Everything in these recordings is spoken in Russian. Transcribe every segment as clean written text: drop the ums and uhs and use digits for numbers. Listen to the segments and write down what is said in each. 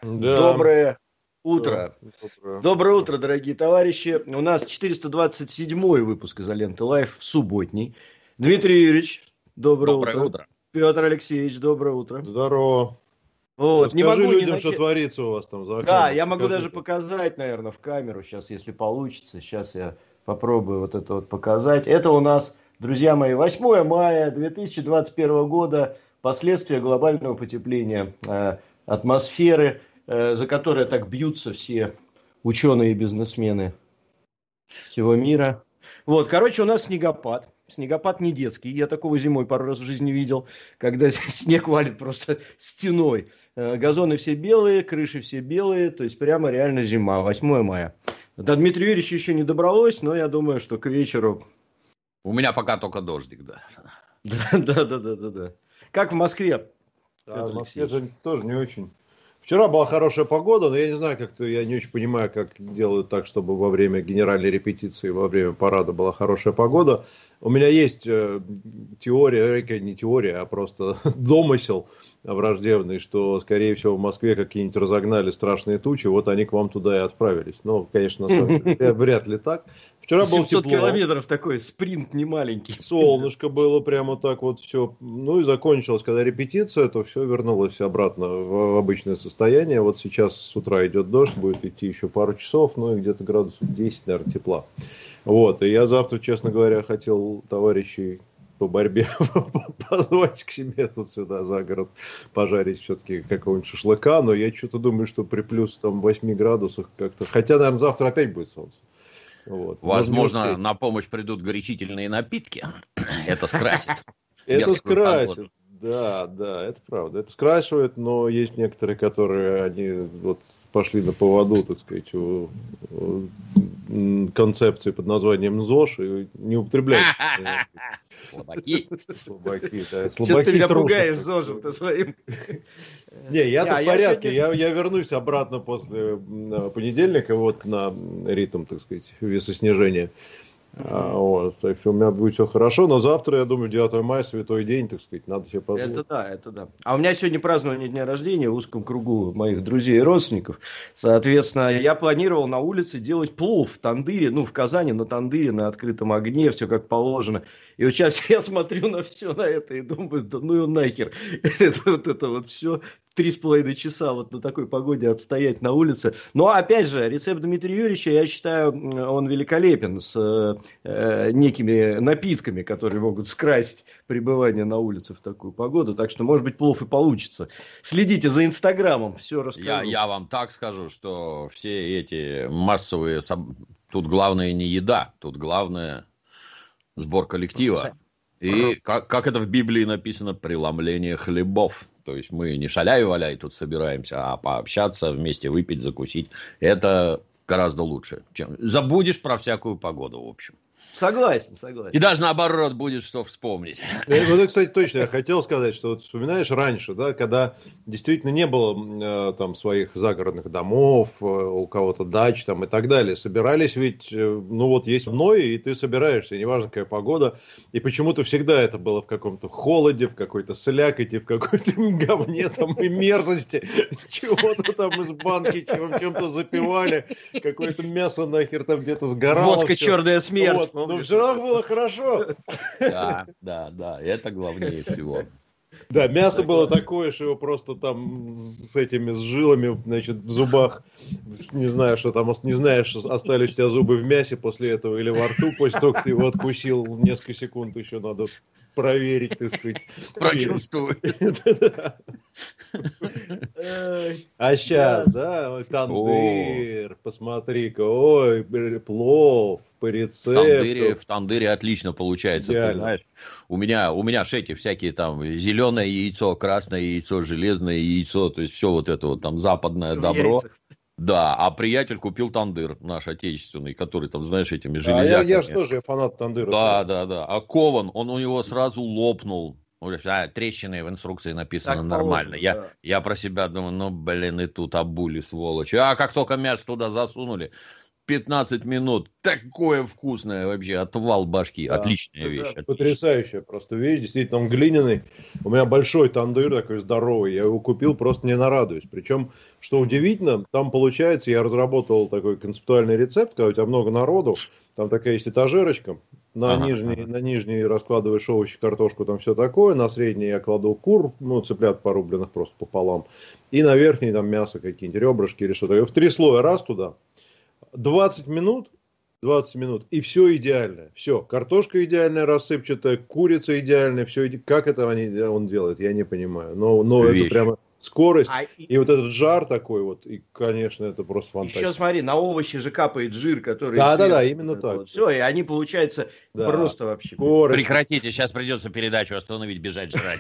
Да, Доброе да, утро. доброе Доброе утро. утро, дорогие товарищи. У нас 427-й выпуск «Изоленты Лайф», субботний. Дмитрий Юрьевич, доброе Доброе утро. утро. Петр Алексеевич, доброе утро. Здорово. Вот, не Расскажи могу не людям, что начать. творится у вас там за Да, окном. я могу даже Покажи-ка. показать, наверное, в камеру сейчас, если получится. Сейчас я попробую вот это вот показать. Это у нас, друзья мои, 8 мая 2021 года, последствия глобального потепления атмосферы, за которое так бьются все ученые и бизнесмены всего мира. Вот, короче, у нас снегопад. Снегопад не детский. Я такого зимой пару раз в жизни видел, когда снег валит просто стеной. Газоны все белые, крыши все белые, то есть прямо реально зима, 8 мая. До Дмитрия Юрьевича еще не добралось, но я думаю, что к вечеру... У меня пока только дождик, да. Да. Как в Москве, Да, Петр в Москве Алексеевич? тоже не очень. Вчера была хорошая погода, но я не знаю, как-то я не очень понимаю, как делают так, чтобы во время генеральной репетиции, во время парада была хорошая погода. У меня есть теория, не теория, а просто домысел враждебный, что, скорее всего, в Москве какие-нибудь разогнали страшные тучи, вот они к вам туда и отправились. Ну, конечно, на самом деле, вряд ли так. Вчера было 700 тепло. километров такой, спринт не маленький. Солнышко было прямо так вот все. Ну и закончилась, когда репетиция, то все вернулось обратно в обычное состояние. Вот сейчас с утра идет дождь, будет идти еще пару часов, ну и где-то градусов 10, наверное, тепла. Вот, и я завтра, честно говоря, хотел товарищей по борьбе позвать к себе тут сюда за город, пожарить все-таки какого-нибудь шашлыка, но я что-то думаю, что при плюс там 8 градусах как-то, хотя, наверное, завтра опять будет солнце. Вот. Возможно, на помощь придут горячительные напитки. Это скрасит. Это мерзкую скрасит, погоду. да, это правда. Это скрашивает, но есть некоторые, которые они вот пошли на поводу, так сказать, у концепции под названием ЗОЖ и не употребляют. Слабаки. Слабаки, да. Что ты меня трусят. пугаешь ЗОЖем-то своим? Не, я-то в порядке. сегодня- Я вернусь обратно после понедельника вот на ритм, так сказать, весоснижения. Вот, так что у меня будет все хорошо, но завтра, я думаю, 9 мая, святой день, так сказать, надо себе позволить. Это да. А у меня сегодня празднование дня рождения в узком кругу моих друзей и родственников. Соответственно, я планировал на улице делать плов в тандыре, ну, в Казани на тандыре, на открытом огне, все как положено. И вот сейчас я смотрю на все на это и думаю, да ну его нахер. Это вот все. 3,5 часа вот на такой погоде отстоять на улице. Но, опять же, рецепт Дмитрия Юрьевича, я считаю, он великолепен с некими напитками, которые могут скрасить пребывание на улице в такую погоду. Так что, может быть, плов и получится. Следите за Инстаграмом, все расскажу. Я вам так скажу, что все эти массовые... Тут главное не еда, тут главное сбор коллектива. И как это в Библии написано, преломление хлебов. То есть мы не шаляй-валяй тут собираемся, а пообщаться, вместе выпить, закусить. Это гораздо лучше, чем забудешь про всякую погоду, в общем. Согласен. И даже наоборот будет что вспомнить. Вот это, кстати, точно. Я хотел сказать, что вот вспоминаешь раньше, да, когда действительно не было там своих загородных домов, у кого-то дач там и так далее. Собирались ведь, ну вот есть мной, и ты собираешься, неважно какая погода. И почему-то всегда это было в каком-то холоде, в какой-то слякоти, в какой-то говне там и мерзости. Чего-то там из банки чем-то запивали. Какое-то мясо нахер там где-то сгорало. Водка всё. черная смерть. Вот. Но все равно было хорошо. Да, это главнее всего. Да, мясо было такое, что его просто там с этими, с жилами, значит, в зубах, не знаю, что там, не знаешь, остались у тебя зубы в мясе после этого или во рту, после того, как ты его откусил, несколько секунд еще надо проверить, так сказать. Прочувствую. А сейчас, да, тандыр, посмотри-ка, ой, плов по рецепту. В тандыре отлично получается, Идеально. ты знаешь. У меня ж эти всякие там зеленое яйцо, красное яйцо, железное яйцо, то есть все вот это вот там западное добро. Да, а приятель купил тандыр наш отечественный, который там, знаешь, этими железяками. Я же тоже фанат тандыра. Да. А кован, он у него сразу лопнул. Трещины в инструкции написано Так нормально. положено, да. Я про себя думаю, ну, блин, и тут обули, сволочи. А как только мясо туда засунули, 15 минут. Такое вкусное вообще, отвал башки. Да, Отличная вещь. Потрясающая просто вещь. Действительно, он глиняный. У меня большой тандыр такой здоровый. Я его купил, просто не нарадуюсь. Причем, что удивительно, там получается, я разработал такой концептуальный рецепт, когда у тебя много народу. Там такая есть этажерочка. На нижней раскладываешь овощи, картошку, там все такое. На средней я кладу кур, ну, цыплят порубленных просто пополам. И на верхней там мясо какие-нибудь, ребрышки или что-то. В 3 слоя раз туда. 20 минут, и все идеально. Все, картошка идеальная, рассыпчатая, курица идеальная, все. Как это он делает, я не понимаю. Но это прямо скорость и вот этот жар такой вот, и, конечно, это просто фантастика. Еще смотри, на овощи же капает жир, который... Да, именно так. Вот. Все, и они, получается, просто вообще... Скорость. Прекратите, сейчас придется передачу остановить, бежать жрать.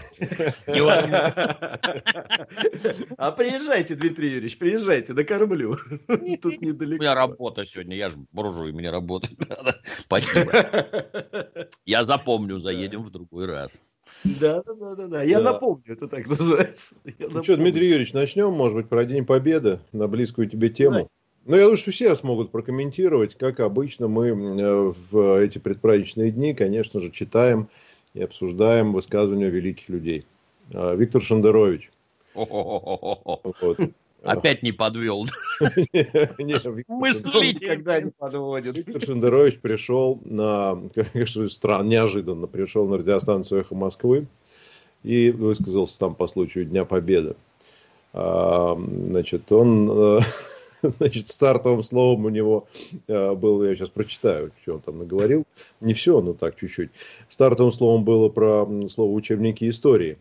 А приезжайте, Дмитрий Юрьевич, приезжайте, накормлю. Тут недалеко. У меня работа сегодня, я же буржуй, мне работать надо. Спасибо. Я запомню, заедем в другой раз. Да. Я напомню, это так называется. Ну что, Дмитрий Юрьевич, начнем, может быть, про День Победы, на близкую тебе тему. Ну, я думаю, что все смогут прокомментировать. Как обычно, мы в эти предпраздничные дни, конечно же, читаем и обсуждаем высказывания великих людей. Виктор Шендерович. Вот. Опять не подвел. Мыслитель никогда не подводит. Виктор Шендерович пришел неожиданно пришел на радиостанцию «Эхо Москвы» и высказался там по случаю Дня Победы. Значит, стартовым словом у него было, я сейчас прочитаю, что он там наговорил. Не все, но так чуть-чуть. Стартовым словом было про слово «учебники истории».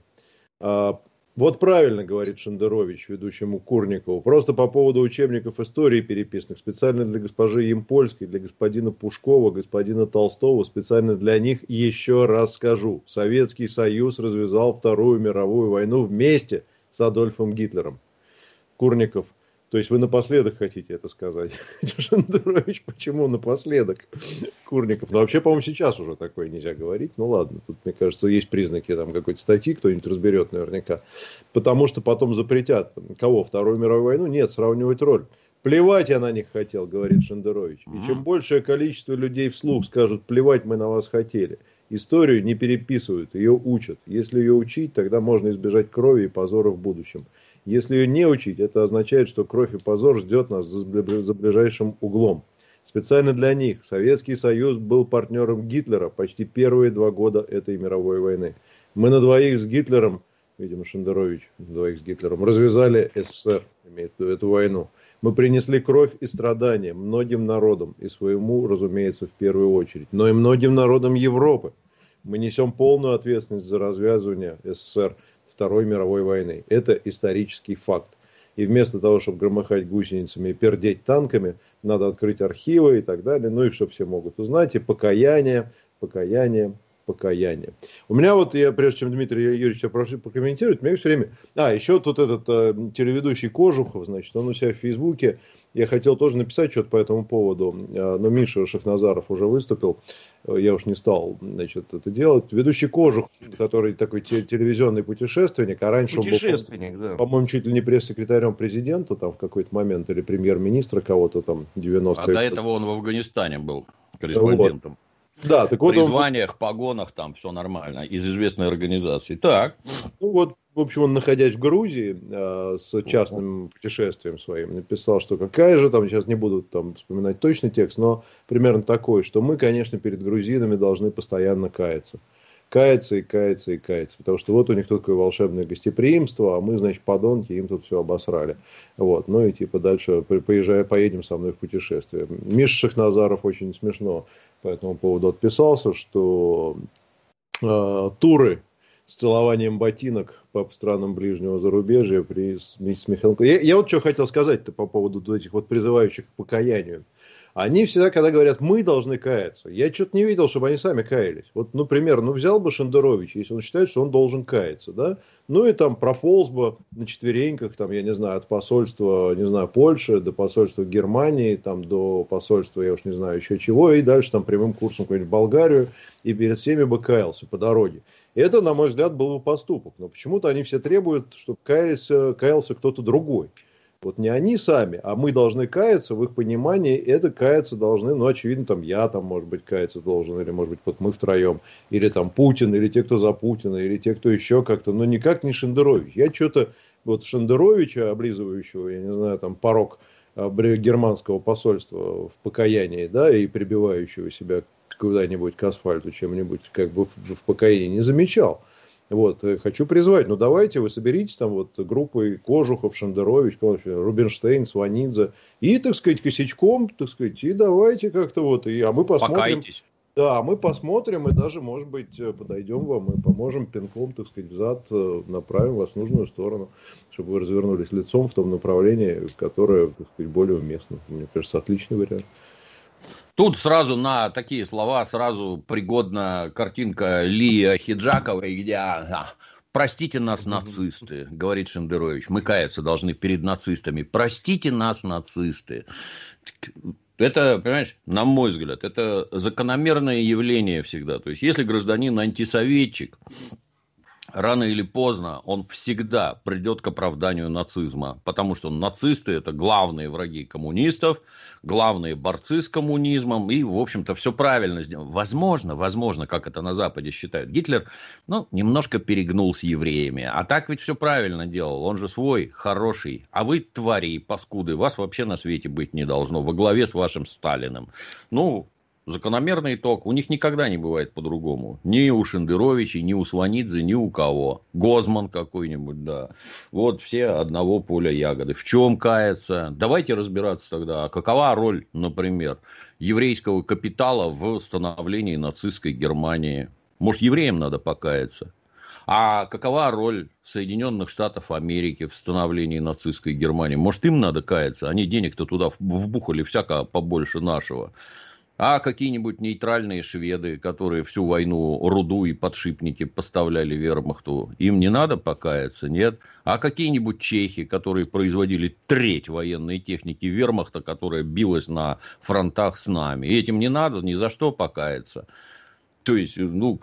Вот правильно говорит Шендерович, ведущему Курникову. Просто по поводу учебников истории, переписанных специально для госпожи Ямпольской, для господина Пушкова, господина Толстого, специально для них еще раз скажу. Советский Союз развязал Вторую мировую войну вместе с Адольфом Гитлером. Курников. То есть вы напоследок хотите это сказать? Шендерович, почему напоследок? Курников. Ну, вообще, по-моему, сейчас уже такое нельзя говорить. Ну, ладно, тут, мне кажется, есть признаки там какой-то статьи, кто-нибудь разберет наверняка. Потому что потом запретят. Кого? Вторую мировую войну? Нет, сравнивать роль. Плевать я на них хотел, говорит Шендерович. И чем большее количество людей вслух скажут, плевать мы на вас хотели. Историю не переписывают, ее учат. Если ее учить, тогда можно избежать крови и позора в будущем. Если ее не учить, это означает, что кровь и позор ждет нас за ближайшим углом. Специально для них Советский Союз был партнером Гитлера почти первые 2 года этой мировой войны. Мы на двоих с Гитлером, видимо, Шендерович, двоих с Гитлером, развязали СССР, имеет в виду эту войну. Мы принесли кровь и страдания многим народам, и своему, разумеется, в первую очередь, но и многим народам Европы. Мы несем полную ответственность за развязывание СССР Второй мировой войны. Это исторический факт. И вместо того, чтобы громыхать гусеницами и пердеть танками, надо открыть архивы и так далее. Ну и что все могут узнать. И покаяние. У меня вот, я прежде чем Дмитрий Юрьевич прошу прокомментировать, у меня все время... еще тут этот телеведущий Кожухов, значит, он у себя в Фейсбуке. Я хотел тоже написать что-то по этому поводу, но Миша Шахназаров уже выступил. Я уж не стал, значит, это делать. Ведущий Кожух, который такой телевизионный путешественник, а раньше он был, по-моему, чуть ли не пресс-секретарем президента там в какой-то момент, или премьер-министра кого-то там 90-е. А до этого он в Афганистане был корреспондентом. Вот. Да, так вот при званиях, погонах, там все нормально, из известной организации. Так. Ну вот, в общем, он, находясь в Грузии с частным путешествием своим, написал, что какая же там, сейчас не буду там вспоминать точный текст, но примерно такой, что мы, конечно, перед грузинами должны постоянно каяться. Каяться, потому что вот у них тут такое волшебное гостеприимство, а мы, значит, подонки, им тут все обосрали. Вот, ну и типа дальше поедем со мной в путешествие. Миша Шахназаров очень смешно по этому поводу отписался, что туры с целованием ботинок по странам ближнего зарубежья при Михайловке. Я вот что хотел сказать-то по поводу этих вот призывающих к покаянию. Они всегда, когда говорят, мы должны каяться, я что-то не видел, чтобы они сами каялись. Вот, например, взял бы Шендерович, если он считает, что он должен каяться, да, ну и там прополз бы на четвереньках, там, я не знаю, от посольства, не знаю, Польши до посольства Германии, там, до посольства, я уж не знаю, еще чего, и дальше там прямым курсом в Болгарию, и перед всеми бы каялся по дороге. И это, на мой взгляд, был бы поступок. Но почему-то они все требуют, чтобы каялся кто-то другой. Вот не они сами, а мы должны каяться, в их понимании это каяться должны, ну, очевидно, там я, там, может быть, каяться должен, или, может быть, вот мы втроем, или там Путин, или те, кто за Путина, или те, кто еще как-то, но никак не Шендерович. Я что-то, вот Шендеровича, облизывающего, я не знаю, там, порог германского посольства в покаянии, да, и прибивающего себя куда-нибудь к асфальту чем-нибудь, как бы в покаянии, не замечал. Вот, хочу призвать, ну давайте вы соберитесь там вот группой Кожухов, Шендерович, Рубинштейн, Сванидзе и, так сказать, косячком, так сказать, и давайте как-то вот, а мы посмотрим. Покайтесь. Да, мы посмотрим и даже, может быть, подойдем вам и поможем пинком, так сказать, взад, направим вас в нужную сторону, чтобы вы развернулись лицом в том направлении, которое, так сказать, более уместно. Мне кажется, отличный вариант. Тут сразу на такие слова сразу пригодна картинка Лии Хиджаковой, где «Простите нас, нацисты», говорит Шендерович. Мы каяться должны перед нацистами. «Простите нас, нацисты». Это, понимаешь, на мой взгляд, это закономерное явление всегда. То есть, если гражданин антисоветчик, рано или поздно он всегда придет к оправданию нацизма. Потому что нацисты – это главные враги коммунистов, главные борцы с коммунизмом. И, в общем-то, все правильно сделано. Возможно, как это на Западе считают. Гитлер, немножко перегнул с евреями. А так ведь все правильно делал. Он же свой, хороший. А вы, твари, паскуды, вас вообще на свете быть не должно. Во главе с вашим Сталиным. Закономерный итог. У них никогда не бывает по-другому. Ни у Шендеровича, ни у Сванидзе, ни у кого. Гозман какой-нибудь, да. Вот все одного поля ягоды. В чем каяться? Давайте разбираться тогда. А какова роль, например, еврейского капитала в становлении нацистской Германии? Может, евреям надо покаяться? А какова роль Соединенных Штатов Америки в становлении нацистской Германии? Может, им надо каяться? Они денег-то туда вбухали всяко побольше нашего. А какие-нибудь нейтральные шведы, которые всю войну руду и подшипники поставляли вермахту, им не надо покаяться, нет? А какие-нибудь чехи, которые производили треть военной техники вермахта, которая билась на фронтах с нами, этим не надо ни за что покаяться. То есть,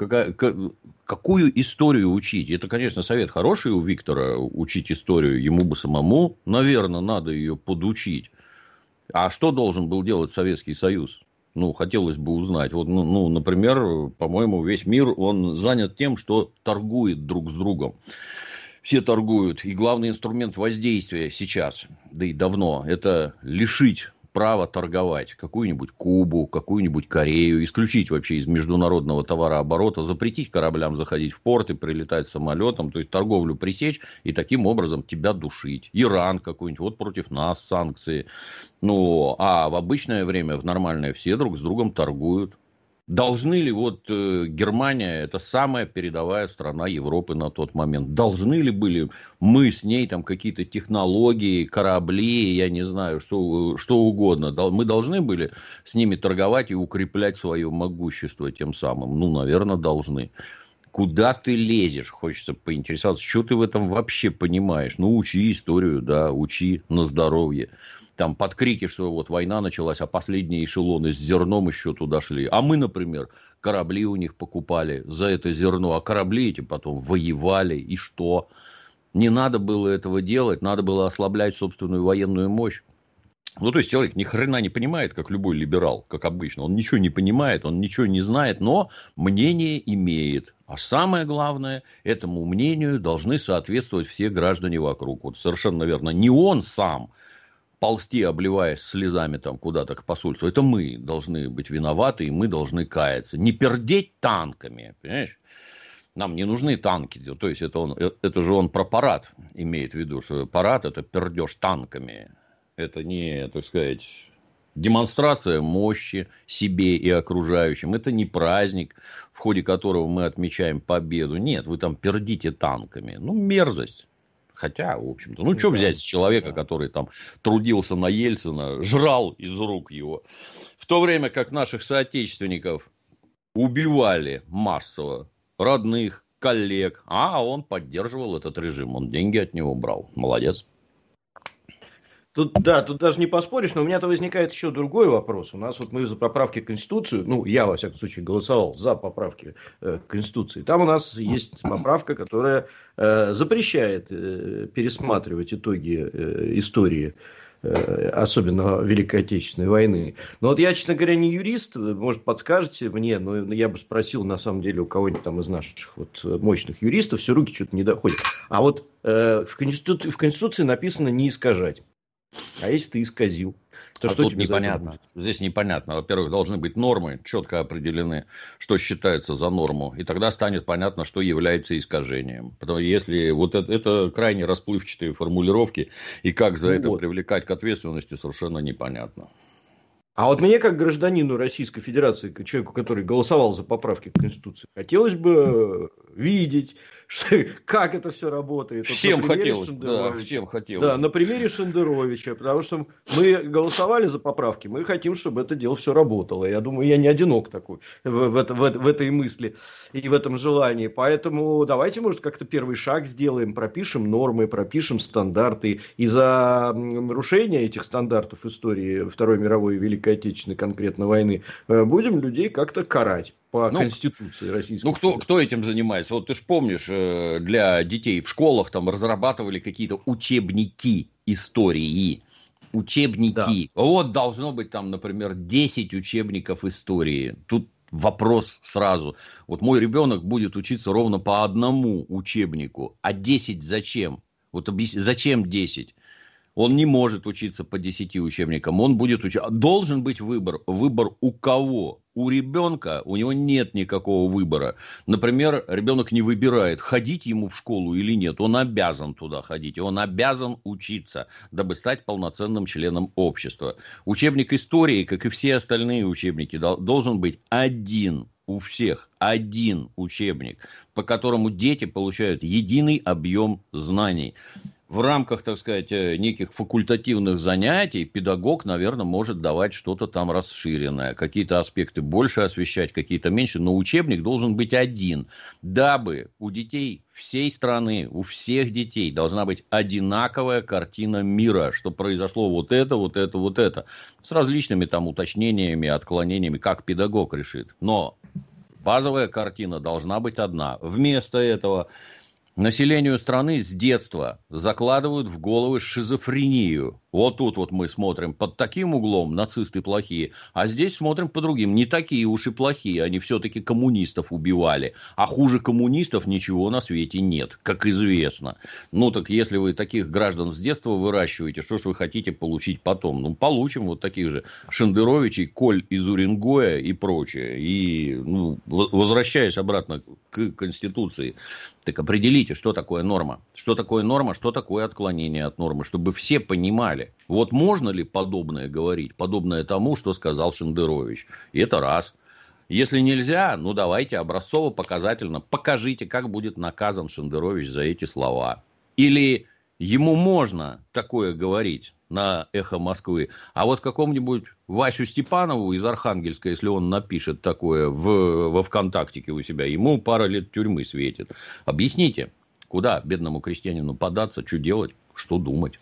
какую историю учить? Это, конечно, совет хороший у Виктора, учить историю. Ему бы самому, наверное, надо ее подучить. А что должен был делать Советский Союз? Хотелось бы узнать. Вот, например, по-моему, весь мир, он занят тем, что торгует друг с другом. Все торгуют. И главный инструмент воздействия сейчас, да и давно, это лишить права торговать какую-нибудь Кубу, какую-нибудь Корею, исключить вообще из международного товарооборота, запретить кораблям заходить в порт и прилетать самолетом, то есть торговлю пресечь и таким образом тебя душить. Иран какой-нибудь, вот против нас санкции. А в обычное время, в нормальное, все друг с другом торгуют. Должны ли Германия, это самая передовая страна Европы на тот момент, должны ли были мы с ней там какие-то технологии, корабли, я не знаю, что угодно, мы должны были с ними торговать и укреплять свое могущество тем самым? Наверное, должны. Куда ты лезешь? Хочется поинтересоваться, что ты в этом вообще понимаешь? Учи историю, да, учи на здоровье. Там под крики, что вот война началась, а последние эшелоны с зерном еще туда шли. А мы, например, корабли у них покупали за это зерно, а корабли эти потом воевали. И что? Не надо было этого делать, надо было ослаблять собственную военную мощь. То есть человек ни хрена не понимает, как любой либерал, как обычно. Он ничего не понимает, он ничего не знает, но мнение имеет. А самое главное, этому мнению должны соответствовать все граждане вокруг. Вот совершенно верно. Не он сам ползти, обливаясь слезами там куда-то к посольству. Это мы должны быть виноваты, и мы должны каяться. Не пердеть танками, понимаешь? Нам не нужны танки. То есть, это же он про парад имеет в виду, что парад – это пердеж танками. Это не, так сказать, демонстрация мощи себе и окружающим. Это не праздник, в ходе которого мы отмечаем победу. Нет, вы там пердите танками. Мерзость. Хотя, в общем-то, что взять с человека, который там трудился на Ельцина, жрал из рук его. В то время как наших соотечественников убивали массово, родных, коллег, а он поддерживал этот режим, он деньги от него брал. Молодец. Тут даже не поспоришь, но у меня-то возникает еще другой вопрос. У нас вот мы за поправки к Конституции, ну, я, во всяком случае, голосовал за поправки к Конституции. Там у нас есть поправка, которая запрещает пересматривать итоги истории, особенно Великой Отечественной войны. Но вот я, честно говоря, не юрист, может, подскажете мне, но я бы спросил, на самом деле, у кого-нибудь там из наших вот мощных юристов, все руки что-то не доходят. А вот в Конституции написано «не искажать». А если ты исказил, то что тут тебе непонятно. Здесь непонятно. Во-первых, должны быть нормы, четко определены, что считается за норму. И тогда станет понятно, что является искажением. Потому что если вот это крайне расплывчатые формулировки, и как за это привлекать к ответственности, совершенно непонятно. А вот мне, как гражданину Российской Федерации, как человеку, который голосовал за поправки к Конституции, хотелось бы видеть, как это все работает. Всем хотелось. Да, всем хотелось. Да, на примере Шендеровича, потому что мы голосовали за поправки, мы хотим, чтобы это дело все работало. Я думаю, я не одинок такой в этой мысли и в этом желании. Поэтому давайте, может, как-то первый шаг сделаем, пропишем нормы, пропишем стандарты. И за нарушение этих стандартов истории Второй мировой и Великой Отечественной конкретно войны будем людей как-то карать. По Конституции Российской Федерации. Кто этим занимается? Вот ты же помнишь, для детей в школах там разрабатывали какие-то учебники истории. Учебники. Да. Вот должно быть там, например, 10 учебников истории. Тут вопрос сразу. Вот мой ребенок будет учиться ровно по одному учебнику. А 10 зачем? Вот зачем 10? Он не может учиться по 10 учебникам. Он будет учиться. Должен быть выбор. Выбор у кого? У ребенка, у него нет никакого выбора. Например, ребенок не выбирает, ходить ему в школу или нет. Он обязан туда ходить. Он обязан учиться, дабы стать полноценным членом общества. Учебник истории, как и все остальные учебники, должен быть один. У всех один учебник, по которому дети получают единый объем знаний. В рамках, так сказать, неких факультативных занятий педагог, наверное, может давать что-то там расширенное. Какие-то аспекты больше освещать, какие-то меньше. Но учебник должен быть один. Дабы у детей всей страны, у всех детей должна быть одинаковая картина мира. Что произошло вот это, вот это, вот это. С различными там уточнениями, отклонениями, как педагог решит. Но базовая картина должна быть одна. Вместо этого населению страны с детства закладывают в головы шизофрению. Вот тут вот мы смотрим под таким углом, нацисты плохие, а здесь смотрим по другим. Не такие уж и плохие, они все-таки коммунистов убивали. А хуже коммунистов ничего на свете нет, как известно. Ну так если вы таких граждан с детства выращиваете, что ж вы хотите получить потом? Ну получим вот таких же Шендеровичей, Коль из Уренгоя и прочее. И возвращаясь обратно к Конституции, так определите, что такое норма. Что такое норма, что такое отклонение от нормы, чтобы все понимали. Вот можно ли подобное говорить, подобное тому, что сказал Шендерович. И это раз. Если нельзя, ну давайте образцово-показательно покажите, как будет наказан Шендерович за эти слова. Или ему можно такое говорить на «Эхо Москвы», а вот какому-нибудь Васю Степанову из Архангельска, если он напишет такое во ВКонтактике у себя, ему пара лет тюрьмы светит. Объясните, куда бедному крестьянину податься, что делать, что думать.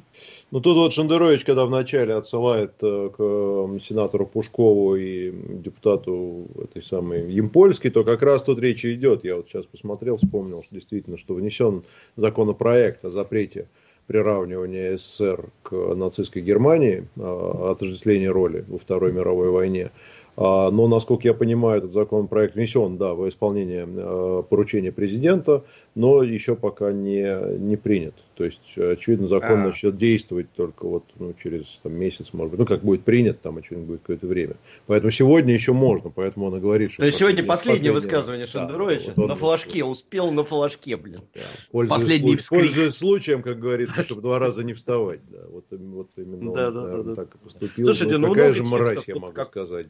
Ну, тут вот Шендерович, когда вначале отсылает к сенатору Пушкову и депутату этой самой Ямпольской, то как раз тут речь идет. Я вот сейчас посмотрел, вспомнил, что действительно, что внесен законопроект о запрете приравнивания СССР к нацистской Германии, отождествления роли во Второй мировой войне. Но, насколько я понимаю, этот законопроект внесен, да, во исполнение поручения президента, но еще пока не принят. То есть, очевидно, закон начнет действовать только вот, через месяц, может быть. Ну, как будет принят, там, очевидно, будет какое-то время. Поэтому сегодня еще можно, поэтому он и говорит, что... То есть, сегодня последнее высказывание Шендеровича, да, вот на флажке, успел на флажке, блин. Да. Последний вскрик. Пользуясь случаем, как говорится, чтобы 2 раза не вставать. Да. Вот именно он, наверное, так и поступил. Слушайте, какая же мразь, я могу сказать.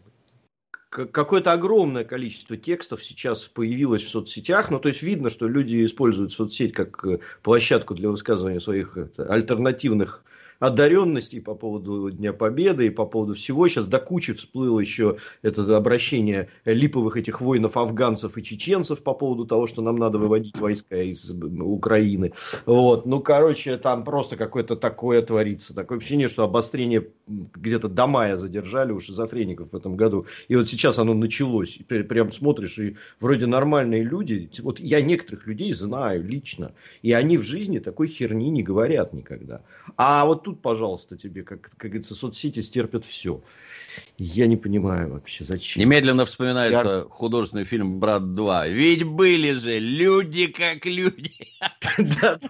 Какое-то огромное количество текстов сейчас появилось в соцсетях. Ну, то есть, видно, что люди используют соцсеть как площадку для высказывания своих альтернативных одаренностей по поводу Дня Победы и по поводу всего. Сейчас до кучи всплыло еще это обращение липовых этих воинов, афганцев и чеченцев по поводу того, что нам надо выводить войска из Украины. Вот. Ну, короче, там просто какое-то такое творится. Такое ощущение, что обострение где-то до мая задержали у шизофреников в этом году. И вот сейчас оно началось. Прям смотришь, и вроде нормальные люди. Вот я некоторых людей знаю лично. И они в жизни такой херни не говорят никогда. А вот тут, пожалуйста, тебе, как говорится, соцсети стерпят все. Я не понимаю вообще, зачем. Немедленно вспоминается художественный фильм «Брат 2». Ведь были же люди как люди. Да.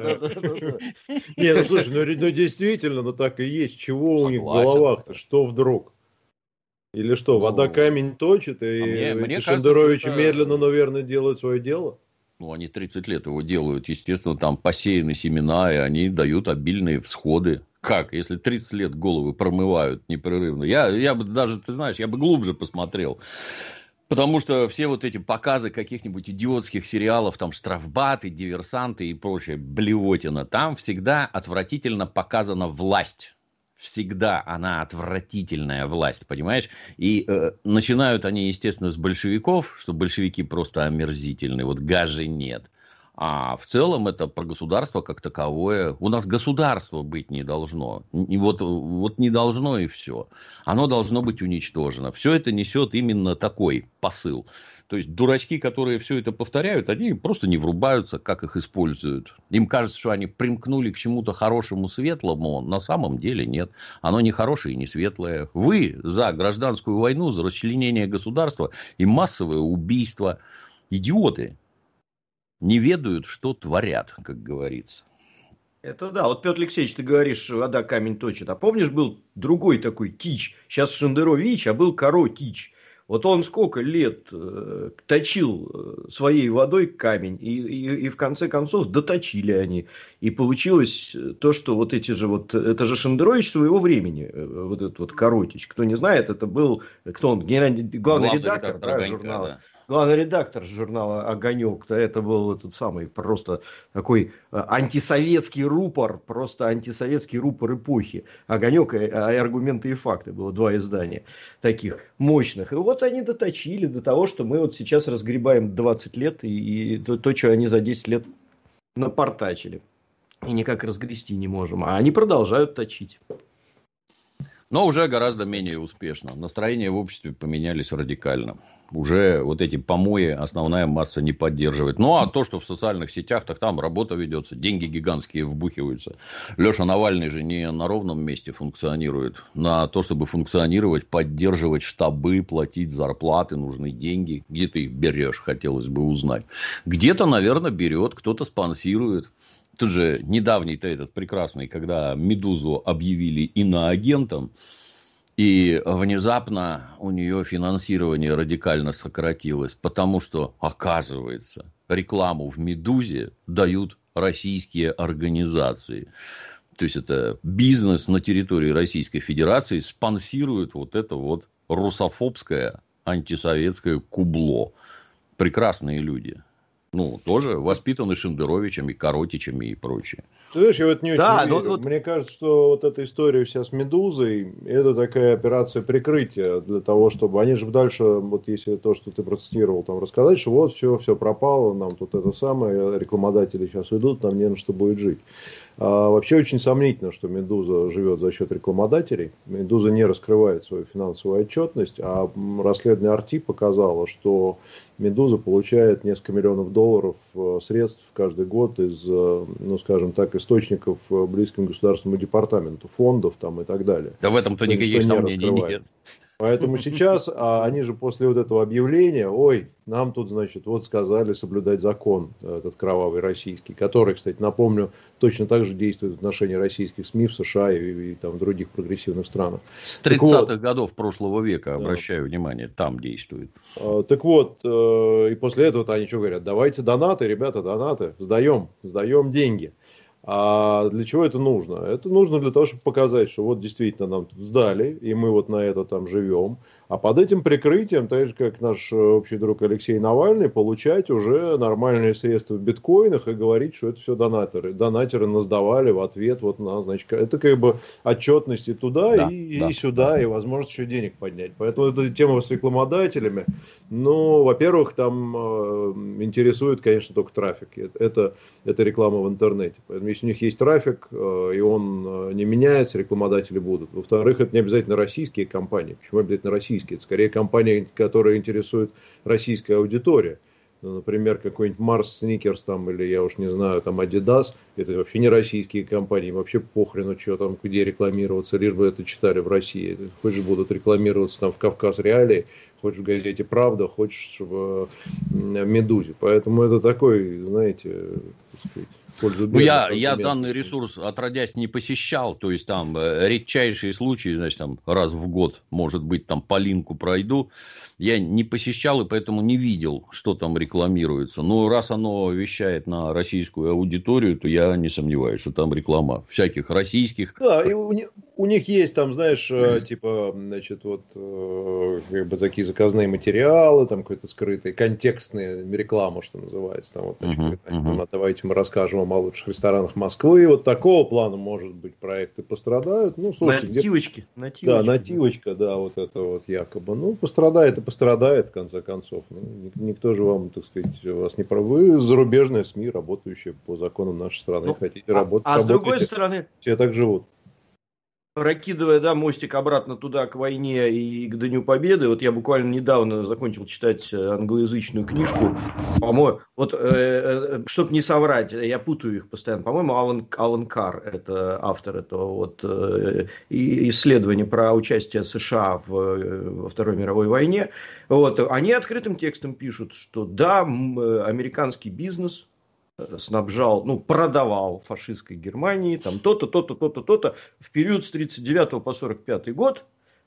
Не, ну слушай, ну действительно, ну так и есть. Чего у них в головах-то? Что вдруг? Или что, вода камень точит, и Шендерович медленно, но верно делает свое дело? Ну, они 30 лет его делают. Естественно, там посеяны семена, и они дают обильные всходы. Как? Если 30 лет головы промывают непрерывно. Я бы даже, ты знаешь, я бы глубже посмотрел. Потому что все вот эти показы каких-нибудь идиотских сериалов, там штрафбаты, диверсанты и прочее, блевотина, там всегда отвратительно показана власть. Всегда она отвратительная власть, понимаешь? И начинают они, естественно, с большевиков, что большевики просто омерзительны, вот гажи нет. А в целом это про государство как таковое. У нас государство быть не должно. И вот не должно и все. Оно должно быть уничтожено. Все это несет именно такой посыл. То есть дурачки, которые все это повторяют, они просто не врубаются, как их используют. Им кажется, что они примкнули к чему-то хорошему, светлому. На самом деле нет. Оно не хорошее и не светлое. Вы за гражданскую войну, за расчленение государства и массовое убийство. Идиоты. Не ведают, что творят, как говорится. Это да. Вот, Петр Алексеевич, ты говоришь, вода камень точит. А помнишь, был другой такой Тич? Сейчас Шендерович, а был Каро Тич. Вот он сколько лет точил своей водой камень. И в конце концов доточили они. И получилось то, что вот эти же вот... Это же Шендерович своего времени. Вот этот вот Каротич. Кто не знает, это был... Кто он? Главный редактор журнала. Да. Главный редактор журнала «Огонек», это был этот самый просто такой антисоветский рупор, просто антисоветский рупор эпохи. «Огонек» и «Аргументы и факты» было 2 издания таких мощных. И вот они доточили до того, что мы вот сейчас разгребаем 20 лет и то, что они за 10 лет напортачили. И никак разгрести не можем. А они продолжают точить. Но уже гораздо менее успешно. Настроения в обществе поменялись радикально. Уже вот эти помои основная масса не поддерживает. Ну, а то, что в социальных сетях, так там работа ведется, деньги гигантские вбухиваются. Леша Навальный же не на ровном месте функционирует. На то, чтобы функционировать, поддерживать штабы, платить зарплаты, нужны деньги. Где ты их берешь, хотелось бы узнать. Где-то, наверное, берет, кто-то спонсирует. Тут же недавний-то этот прекрасный, когда «Медузу» объявили иноагентом, и внезапно у нее финансирование радикально сократилось, потому что, оказывается, рекламу в «Медузе» дают российские организации. То есть, это бизнес на территории Российской Федерации спонсирует вот это вот русофобское антисоветское кубло. Прекрасные люди. Ну, тоже воспитаны Шендеровичами, Коротичами и прочее. Ты знаешь, я вот не очень верю. Мне кажется, что вот эта история вся с «Медузой», это такая операция прикрытия для того, чтобы... Они же дальше, вот если то, что ты процитировал, там рассказать, что вот все пропало, нам тут это самое, рекламодатели сейчас уйдут, нам не на что будет жить. Вообще очень сомнительно, что «Медуза» живет за счет рекламодателей. «Медуза» не раскрывает свою финансовую отчетность, а расследование «Арти» показало, что «Медуза» получает несколько миллионов долларов средств каждый год из, ну скажем так, источников близким государственному департаменту, фондов там и так далее. Да в этом-то никаких сомнений нет. Поэтому сейчас они же после вот этого объявления, ой, нам тут, значит, вот сказали соблюдать закон, этот кровавый российский, который, кстати, напомню, точно так же действует в отношении российских СМИ в США и там в других прогрессивных странах. С 30-х годов прошлого века, обращаю внимание, там действует. Так вот, и после этого они что говорят? Давайте донаты, ребята, донаты, сдаем деньги. А для чего это нужно? Это нужно для того, чтобы показать, что вот действительно нам тут сдали, и мы вот на это там живем. А под этим прикрытием, так же как наш общий друг Алексей Навальный, получать уже нормальные средства в биткоинах и говорить, что это все донатеры. Донатеры нас давали в ответ вот на, значит, это как бы отчетность и туда, Да, и сюда, и возможность еще денег поднять. Поэтому эта тема с рекламодателями, ну, во-первых, там интересует, конечно, только трафик. Это реклама в интернете. Поэтому если у них есть трафик, и он не меняется, рекламодатели будут. Во-вторых, это не обязательно российские компании. Почему обязательно российские? Это скорее компании, которые интересуют российская аудитория. Ну, например, какой-нибудь Mars Sneakers там, или я уж не знаю, там Adidas. Это вообще не российские компании. Вообще похрену, что там, где рекламироваться, лишь бы это читали в России. Хочешь, будут рекламироваться там в Кавказ Реалии, хочешь в газете «Правда», хочешь в «Медузе». Поэтому это такой, знаете, так сказать, ну, я данный ресурс отродясь не посещал, то есть там редчайшие случаи, значит, там раз в год, может быть, там по линку пройду, я не посещал и поэтому не видел, что там рекламируется. Но раз оно вещает на российскую аудиторию, то я не сомневаюсь, что там реклама всяких российских. Да, и у них есть там, знаешь, типа, значит, вот как бы такие заказные материалы, там какой-то скрытый, контекстная реклама, что называется. Там вот, значит, давайте мы расскажем вам о лучших ресторанах Москвы. Вот такого плана, может быть, проекты пострадают. Ну, слушайте, нативочки. Да, нативочка, да, вот это вот якобы. Ну, пострадает и пострадает, в конце концов. Ну, никто же вам, так сказать, вас не прав. Вы зарубежные СМИ, работающие по законам нашей страны. Ну, хотите работать, а с другой стороны, все так живут. прокидывая, да, мостик обратно туда, к войне и к Дню Победы, вот я буквально недавно закончил читать англоязычную книжку, по-моему, вот, чтобы не соврать, я путаю их постоянно, по-моему, Алан Карр, это автор этого вот исследования про участие США во Второй мировой войне, вот, они открытым текстом пишут, что да, американский бизнес снабжал, ну, продавал фашистской Германии, там, то-то, то-то, то-то, то-то. В период с 1939 по 1945 год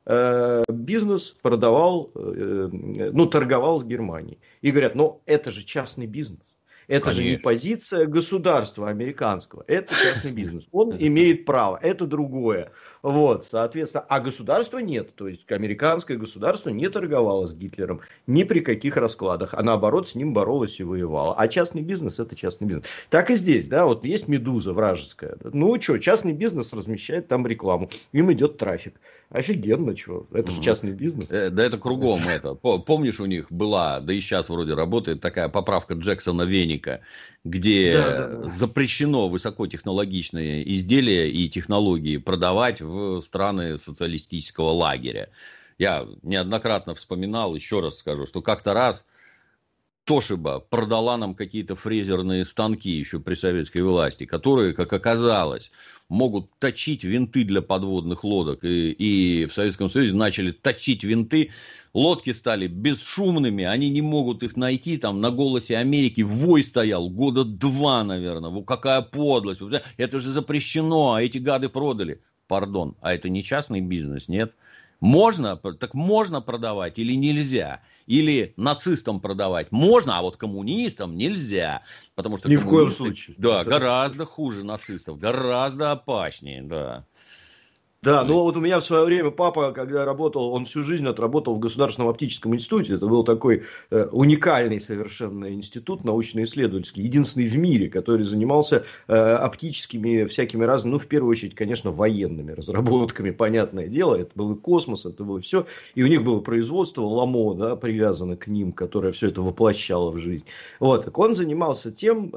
бизнес продавал, ну, торговал с Германией. И говорят, ну, это же частный бизнес. Это Конечно. Же не позиция государства американского, это частный бизнес. Он имеет право, это другое. Вот, соответственно, а государства нет. То есть, американское государство не торговало с Гитлером ни при каких раскладах, а наоборот с ним боролось и воевало. А частный бизнес – это частный бизнес. Так и здесь, да, вот есть «Медуза» вражеская. Ну, что, частный бизнес размещает там рекламу, им идет трафик. Офигенно, что, это же частный бизнес. Да это кругом это. Помнишь, у них была, да и сейчас вроде работает, такая поправка Джексона Веника, где запрещено высокотехнологичные изделия и технологии продавать в страны социалистического лагеря. Я неоднократно вспоминал, еще раз скажу, что как-то раз Тошиба продала нам какие-то фрезерные станки еще при советской власти, которые, как оказалось, могут точить винты для подводных лодок. И в Советском Союзе начали точить винты. Лодки стали бесшумными, они не могут их найти. Там на «Голосе Америки» вой стоял года 2, наверное. Какая подлость. Это же запрещено, а эти гады продали. Пардон, а это не частный бизнес, нет? Можно, так можно продавать или нельзя? Или нацистам продавать можно, а вот коммунистам нельзя. Потому что ни в коем случае. Да, гораздо хуже нацистов, гораздо опаснее, да. Да, ну вот у меня в свое время папа, когда работал, он всю жизнь отработал в Государственном оптическом институте. Это был такой уникальный совершенно институт научно-исследовательский, единственный в мире, который занимался оптическими всякими разными, ну в первую очередь, конечно, военными разработками, понятное дело. Это был и космос, это было все. И у них было производство ЛАМО, да, привязано к ним, которое все это воплощало в жизнь. Вот, так он занимался тем,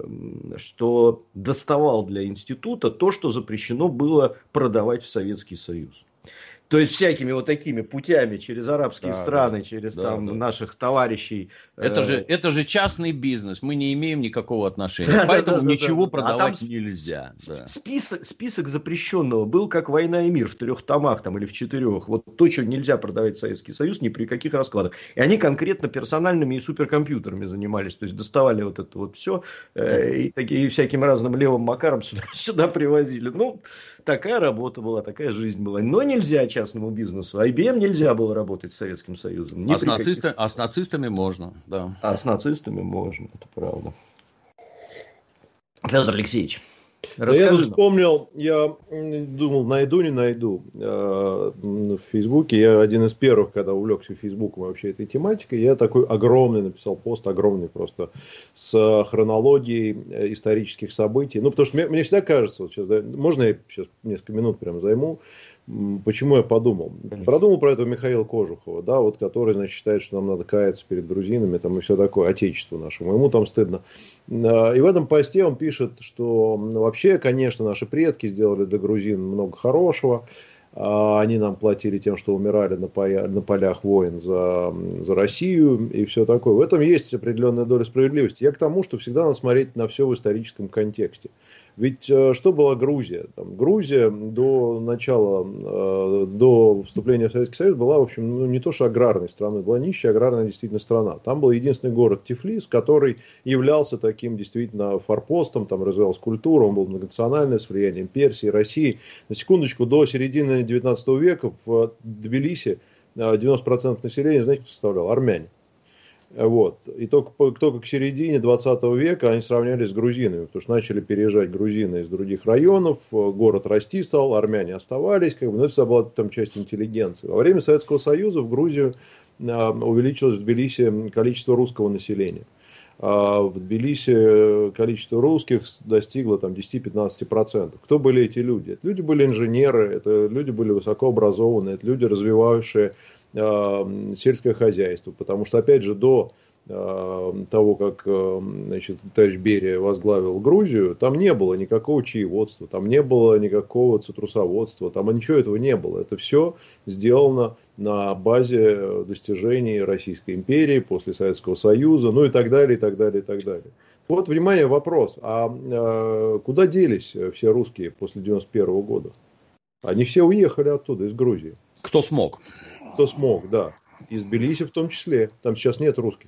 что доставал для института то, что запрещено было продавать в Советский Союз. То есть всякими вот такими путями через арабские страны, через наших товарищей. Это же частный бизнес, мы не имеем никакого отношения, поэтому ничего продавать нельзя. Да. Список запрещенного был как «Война и мир» в 3 томах там, или в 4. Вот то, что нельзя продавать в Советский Союз ни при каких раскладах. И они конкретно персональными и суперкомпьютерами занимались. То есть доставали вот это вот все и всяким разным левым макаром сюда привозили. Ну, такая работа была, такая жизнь была. Но нельзя частному бизнесу. IBM нельзя было работать с Советским Союзом. А с нацистами можно, да. А с нацистами можно, это правда. Петр Алексеевич. Да я тут вспомнил, я думал, найду, не найду в Фейсбуке. Я один из первых, когда увлекся Фейсбуком вообще этой тематикой, я такой огромный написал пост, огромный просто, с хронологией исторических событий. Ну, потому что мне всегда кажется, вот сейчас, да, можно я сейчас несколько минут прям займу, почему я подумал? Продумал про этого Михаила Кожухова, да, вот, который, значит, считает, что нам надо каяться перед грузинами, там, и все такое, отечеству нашему, ему там стыдно. И в этом посте он пишет, что вообще, конечно, наши предки сделали для грузин много хорошего, они нам платили тем, что умирали на полях войн за Россию и все такое. В этом есть определенная доля справедливости. Я к тому, что всегда надо смотреть на все в историческом контексте. Ведь что была Грузия? Грузия до вступления в Советский Союз была, в общем, не то что аграрной страной, была нищая аграрная действительно страна. Там был единственный город Тифлис, который являлся таким действительно форпостом, там развивалась культура, он был многонациональный, с влиянием Персии, России. На секундочку, до середины 19 века в Тбилиси 90% населения, знаете, кто составлял? Армяне. Вот. И только к середине 20 века они сравнялись с грузинами, потому что начали переезжать грузины из других районов, город расти стал, армяне оставались, но это была там часть интеллигенции. Во время Советского Союза в Грузию увеличилось в Тбилиси количество русского населения. В Тбилиси количество русских достигло там 10-15%. Кто были эти люди? Это люди были инженеры, это люди были высокообразованные, это люди, развивающие сельское хозяйство, потому что, опять же, до того, как, значит, товарищ Берия возглавил Грузию, там не было никакого чаеводства, там не было никакого цитрусоводства, там ничего этого не было. Это все сделано на базе достижений Российской империи, после Советского Союза, ну и так далее, и так далее, и так далее. Вот, внимание, вопрос. А куда делись все русские после 91 года? Они все уехали оттуда, из Грузии. Кто смог? Кто смог, да. Из Тбилиси в том числе. Там сейчас нет русских.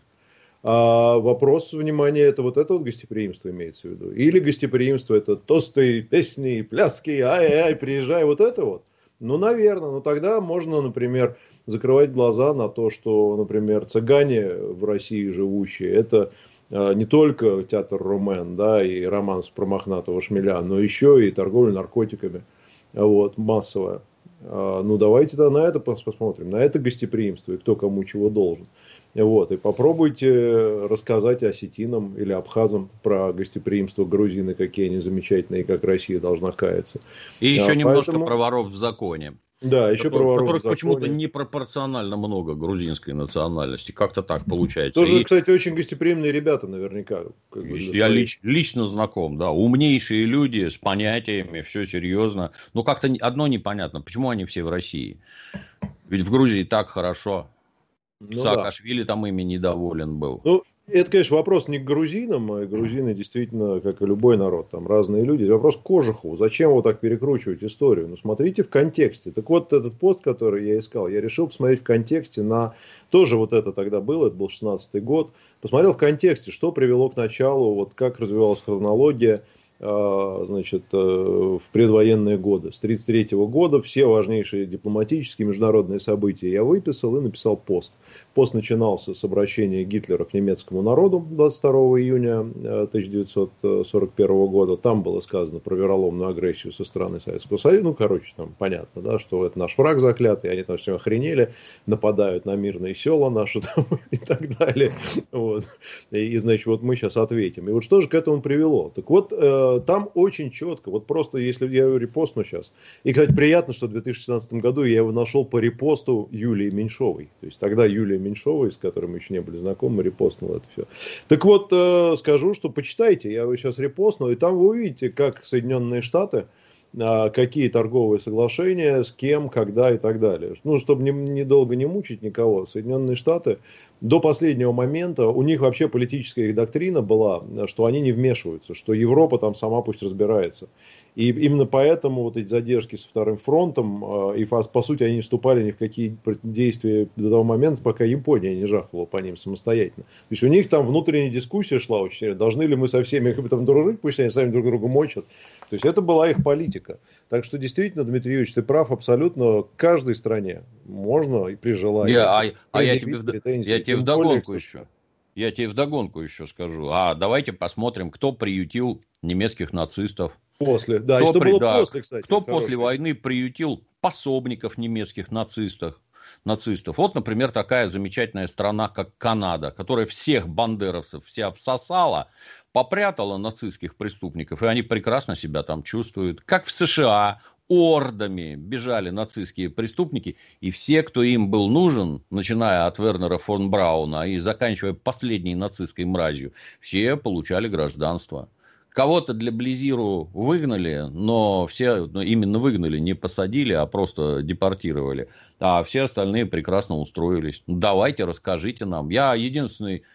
А вопрос, внимания, это вот гостеприимство имеется в виду? Или гостеприимство это тосты, песни, пляски, ай-ай, приезжай, вот это вот? Ну, наверное. Но тогда можно, например, закрывать глаза на то, что, например, цыгане в России живущие, это не только театр Румен, да, и романс про мохнатого шмеля, но еще и торговля наркотиками, вот, массовая. Ну, давайте на это посмотрим, на это гостеприимство и кто кому чего должен. Вот, и попробуйте рассказать осетинам или абхазам про гостеприимство грузины, какие они замечательные, и как Россия должна каяться. И еще немножко про воров в законе. Да, еще про воров в законе. Которых почему-то непропорционально много грузинской национальности. Как-то так получается. Тоже, кстати, очень гостеприимные ребята наверняка. Я лично знаком, да. Умнейшие люди с понятиями, все серьезно. Но как-то одно непонятно, почему они все в России? Ведь в Грузии так хорошо. Ну, Саакашвили да. Там ими недоволен был. Ну, это, конечно, вопрос не к грузинам, а грузины действительно, как и любой народ, там разные люди. Вопрос к Кожухову. Зачем вот так перекручивать историю? Ну, смотрите в контексте. Так вот, этот пост, который я искал, я решил посмотреть в контексте на... Тоже вот это тогда было, это был 16-й год. Посмотрел в контексте, что привело к началу, вот как развивалась хронология, значит, в предвоенные годы. С 1933 года все важнейшие дипломатические международные события я выписал и написал пост. Пост начинался с обращения Гитлера к немецкому народу 22 июня 1941 года. Там было сказано про вероломную агрессию со стороны Советского Союза. Ну, короче, там понятно, да, что это наш враг заклятый, они там все охренели, нападают на мирные села наши там, и так далее. Вот. И, значит, вот мы сейчас ответим. И вот что же к этому привело? Так вот, там очень четко, вот просто если я его репостну сейчас, и, кстати, приятно, что в 2016 году я его нашел по репосту Юлии Меньшовой, то есть тогда Юлия Меньшова, с которой мы еще не были знакомы, репостнула это все. Так вот, скажу, что почитайте, я его сейчас репостну, и там вы увидите, как Соединенные Штаты, какие торговые соглашения, с кем, когда и так далее. Ну, чтобы недолго не мучить никого, Соединенные Штаты до последнего момента, у них вообще политическая их доктрина была, что они не вмешиваются, что Европа там сама пусть разбирается. И именно поэтому вот эти задержки со Вторым фронтом, и по сути они не вступали ни в какие действия до того момента, пока Япония не жахнула по ним самостоятельно. То есть у них там внутренняя дискуссия шла очень серьезно, должны ли мы со всеми там дружить, пусть они сами друг друга мочат. То есть это была их политика. Так что действительно, Дмитрий Юрьевич, ты прав абсолютно, к каждой стране можно и при желании. Я тебе вдогонку еще скажу. А давайте посмотрим, кто приютил немецких нацистов После, да. И что было после, кстати. Кто после войны приютил пособников немецких нацистов. Вот, например, такая замечательная страна, как Канада, которая всех бандеровцев вся всосала, попрятала нацистских преступников, и они прекрасно себя там чувствуют. Как в США ордами бежали нацистские преступники, и все, кто им был нужен, начиная от Вернера фон Брауна и заканчивая последней нацистской мразью, все получали гражданство. Кого-то для Близиру выгнали, но все именно выгнали, не посадили, а просто депортировали. А все остальные прекрасно устроились. Давайте, расскажите нам. Я единственный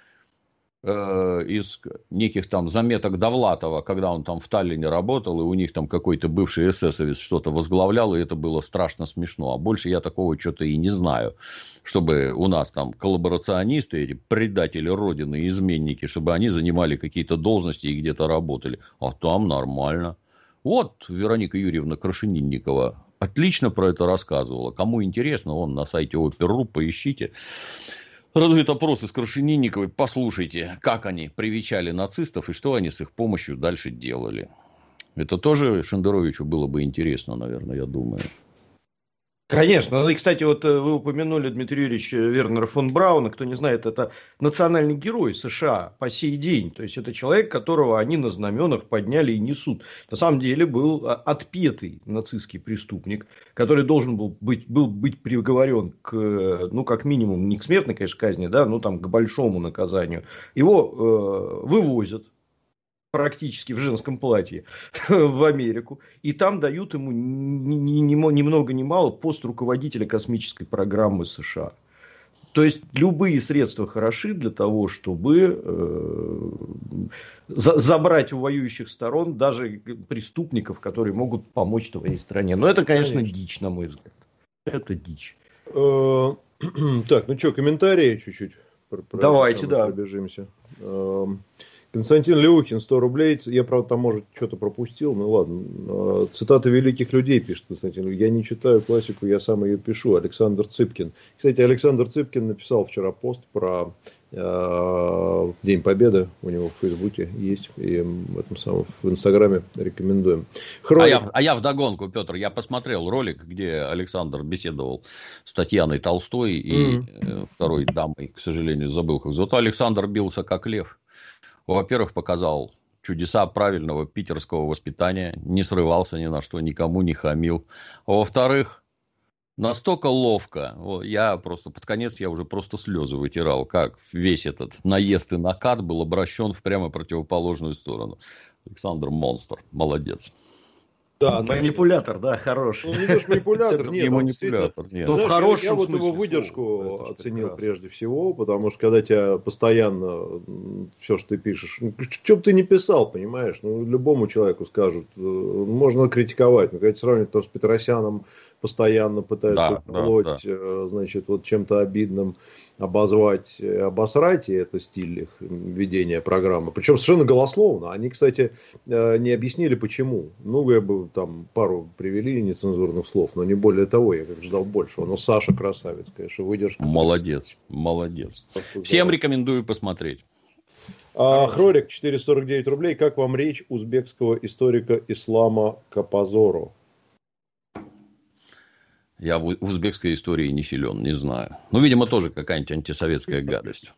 из неких там заметок Довлатова, когда он там в Таллине работал, и у них там какой-то бывший эсэсовец что-то возглавлял, и это было страшно смешно. А больше я такого что-то и не знаю. Чтобы у нас там коллаборационисты, эти предатели Родины, изменники, чтобы они занимали какие-то должности и где-то работали. А там нормально. Вот Вероника Юрьевна Крашенинникова отлично про это рассказывала. Кому интересно, он на сайте Опер.ру, поищите. Разведопрос из Крашенинниковой, послушайте, как они привечали нацистов и что они с их помощью дальше делали. Это тоже Шендеровичу было бы интересно, наверное, я думаю. Конечно. И, кстати, вот вы упомянули, Дмитрий Юрьевич, Вернера фон Брауна. Кто не знает, это национальный герой США по сей день. То есть, это человек, которого они на знаменах подняли и несут. На самом деле, был отпетый нацистский преступник, который должен был быть приговорен к, ну, как минимум, не к смертной, конечно, казни, да, но там к большому наказанию. Его вывозят практически в женском платье в Америку. И там дают ему ни много ни мало пост руководителя космической программы США. То есть, любые средства хороши для того, чтобы забрать у воюющих сторон даже преступников, которые могут помочь твоей стране. Но это, конечно, дичь, на мой взгляд. Это дичь. Так, ну что, комментарии чуть-чуть? Давайте, да. Пробежимся. Константин Леухин, 100 рублей. Я, правда, там, может, что-то пропустил. Ну, ладно. Цитаты великих людей, пишет Константин. Я не читаю классику, я сам ее пишу. Александр Цыпкин. Кстати, Александр Цыпкин написал вчера пост про День Победы. У него в Фейсбуке есть. И в этом самом, в Инстаграме рекомендуем. А я вдогонку, Петр, я посмотрел ролик, где Александр беседовал с Татьяной Толстой и второй дамой, к сожалению, забыл, как зовут. Александр бился как лев. Во-первых, показал чудеса правильного питерского воспитания, не срывался ни на что, никому не хамил. А во-вторых, настолько ловко, я просто под конец я уже просто слезы вытирал, как весь этот наезд и накат был обращен в прямо противоположную сторону. Александр монстр, молодец. Да, манипулятор, да, хороший. Ну, не то, что манипулятор, нет. Не манипулятор, нет. Ну, знаешь, я вот его выдержку оценил прежде всего, потому что когда тебя постоянно все, что ты пишешь, что бы ты ни писал, понимаешь, ну, любому человеку скажут, можно критиковать, но когда сравнивать то с Петросяном, постоянно пытаются уколоть, значит, вот чем-то обидным обозвать, обосрать, и это стиль их ведения программы. Причем совершенно голословно. Они, кстати, не объяснили, почему. Ну, я бы там пару привели нецензурных слов, но не более того, я как ждал большего. Но Саша красавец, конечно, выдержка. Молодец, молодец. Всем рекомендую посмотреть. Хрорик, 449 рублей. Как вам речь узбекского историка ислама Капазоро? Я в узбекской истории не силен, не знаю. Ну, видимо, тоже какая-нибудь антисоветская гадость.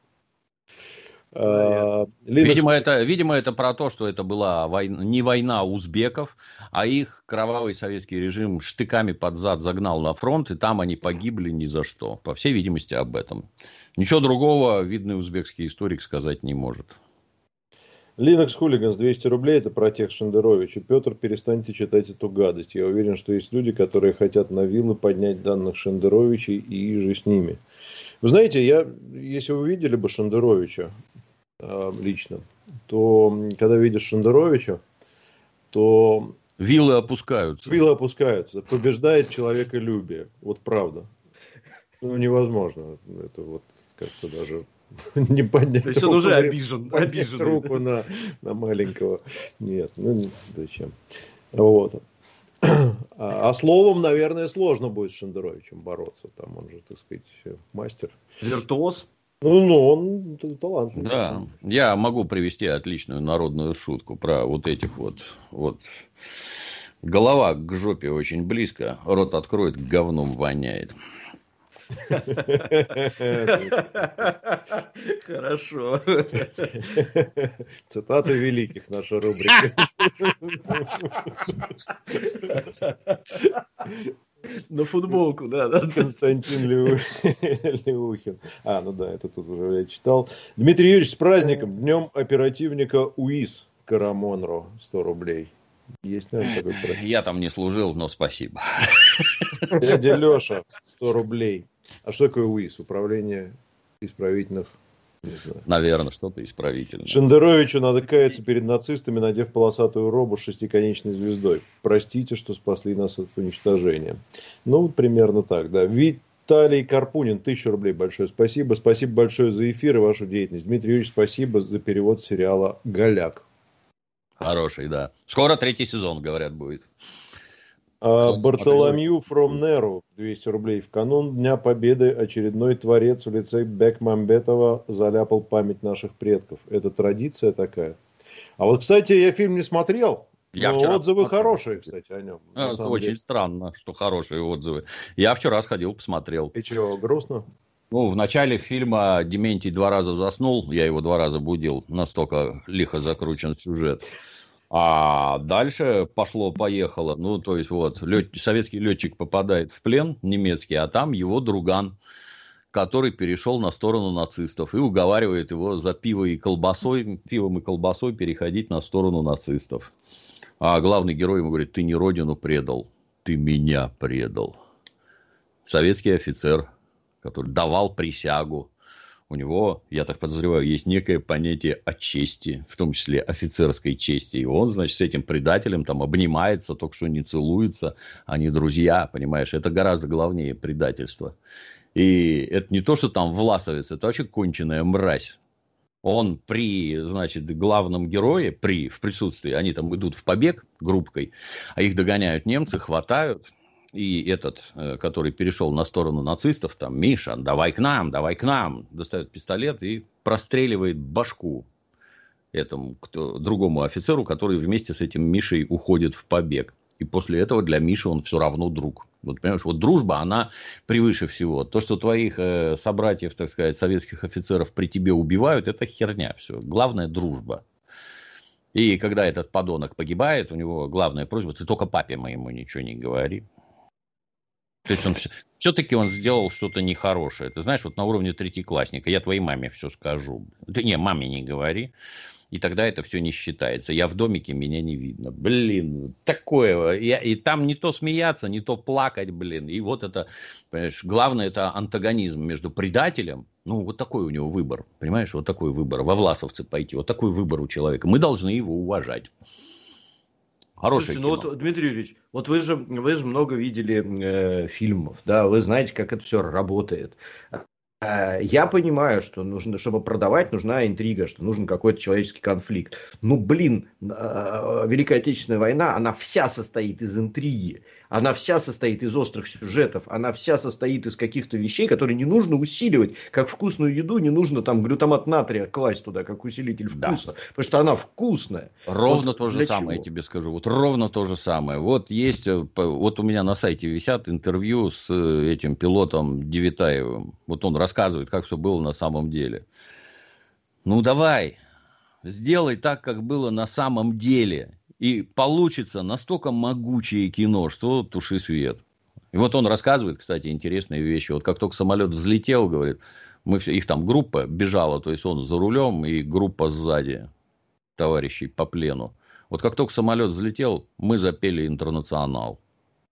Видимо, это про то, что это была не война узбеков, а их кровавый советский режим штыками под зад загнал на фронт, и там они погибли ни за что. По всей видимости, об этом. Ничего другого видный узбекский историк сказать не может. Linux Hooligans, 200 рублей, это про тех Шендеровича. Петр, перестаньте читать эту гадость. Я уверен, что есть люди, которые хотят на вилы поднять данных Шендеровичей и же с ними. Вы знаете, если вы видели бы Шендеровича лично, то когда видишь Шендеровича, то... Вилы опускаются. Вилы опускаются. Побеждает человеколюбие. Вот правда. Ну, невозможно. Это вот как-то даже... Не поднять. То есть он уже обижен. Руку на маленького. Нет, ну зачем. Вот. А словом, наверное, сложно будет с Шендеровичем бороться. Там он же, так сказать, мастер. Виртуоз. Он талантливый. Да, я могу привести отличную народную шутку про вот этих вот. Голова к жопе очень близко, рот откроет, говном воняет. Хорошо. Цитаты великих, наша рубрика. На футболку, да. Константин Леухин. Это тут уже я читал. Дмитрий Юрьевич, с праздником, днем оперативника УИС Карамонро, 100 рублей. Есть, наверное, такой праздник? Я там не служил, но спасибо. Дядя Леша, 100 рублей. А что такое УИС? Управление исправительных... Не знаю. Наверное, что-то исправительное. Шендеровичу надо каяться перед нацистами, надев полосатую робу с шестиконечной звездой. Простите, что спасли нас от уничтожения. Примерно так, да. Виталий Карпунин, 1000 рублей. Большое спасибо. Спасибо большое за эфир и вашу деятельность. Дмитрий Юрьевич, спасибо за перевод сериала «Голяк». Хороший, да. Скоро 3-й сезон, говорят, будет. Бартоломью from Nero, 200 рублей. В канун Дня Победы очередной творец в лице Бекмамбетова заляпал память наших предков. Это традиция такая. А вот, кстати, я фильм не смотрел. Я но вчера отзывы посмотрел. Хорошие, кстати, о нем. Очень странно, что хорошие отзывы. Я вчера сходил, посмотрел. И чего, грустно? В начале фильма Дементий 2 раза заснул. Я его 2 раза будил. Настолько лихо закручен сюжет. А дальше пошло-поехало. Советский летчик попадает в плен немецкий, а там его друган, который перешел на сторону нацистов и уговаривает его за пивом и колбасой переходить на сторону нацистов. А главный герой ему говорит: ты не родину предал, ты меня предал. Советский офицер, который давал присягу. У него, я так подозреваю, есть некое понятие о чести, в том числе офицерской чести. И он, значит, с этим предателем там обнимается, только что не целуется, они друзья, понимаешь. Это гораздо главнее предательство. И это не то, что там власовец, это вообще конченая мразь. Он главном герое, в присутствии, они там идут в побег группкой, а их догоняют немцы, хватают. И этот, который перешел на сторону нацистов, там: Миша, давай к нам, достает пистолет и простреливает башку этому другому офицеру, который вместе с этим Мишей уходит в побег. И после этого для Миши он все равно друг. Понимаешь, дружба, она превыше всего. То, что твоих собратьев, так сказать, советских офицеров при тебе убивают, это херня все. Главное — дружба. И когда этот подонок погибает, у него главная просьба: ты только папе моему ничего не говори. То есть все-таки он сделал что-то нехорошее. Ты знаешь, на уровне третьеклассника: я твоей маме все скажу. Ты маме не говори. И тогда это все не считается. Я в домике, меня не видно. Такое. И там не то смеяться, не то плакать, И вот это, понимаешь, главное — это антагонизм между предателем. Вот такой у него выбор. Понимаешь, вот такой выбор. Во власовцы пойти. Вот такой выбор у человека. Мы должны его уважать. Хорошее кино. Дмитрий Юрьевич, вы же много видели фильмов, да, вы знаете, как это все работает. Я понимаю, что нужно, чтобы продавать, нужна интрига, что нужен какой-то человеческий конфликт. Великая Отечественная война, она вся состоит из интриги, она вся состоит из острых сюжетов, она вся состоит из каких-то вещей, которые не нужно усиливать. Как вкусную еду не нужно там глютамат натрия класть туда, как усилитель вкуса, да. Потому что она вкусная. Ровно то же самое, я тебе скажу. Ровно то же самое. Есть, у меня на сайте висят интервью с этим пилотом Девитаевым. Он рассказывает, как все было на самом деле. Давай, сделай так, как было на самом деле. И получится настолько могучее кино, что туши свет. И он рассказывает, кстати, интересные вещи. Как только самолет взлетел, говорит, их там группа бежала, то есть он за рулем и группа сзади товарищей по плену. Как только самолет взлетел, мы запели «Интернационал».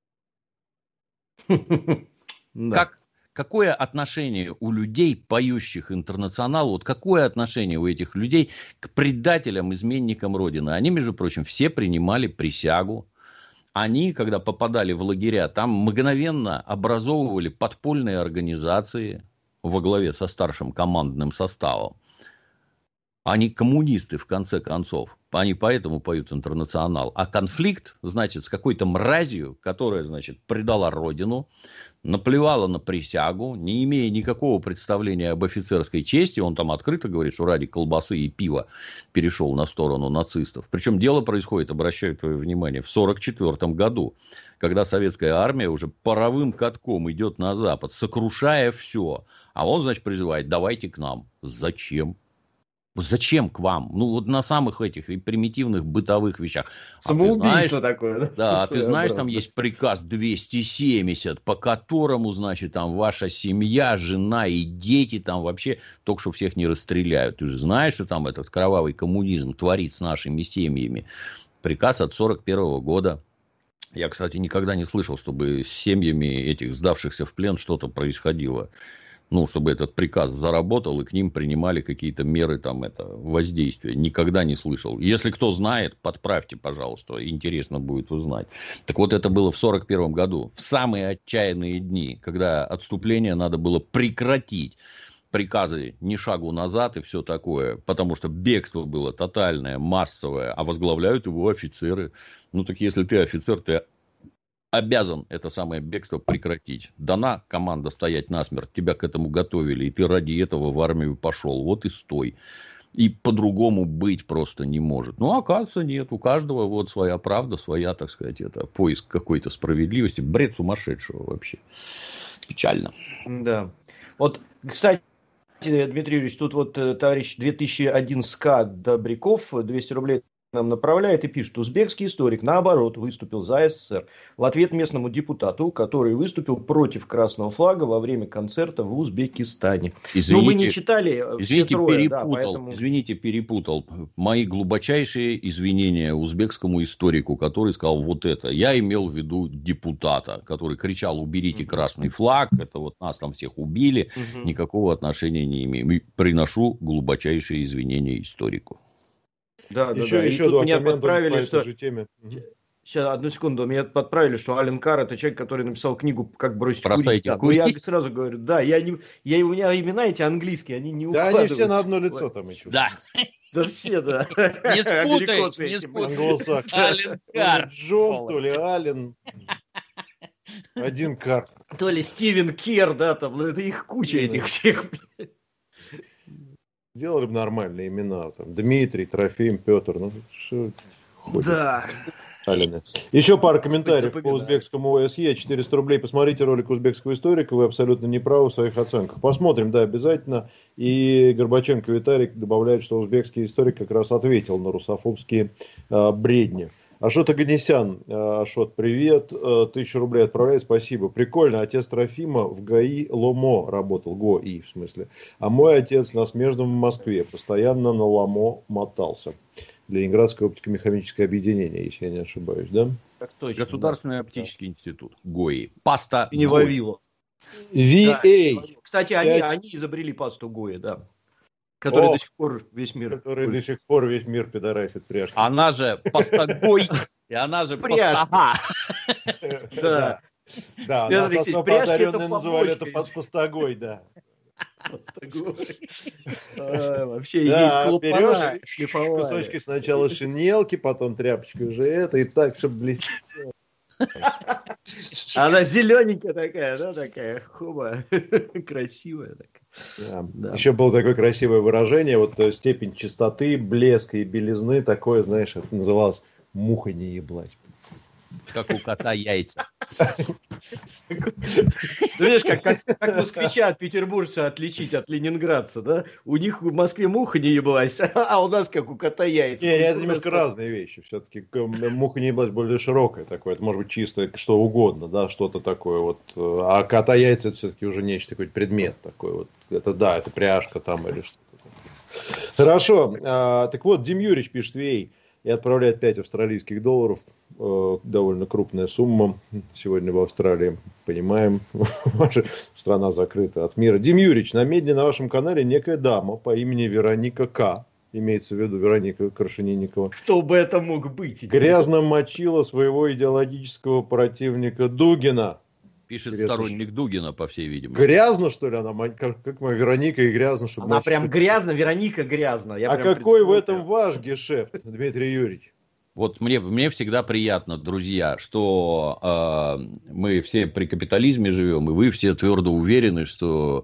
Какое отношение у людей, поющих «Интернационал», какое отношение у этих людей к предателям, изменникам Родины? Они, между прочим, все принимали присягу. Они, когда попадали в лагеря, там мгновенно образовывали подпольные организации во главе со старшим командным составом. Они коммунисты, в конце концов. Они поэтому поют «Интернационал». А конфликт, значит, с какой-то мразью, которая, значит, предала родину, наплевала на присягу, не имея никакого представления об офицерской чести. Он там открыто говорит, что ради колбасы и пива перешел на сторону нацистов. Причем дело происходит, обращаю твое внимание, в 1944 году, когда советская армия уже паровым катком идет на запад, сокрушая все. А он, значит, призывает: давайте к нам. Зачем? Зачем к вам? Ну, вот на самых этих и примитивных бытовых вещах. Самоубийство такое, да? Да, ты знаешь, там есть приказ 270, по которому, значит, там ваша семья, жена и дети там вообще только что всех не расстреляют. Ты же знаешь, что там этот кровавый коммунизм творит с нашими семьями. Приказ от 1941 года. Я, кстати, никогда не слышал, чтобы с семьями этих сдавшихся в плен что-то происходило. Ну, чтобы этот приказ заработал, и к ним принимали какие-то меры там, воздействия. Никогда не слышал. Если кто знает, подправьте, пожалуйста. Интересно будет узнать. Так вот, это было в 1941 году. В самые отчаянные дни, когда отступление надо было прекратить. Приказы ни шагу назад и все такое. Потому что бегство было тотальное, массовое. А возглавляют его офицеры. Ну, так если ты офицер, ты обязан это самое бегство прекратить. Дана команда стоять насмерть. Тебя к этому готовили. И ты ради этого в армию пошел. Вот и стой. И по-другому быть просто не может. Ну, оказывается, нет. У каждого вот своя правда, своя, так сказать, это поиск какой-то справедливости. Бред сумасшедшего вообще. Печально. Да. Вот, кстати, Дмитрий Юрьевич, тут вот товарищ 2011К Добряков 200 рублей нам направляет и пишет: узбекский историк, наоборот, выступил за СССР в ответ местному депутату, который выступил против красного флага во время концерта в Узбекистане. Извините, но мы не читали все трое. Перепутал, да, поэтому... Извините, перепутал. Мои глубочайшие извинения узбекскому историку, который сказал вот это. Я имел в виду депутата, который кричал: уберите красный флаг, это вот нас там всех убили, никакого отношения не имеем. И приношу глубочайшие извинения историку. Да, еще два меня коммента подправили, по что... этой же теме. Сейчас, одну секунду, меня подправили, что Ален Карр — это человек, который написал книгу «Как бросить курить». Да, курить. я сразу говорю, да, у меня имена эти английские, они не укладываются. Да, они все на одно лицо там еще. Да. Да все, да. Не спутай. Ален Карр. Джон, то ли Ален. Один Карр. То ли Стивен Кер, да, там, это их куча этих всех. Делали бы нормальные имена. Там, Дмитрий, Трофим, Петр. Ну, что да. Алина. Еще пара комментариев по узбекскому ОСЕ. 400 рублей. Посмотрите ролик узбекского историка. Вы абсолютно не правы в своих оценках. Посмотрим, да, обязательно. И Горбаченко Виталик добавляет, что узбекский историк как раз ответил на русофобские бредни. Ашот Аганесян. Ашот, привет. 1000 рублей отправляет, спасибо. Прикольно. Отец Трофима в ГАИ Ломо работал. ГОИ, в смысле. А мой отец на Смежном в Москве. Постоянно на Ломо мотался. Ленинградское оптико-механическое объединение, если я не ошибаюсь, да? Так точно. Государственный оптический институт. ГОИ. Паста не Вавило. VA. Да, кстати, они изобрели пасту ГОИ, да. Который до сих пор весь мир. Который до сих пор весь мир пидорасит пряжки. Она же пастогой, и она же пряжка. Да. Да, нас особо одаренные называли это пастогой, да. Вообще ей клапана шлифовали. Кусочки сначала шинелки, потом тряпочкой уже это, и так, чтобы блестело. Она зелененькая такая, да, такая, хуба, красивая такая. Да. Еще было такое красивое выражение, вот степень чистоты, блеска и белизны, такое, знаешь, это называлось муха не еблать. Как у кота яйца. Видишь, как москвича от петербуржца отличить от ленинградца, да? У них в Москве муха не еблась, а у нас как у кота яйца. Не, это немножко разные вещи. Все-таки муха не еблась более широкая такое. Это может быть чисто что угодно, да, что-то такое вот. А кота яйца это все-таки уже нечто, какой-то предмет такой вот. Это да, это пряжка там или что-то. Хорошо. Так вот, Дим Юрьевич пишет ей и отправляет 5 австралийских долларов. Довольно крупная сумма сегодня в Австралии, понимаем, ваша страна закрыта от мира. Дим Юрьевич, на медне на вашем канале некая дама по имени Вероника К, имеется в виду Вероника Крашенинникова. Кто бы это мог быть? Грязно мочила своего идеологического противника Дугина. Пишет Интересно, сторонник Дугина, по всей видимости. Грязно, что ли, она, как моя Вероника, и грязно, чтобы... Она начать... прям грязно, Вероника грязно. Я а прям какой в представляю. этом ваш гешефт, Дмитрий Юрьевич? Вот мне всегда приятно, друзья, что мы все при капитализме живем, и вы все твердо уверены, что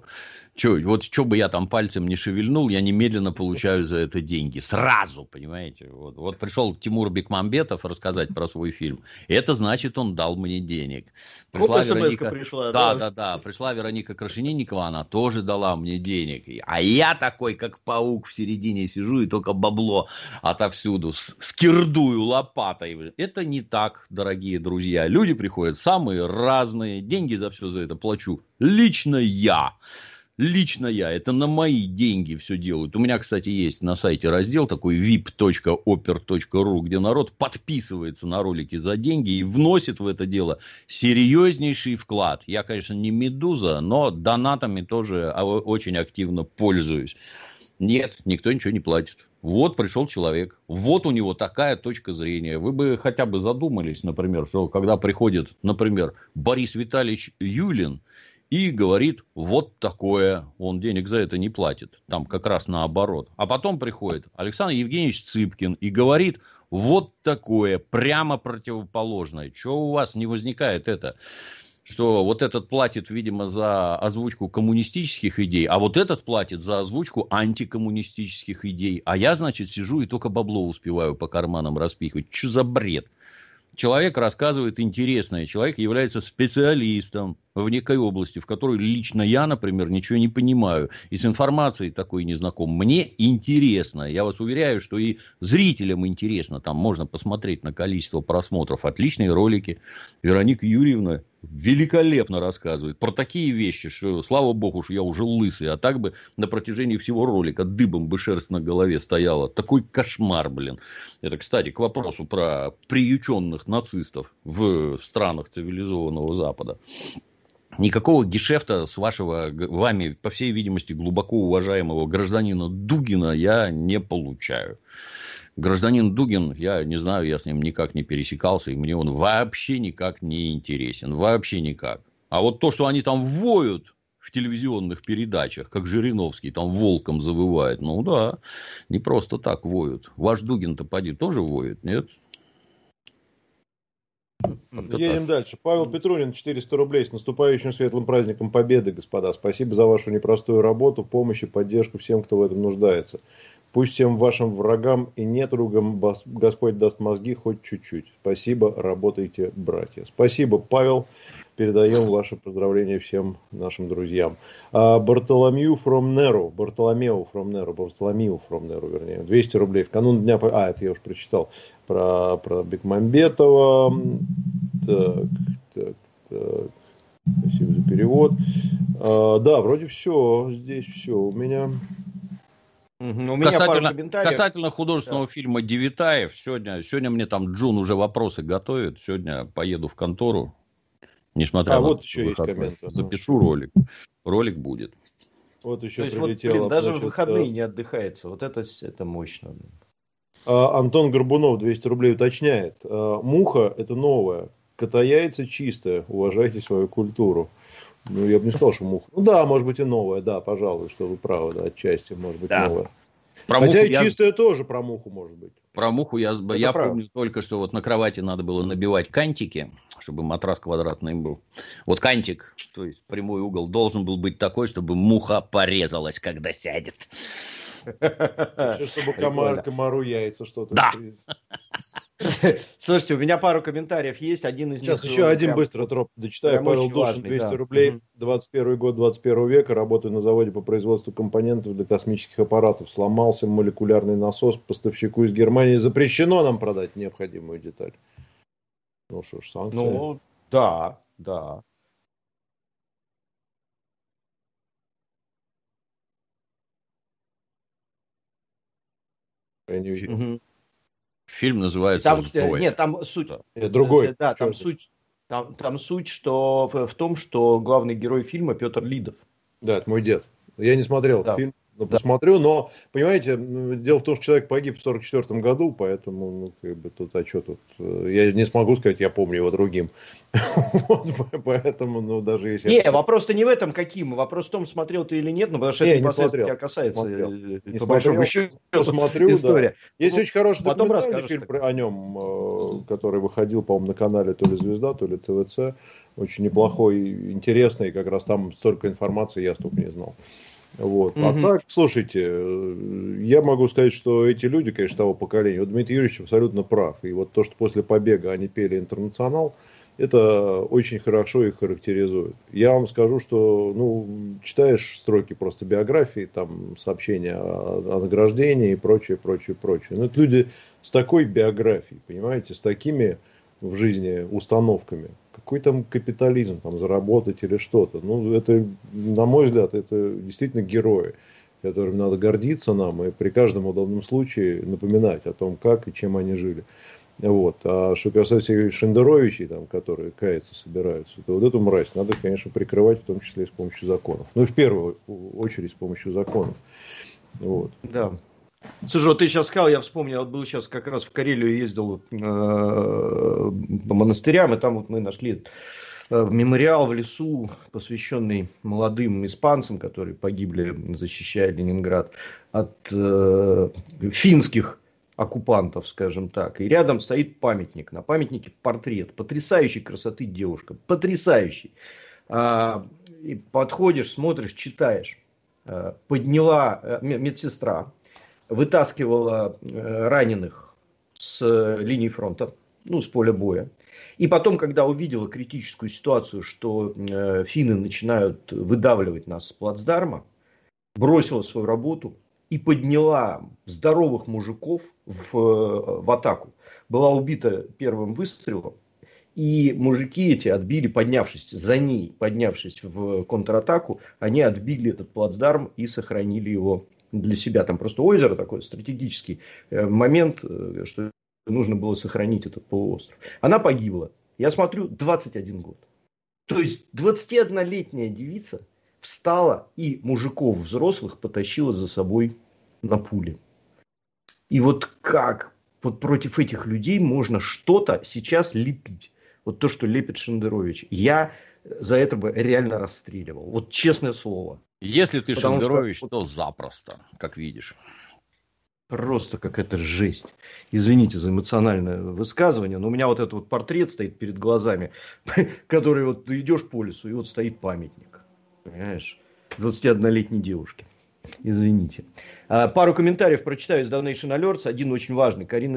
что бы я там пальцем не шевельнул, я немедленно получаю за это деньги. Сразу, понимаете? Вот пришел Тимур Бекмамбетов рассказать про свой фильм. Это значит, он дал мне денег. Пришла Вот Вероника... пришла, Да. Пришла Вероника Крашенинникова, она тоже дала мне денег. А я такой, как паук, в середине сижу и только бабло отовсюду скирдую лопатой. Это не так, дорогие друзья. Люди приходят самые разные. Деньги за все за это плачу. Лично я. Это на мои деньги все делают. У меня, кстати, есть на сайте раздел такой vip.oper.ru, где народ подписывается на ролики за деньги и вносит в это дело серьезнейший вклад. Я, конечно, не медуза, но донатами тоже очень активно пользуюсь. Нет, никто ничего не платит. Вот пришел человек, вот у него такая точка зрения. Вы бы хотя бы задумались, например, что когда приходит, например, Борис Витальевич Юлин, и говорит, вот такое, он денег за это не платит. Там как раз наоборот. А потом приходит Александр Евгеньевич Цыпкин и говорит, вот такое, прямо противоположное. Чего у вас не возникает это? Что вот этот платит, видимо, за озвучку коммунистических идей, а вот этот платит за озвучку антикоммунистических идей. А я, значит, сижу и только бабло успеваю по карманам распихивать. Что за бред? Человек рассказывает интересное. Человек является специалистом в некой области, в которой лично я, например, ничего не понимаю. И с информацией такой не знаком. Мне интересно. Я вас уверяю, что и зрителям интересно. Там можно посмотреть на количество просмотров. Отличные ролики. Вероника Юрьевна великолепно рассказывает про такие вещи, что, слава богу, что я уже лысый. А так бы на протяжении всего ролика дыбом бы шерсть на голове стояла. Такой кошмар, блин. Это, кстати, к вопросу про приюченных нацистов в странах цивилизованного Запада. Никакого гешефта с вашего, вами, по всей видимости, глубоко уважаемого гражданина Дугина я не получаю. Гражданин Дугин, я не знаю, я с ним никак не пересекался, и мне он вообще никак не интересен. Вообще никак. А вот то, что они там воют в телевизионных передачах, как Жириновский там волком завывает, ну да, не просто так воют. Ваш Дугин-то, поди, тоже воет, нет? Едем дальше. Павел Петрунин, 400 рублей. С наступающим светлым праздником Победы, господа. Спасибо за вашу непростую работу, помощь и поддержку всем, кто в этом нуждается. Пусть всем вашим врагам и недругам Господь даст мозги хоть чуть-чуть. Спасибо, работайте, братья. Спасибо, Павел. Передаем ваши поздравления всем нашим друзьям. Бартоломеу from Nero, вернее, 200 рублей. В канун Дня Победы. Это я уже прочитал. Про Бекмамбетова. Так. Спасибо за перевод. Да, вроде все. Здесь все у меня. У меня пару комментариев. Касательно художественного фильма «Девитаев», сегодня мне там Джун уже вопросы готовит. Сегодня поеду в контору. Несмотря на вот еще есть комменты. Запишу ролик. Ролик будет. Вот еще то есть, прилетело. даже в выходные не отдыхается. Вот это мощно. Антон Горбунов 200 рублей уточняет. Муха – это новая. Кота-яйца чистая. Уважайте свою культуру. Ну, я бы не сказал, что муха. Ну да, может быть и новая. Да, пожалуй, что вы правы. Да, отчасти может быть новая. Хотя и чистая тоже про муху может быть. Про муху я помню только, что вот на кровати надо было набивать кантики, чтобы матрас квадратный был. Вот кантик, то есть прямой угол, должен был быть такой, чтобы муха порезалась, когда сядет. Чтобы комару яйца что-то. Да. Слушайте, у меня пару комментариев есть. Один из Сейчас них еще один быстро троп дочитаю. Павел Душин, 200 рублей. 21 год, 21 века. Работаю на заводе по производству компонентов для космических аппаратов. Сломался молекулярный насос. Поставщику из Германии запрещено нам продать необходимую деталь. Ну что ж, санкции. Ну, да. Я не вижу. Фильм называется «Зоя». Нет, там суть... другой. Да, там суть, что в том, что главный герой фильма Петр Лидов. Да, это мой дед. Я не смотрел этот фильм. Ну, посмотрю, но, понимаете, дело в том, что человек погиб в 1944 году, поэтому, ну, как бы тут, а что тут, я не смогу сказать, я помню его другим. Вот, поэтому, ну, даже если... Не, вопрос-то не в этом каким, вопрос в том, смотрел ты или нет, ну, потому что это непосредственно тебя касается, по большому счету, история. Да. Есть очень хороший потом документальный фильм о нем, который выходил, по-моему, на канале то ли «Звезда», то ли ТВЦ, очень неплохой, интересный, как раз там столько информации я столько не знал. Вот. А так, слушайте, я могу сказать, что эти люди, конечно, того поколения, вот Дмитрий Юрьевич абсолютно прав. И вот то, что после побега они пели «Интернационал», это очень хорошо их характеризует. Я вам скажу, что, ну, читаешь строки просто биографии, там, сообщения о награждении и прочее, прочее, прочее. Но это люди с такой биографией, понимаете, с такими в жизни установками. Какой там капитализм, там, заработать или что-то. Ну, это, на мой взгляд, это действительно герои, которым надо гордиться нам и при каждом удобном случае напоминать о том, как и чем они жили. Вот. А что касается Шендеровичей, там, которые каяться собираются, то вот эту мразь надо, конечно, прикрывать, в том числе и с помощью законов. Ну и в первую очередь с помощью законов. Вот. Да. Слушай, вот ты сейчас сказал, я вспомнил, вот был сейчас как раз в Карелию ездил по монастырям, и там вот мы нашли мемориал в лесу, посвященный молодым испанцам, которые погибли, защищая Ленинград от финских оккупантов, скажем так. И рядом стоит памятник. На памятнике портрет потрясающей красоты девушка. Потрясающий. И подходишь, смотришь, читаешь. Подняла медсестра, вытаскивала раненых с линии фронта, ну, с поля боя. И потом, когда увидела критическую ситуацию, что финны начинают выдавливать нас с плацдарма, бросила свою работу и подняла здоровых мужиков в атаку. Была убита первым выстрелом. И мужики эти отбили, поднявшись за ней, поднявшись в контратаку, они отбили этот плацдарм и сохранили его для себя. Там просто озеро такой стратегический момент, что нужно было сохранить этот полуостров. Она погибла. Я смотрю, 21 год. То есть 21-летняя девица встала и мужиков взрослых потащила за собой на пули. И вот как вот против этих людей можно что-то сейчас лепить? Вот то, что лепит Шендерович. Я за это бы реально расстреливал. Вот честное слово. Если ты Шендерович, то запросто, как видишь. Просто какая-то жесть. Извините за эмоциональное высказывание, но у меня вот этот вот портрет стоит перед глазами, который вот ты идешь по лесу, и вот стоит памятник. Понимаешь? 21-летней девушке. Извините. Пару комментариев прочитаю из Donation Alerts. Один очень важный. Карина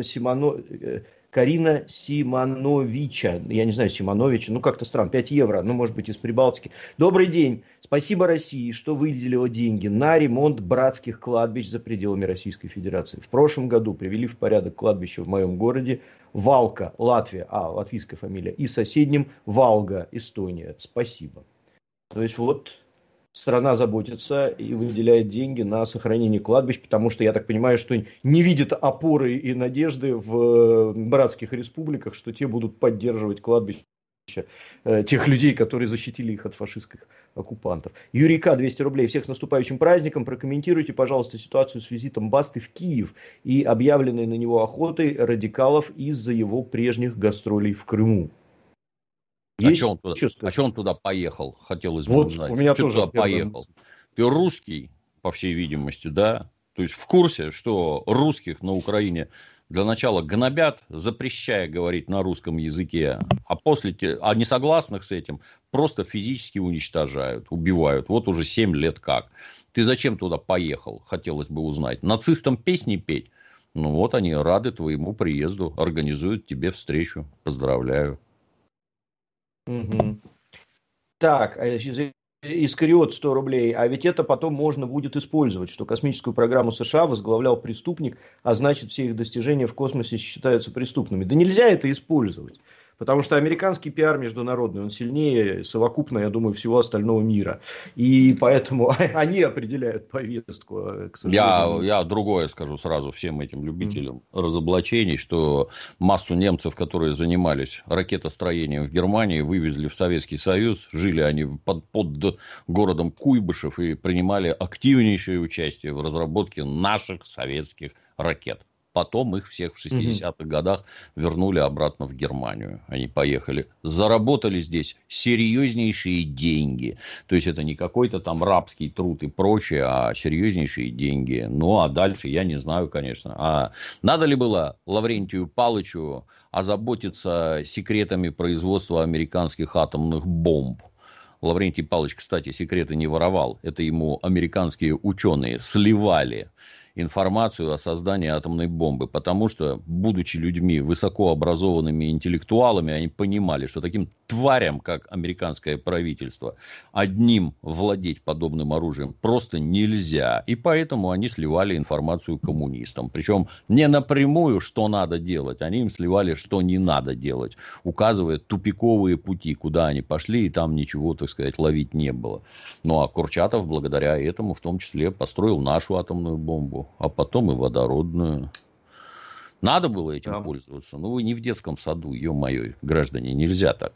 Симоновича. Я не знаю, Симоновича. Ну, как-то странно. 5 евро. Ну, может быть, из Прибалтики. Добрый день. Спасибо России, что выделила деньги на ремонт братских кладбищ за пределами Российской Федерации. В прошлом году привели в порядок кладбище в моем городе Валка, Латвия, латвийская фамилия, и соседнем Валга, Эстония. Спасибо. То есть вот страна заботится и выделяет деньги на сохранение кладбищ, потому что, я так понимаю, что не видит опоры и надежды в братских республиках, что те будут поддерживать кладбища тех людей, которые защитили их от фашистских оккупантов. Юрий К. 200 рублей. Всех с наступающим праздником. Прокомментируйте, пожалуйста, ситуацию с визитом Басты в Киев и объявленной на него охотой радикалов из-за его прежних гастролей в Крыму. А что он туда поехал? Хотелось бы вот узнать. У меня что тоже туда поехал? Ты русский, по всей видимости, да? То есть в курсе, что русских на Украине для начала гнобят, запрещая говорить на русском языке, а после несогласных с этим просто физически уничтожают, убивают. Вот уже 7 лет как. Ты зачем туда поехал? Хотелось бы узнать. Нацистам песни петь? Ну вот они рады твоему приезду, организуют тебе встречу. Поздравляю. Угу. Так, Искариот 100 рублей. А ведь это потом можно будет использовать, что космическую программу США возглавлял преступник, а значит все их достижения в космосе считаются преступными. Да нельзя это использовать. Потому что американский пиар международный, он сильнее совокупно, я думаю, всего остального мира. И поэтому они определяют повестку, к сожалению. Я другое скажу сразу всем этим любителям разоблачений, что массу немцев, которые занимались ракетостроением в Германии, вывезли в Советский Союз, жили они под городом Куйбышев и принимали активнейшее участие в разработке наших советских ракет. Потом их всех в 60-х годах вернули обратно в Германию. Они поехали, заработали здесь серьезнейшие деньги. То есть, это не какой-то там рабский труд и прочее, а серьезнейшие деньги. Ну, а дальше я не знаю, конечно. А надо ли было Лаврентию Палычу озаботиться секретами производства американских атомных бомб? Лаврентий Павлович, кстати, секреты не воровал. Это ему американские ученые сливали информацию о создании атомной бомбы, потому что, будучи людьми высокообразованными интеллектуалами, они понимали, что таким тварям, как американское правительство, одним владеть подобным оружием просто нельзя. И поэтому они сливали информацию коммунистам. Причем не напрямую, что надо делать, они им сливали, что не надо делать, указывая тупиковые пути, куда они пошли, и там ничего, так сказать, ловить не было. Ну, а Курчатов благодаря этому в том числе построил нашу атомную бомбу, а потом и водородную. Надо было этим пользоваться. Ну, вы не в детском саду, ё-моё, граждане, нельзя так.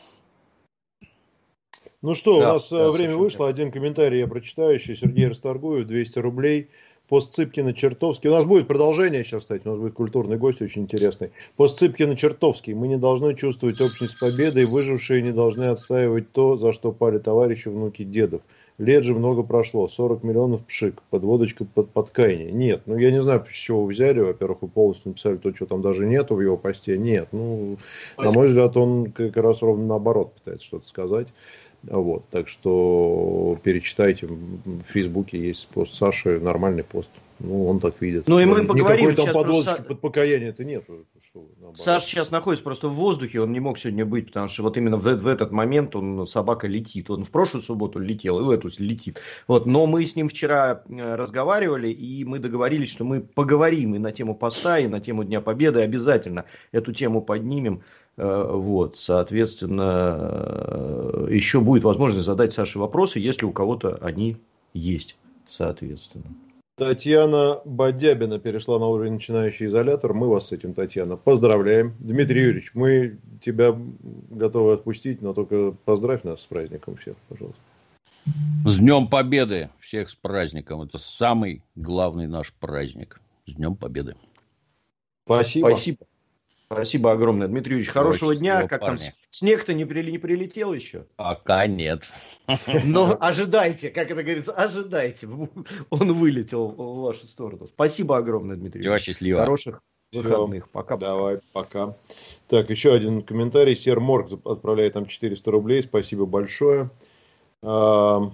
Ну что, у нас время вышло. Один комментарий я прочитаю еще. Сергей Расторгуев, 200 рублей. Пост Цыпкина-Чертовский. У нас будет продолжение сейчас, кстати. У нас будет культурный гость очень интересный. Пост Цыпкина-Чертовский. Мы не должны чувствовать общность победы, и выжившие не должны отстаивать то, за что пали товарищи, внуки дедов. Лет же много прошло, 40 миллионов пшик, подводочка под подкаяние. Нет, ну я не знаю, с чего вы взяли. Во-первых, вы полностью написали то, что там даже нету в его посте. Нет, ну, на мой взгляд, он как раз ровно наоборот пытается что-то сказать. Вот, так что перечитайте, в Фейсбуке есть пост Саши, нормальный пост. Ну, он так видит. Ну, и мы поговорим. Никакой там подводочки под покаяние-то нет. Саша сейчас находится просто в воздухе, он не мог сегодня быть, потому что вот именно в этот момент собака летит. Он в прошлую субботу летел, и в эту летит. Вот, но мы с ним вчера разговаривали, и мы договорились, что мы поговорим и на тему поста, и на тему Дня Победы. Обязательно эту тему поднимем. Вот, соответственно, еще будет возможность задать Саше вопросы, если у кого-то они есть, соответственно. Татьяна Бадябина перешла на уровень начинающий изолятор. Мы вас с этим, Татьяна, поздравляем. Дмитрий Юрьевич, мы тебя готовы отпустить, но только поздравь нас с праздником всех, пожалуйста. С Днем Победы! Всех с праздником. Это самый главный наш праздник. С Днем Победы. Спасибо. Спасибо огромное, Дмитрий Юрьевич. Хорошего дня. Как там, снег-то не прилетел еще? Пока нет. Но ожидайте, как это говорится, ожидайте. Он вылетел в вашу сторону. Спасибо огромное, Дмитрий Юрьевич. Счастливо. Хороших выходных. Пока. Давай, пока. Так, еще один комментарий. Сер Морг отправляет нам 400 рублей. Спасибо большое. Так,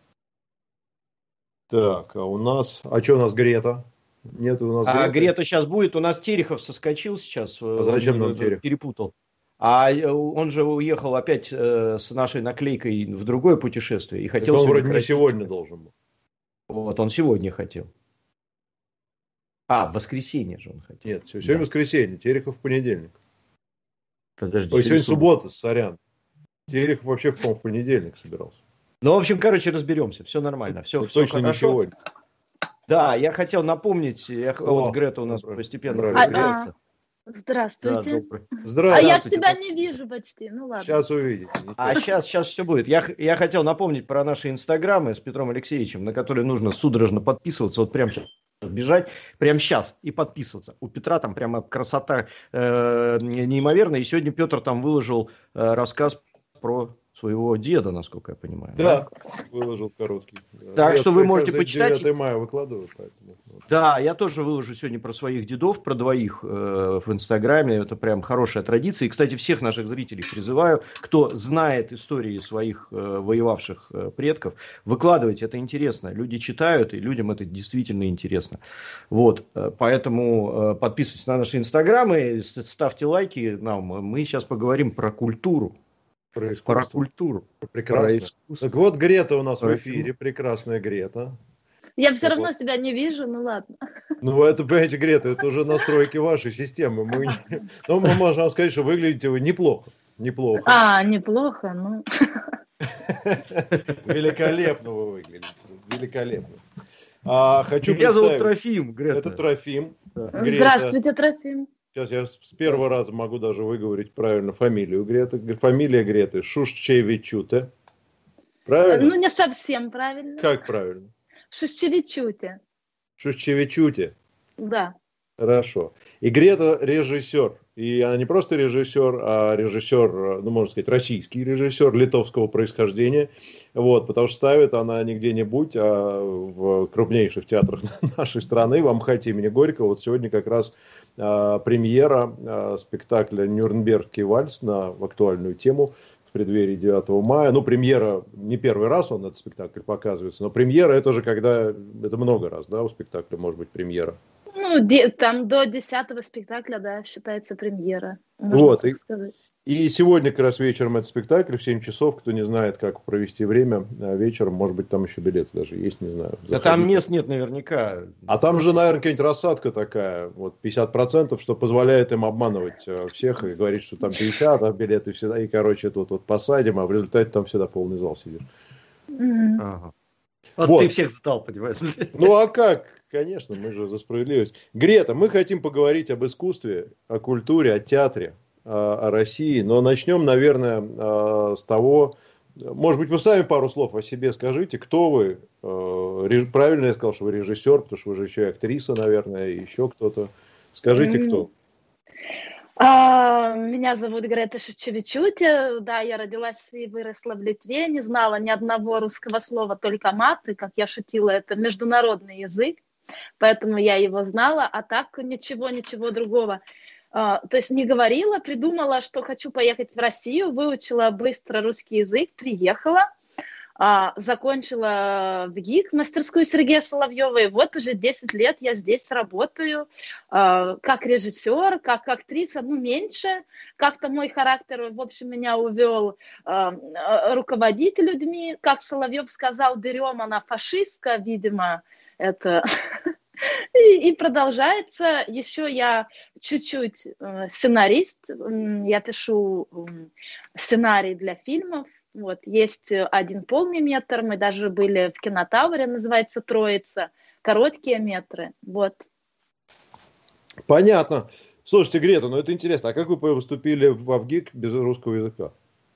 а у нас... А что у нас Грета? Нет, у нас Грета сейчас будет. У нас Терехов соскочил сейчас. А зачем нам Терехов? Перепутал. А он же уехал опять с нашей наклейкой в другое путешествие. И хотел. Он вроде не сегодня должен был. Вот, он сегодня хотел. В воскресенье же он хотел. Нет, сегодня воскресенье. Терехов в понедельник. Подожди. Ой, сегодня суббота, сорян. Терехов вообще, по-моему, в понедельник собирался. Ну, в общем, разберемся. Все нормально. Все точно хорошо. Не сегодня. Да, я хотел напомнить, вот Грета у нас постепенно появляется. Здравствуйте. Да, здравствуйте. Я себя не вижу почти, ну ладно. Сейчас увидите. Сейчас все будет. Я хотел напомнить про наши инстаграмы с Петром Алексеевичем, на которые нужно судорожно подписываться, вот прямо сейчас бежать, прямо сейчас и подписываться. У Петра там прямо красота неимоверная, и сегодня Петр там выложил рассказ про своего деда, насколько я понимаю. Да, выложил короткий. Так что вы можете почитать. 9 мая выкладываю, поэтому. Да, я тоже выложу сегодня про своих дедов, про двоих в Инстаграме. Это прям хорошая традиция. И, кстати, всех наших зрителей призываю, кто знает истории своих воевавших предков, выкладывайте, это интересно. Люди читают, и людям это действительно интересно. Вот, поэтому подписывайтесь на наши Инстаграмы, ставьте лайки нам. Мы сейчас поговорим про культуру. Про культуру. Прекрасно. Так вот, Грета у нас в эфире. Прекрасная Грета. Я все равно себя не вижу, ну ладно. Ну, это, понимаете, Грета, это уже настройки вашей системы. Но мы можем сказать, что выглядите вы неплохо. Неплохо. Неплохо, ну. Великолепно вы выглядите. Великолепно. Меня зовут Трофим, Грета. Это Трофим. Грета. Здравствуйте, Трофим. Сейчас я с первого раза могу даже выговорить правильно фамилию Греты. Фамилия Греты Шушчевичуте. Правильно? Ну, не совсем правильно. Как правильно? Шушчевичуте. Шушчевичуте. Да. Хорошо. И Грета режиссер. И она не просто режиссер, а режиссер, ну, можно сказать, российский режиссер литовского происхождения. Вот, потому что ставит она не где-нибудь, а в крупнейших театрах нашей страны, в Амхате имени Горького. Вот сегодня как раз премьера спектакля «Нюрнбергский вальс» в актуальную тему в преддверии 9 мая. Ну, премьера, не первый раз он, этот спектакль, показывается, но премьера это же когда, это много раз, да, у спектакля может быть премьера. Ну, там до 10-го спектакля, да, считается премьера. Вот, и сегодня как раз вечером этот спектакль в 7 часов, кто не знает, как провести время вечером, может быть, там еще билеты даже есть, не знаю. Да там мест нет наверняка. А там же, наверное, какая-нибудь рассадка такая, вот 50%, что позволяет им обманывать всех и говорить, что там 50, а билеты всегда, и, короче, тут вот посадим, а в результате там всегда полный зал сидишь. Ага. Вот ты всех сдал, понимаешь? Ну, а как? Конечно, мы же за справедливость. Грета, мы хотим поговорить об искусстве, о культуре, о театре, о России. Но начнем, наверное, с того, может быть, вы сами пару слов о себе скажите. Кто вы? Правильно я сказал, что вы режиссер, потому что вы же еще и актриса, наверное, и еще кто-то. Скажите, кто? Меня зовут Грета Шушчевичуте. Да, я родилась и выросла в Литве. Не знала ни одного русского слова, только маты. Как я шутила, это международный язык. Поэтому я его знала, а так ничего другого. То есть не говорила, придумала, что хочу поехать в Россию, выучила быстро русский язык, приехала, закончила в ГИК, мастерскую Сергея Соловьева, и вот уже 10 лет я здесь работаю как режиссер, как актриса, ну меньше. Как-то мой характер, в общем, меня увел руководить людьми. Как Соловьев сказал, берем, она фашистка, видимо, это... И продолжается. Еще я чуть-чуть сценарист. Я пишу сценарий для фильмов. Вот. Есть один полный метр. Мы даже были в кинотавре, называется «Троица». Короткие метры. Вот. Понятно. Слушайте, Грета, ну это интересно. А как вы поступили в ВГИК без русского языка?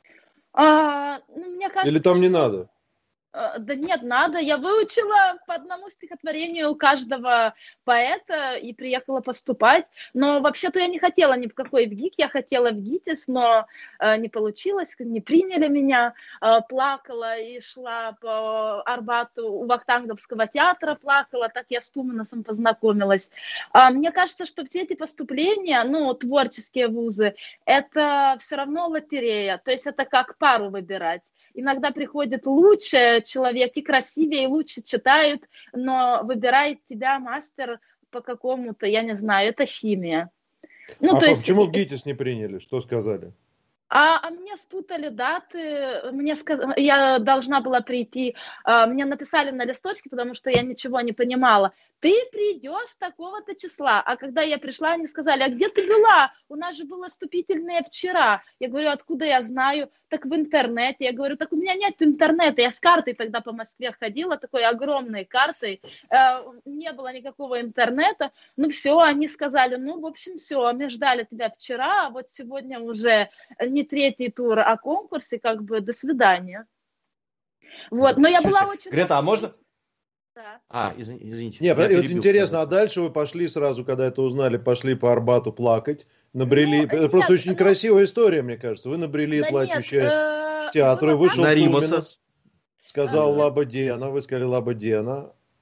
Мне кажется, или там не надо? Да нет, надо. Я выучила по одному стихотворению у каждого поэта и приехала поступать. Но вообще-то я не хотела ни в какой ВГИК, я хотела в ГИТИС, но не получилось, не приняли меня. Плакала и шла по Арбату у Вахтанговского театра, плакала, так я с Туманосом познакомилась. Мне кажется, что все эти поступления, ну, творческие вузы, это все равно лотерея, то есть это как пару выбирать. Иногда приходит лучше человек, и красивее, и лучше читают, но выбирает тебя мастер по какому-то, я не знаю, это химия. Ну, то есть... почему в ГИТИС не приняли? Что сказали? Мне спутали даты, я должна была прийти, мне написали на листочке, потому что я ничего не понимала. Ты придешь такого-то числа. А когда я пришла, они сказали, а где ты была? У нас же было вступительное вчера. Я говорю, откуда я знаю? Так в интернете. Я говорю, так у меня нет интернета. Я с картой тогда по Москве ходила, такой огромной картой. Не было никакого интернета. Ну все, они сказали, ну в общем все, мы ждали тебя вчера, а вот сегодня уже не третий тур, а конкурс, и как бы до свидания. Вот, но я была очень... Грета, а можно... Да. Извините. Нет, это интересно, а дальше вы пошли сразу, когда это узнали, пошли по Арбату плакать, набрели, это просто очень красивая история, мне кажется, вы набрели плачущие в театр, и вышел Туманос, сказал Лабадиана, вы сказали Лабадиана.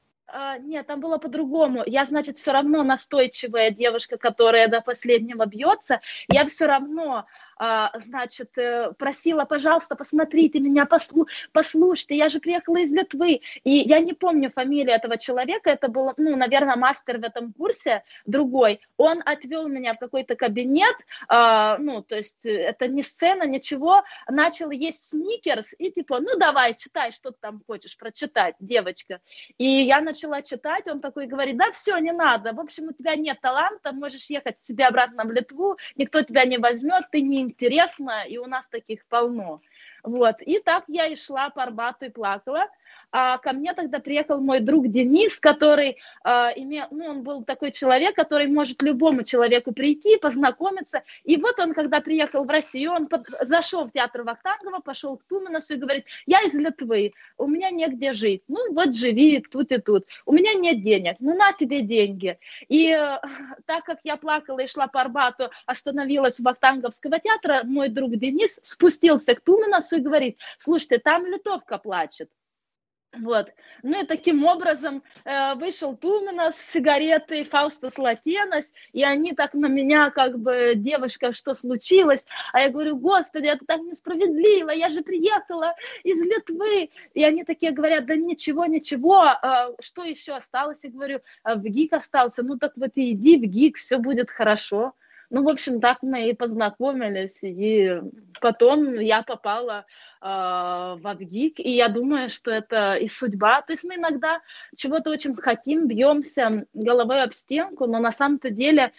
Нет, там было по-другому. Я, значит, все равно настойчивая девушка, которая до последнего бьется. Я все равно, значит, просила, пожалуйста, посмотрите меня, послушайте, я же приехала из Литвы. И я не помню фамилию этого человека, это был, ну, наверное, мастер в этом курсе, другой. Он отвел меня в какой-то кабинет, ну, то есть это не сцена, ничего. Начал есть сникерс и типа, ну, давай, читай, что ты там хочешь прочитать, девочка. И я начала читать, он такой говорит, да все, не надо, в общем, у тебя нет таланта, можешь ехать к себе обратно в Литву, никто тебя не возьмет, ты неинтересна, и у нас таких полно. Вот, и так я и шла по Арбату и плакала. А ко мне тогда приехал мой друг Денис, который он был такой человек, который может любому человеку прийти, познакомиться. И вот он, когда приехал в Россию, он зашел в театр Вахтангова, пошел к Туменосу и говорит, я из Литвы, у меня негде жить. Ну вот живи тут и тут. У меня нет денег, ну на тебе деньги. И так как я плакала и шла по Арбату, остановилась у Вахтанговского театра, мой друг Денис спустился к Туменосу и говорит, слушайте, там литовка плачет. Вот. Ну и таким образом вышел Туменос с сигаретой, Фаустас Латенос, и они так на меня, как бы, девушка, что случилось? А я говорю, господи, это так несправедливо, я же приехала из Литвы. И они такие говорят, да ничего, что еще осталось? Я говорю, в ГИК остался, ну так вот и иди в ГИК, все будет хорошо. Ну, в общем, так мы и познакомились, и потом я попала в ВГИК, и я думаю, что это и судьба. То есть мы иногда чего-то очень хотим, бьемся головой об стенку, но на самом-то деле,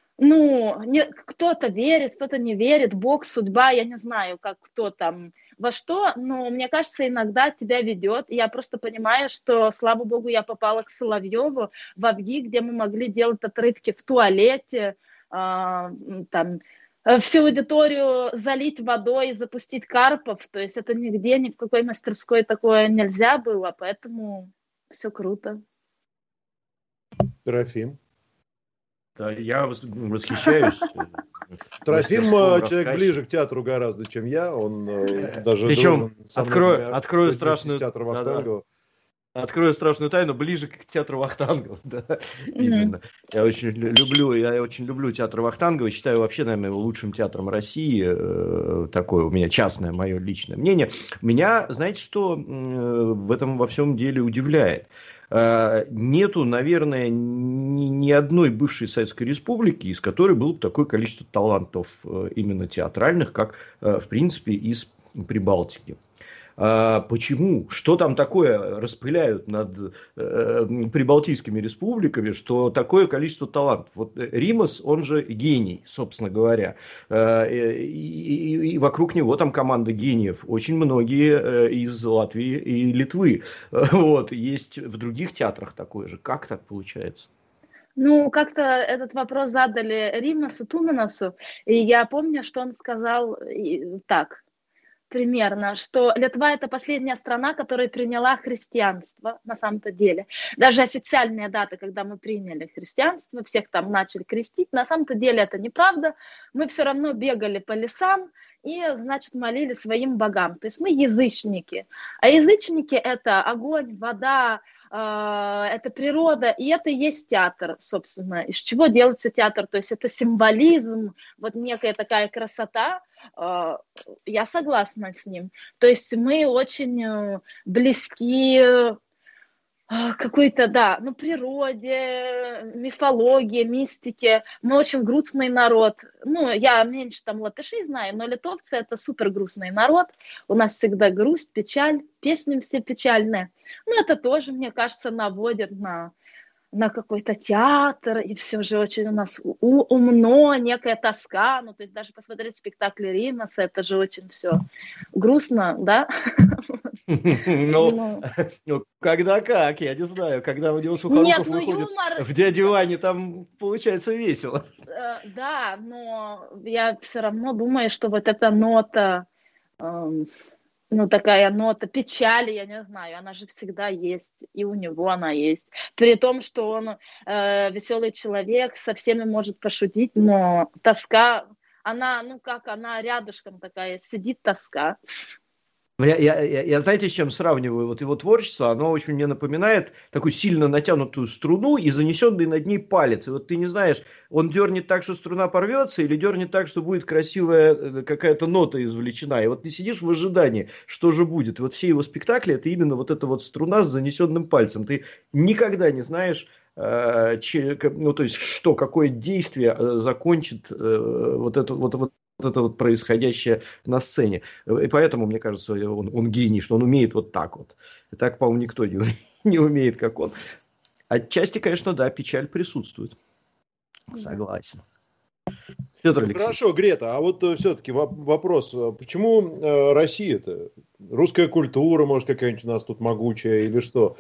кто-то верит, кто-то не верит, Бог, судьба, я не знаю, как кто там во что, но мне кажется, иногда тебя ведет. И я просто понимаю, что, слава Богу, я попала к Соловьеву в ВГИК, где мы могли делать отрывки в туалете, там, всю аудиторию залить водой и запустить карпов, то есть это нигде, ни в какой мастерской такое нельзя было, поэтому все круто. Трофим. Да, я восхищаюсь. Трофим человек ближе к театру гораздо, чем я, он даже... Причем, открою страшную... театра Вахтангова. Открою страшную тайну, ближе к театру Вахтангова, да, именно. Я очень люблю театр Вахтангова, считаю вообще, наверное, его лучшим театром России, такое у меня частное, мое личное мнение. Меня, знаете, что в этом во всем деле удивляет? Нету, наверное, ни одной бывшей Советской Республики, из которой было бы такое количество талантов именно театральных, как, в принципе, из Прибалтики. Почему? Что там такое распыляют над прибалтийскими республиками, что такое количество талантов? Вот Римас, он же гений, собственно говоря. И вокруг него там команда гениев. Очень многие из Латвии и Литвы. Вот. Есть в других театрах такое же. Как так получается? Ну, как-то этот вопрос задали Римасу, Туменосу, и я помню, что он сказал так. Примерно, что Литва – это последняя страна, которая приняла христианство на самом-то деле. Даже официальные даты, когда мы приняли христианство, всех там начали крестить, на самом-то деле это неправда. Мы все равно бегали по лесам и, значит, молили своим богам. То есть мы язычники. А язычники – это огонь, вода, это природа, и это и есть театр, собственно. Из чего делается театр? То есть это символизм, вот некая такая красота. Я согласна с ним. То есть мы очень близки какой-то, да, природе, мифологии, мистике. Мы очень грустный народ. Я меньше там латышей знаю, но литовцы – это супер грустный народ. У нас всегда грусть, печаль, песни все печальные. Это тоже, мне кажется, наводит на какой-то театр, и все же очень у нас умно, некая тоска, то есть даже посмотреть спектакль Римаса, это же очень все грустно, да? Когда как, я не знаю, когда у него Сухоруков выходит в «Дяде Ване», там получается весело. Да, но я все равно думаю, что вот эта нота, такая нота печали, я не знаю, она же всегда есть, и у него она есть. При том, что он веселый человек, со всеми может пошутить, но тоска, она, она рядышком такая, сидит тоска. Я знаете, с чем сравниваю? Вот его творчество, оно очень мне напоминает такую сильно натянутую струну и занесенный над ней палец. И вот ты не знаешь, он дернет так, что струна порвется, или дернет так, что будет красивая какая-то нота извлечена. И вот ты сидишь в ожидании, что же будет. И вот все его спектакли, это именно вот эта вот струна с занесенным пальцем. Ты никогда не знаешь, ну, то есть, что, какое действие закончит вот это вот происходящее на сцене. И поэтому, мне кажется, он гений, что он умеет вот так вот. И так, по-моему, никто не умеет, как он. Отчасти, конечно, да, печаль присутствует. Согласен. Петр Алексеевич. Хорошо, Грета, а вот все-таки вопрос. Почему Россия-то? Русская культура, может, какая-нибудь у нас тут могучая или что?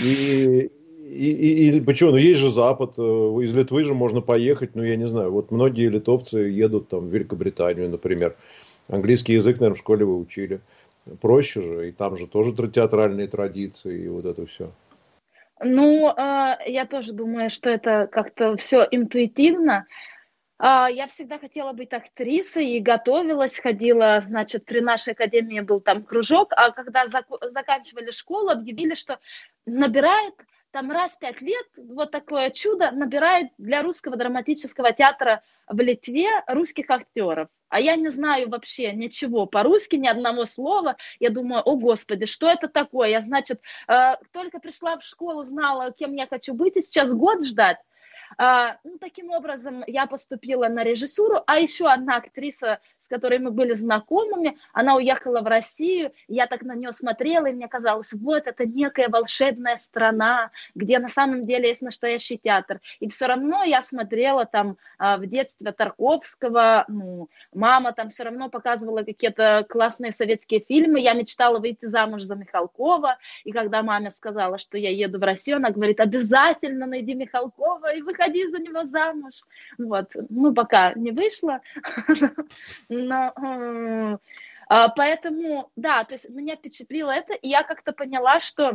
И почему? Ну, есть же Запад, из Литвы же можно поехать, ну, я не знаю, вот многие литовцы едут там в Великобританию, например. Английский язык, наверное, в школе вы учили. Проще же, и там же тоже театральные традиции, и вот это все. Ну, я тоже думаю, что это как-то все интуитивно. Я всегда хотела быть актрисой и готовилась, ходила, значит, при нашей академии был там кружок, а когда заканчивали школу, объявили, что набирает там раз в 5 лет, вот такое чудо, набирает для русского драматического театра в Литве русских актеров. А я не знаю вообще ничего по-русски, ни одного слова. Я думаю, о господи, что это такое? Я, значит, только пришла в школу, знала, кем я хочу быть, и сейчас год ждать. Ну, таким образом, я поступила на режиссуру, а еще одна актриса, с которой мы были знакомыми, она уехала в Россию, я так на нее смотрела, и мне казалось, вот это некая волшебная страна, где на самом деле есть настоящий театр. И все равно я смотрела там в детстве Тарковского, ну, мама там все равно показывала какие-то классные советские фильмы, я мечтала выйти замуж за Михалкова, и когда маме сказала, что я еду в Россию, она говорит, обязательно найди Михалкова и выходи за него замуж. Вот. Ну, пока не вышло. Но, поэтому, да, то есть меня впечатлило это, и я как-то поняла, что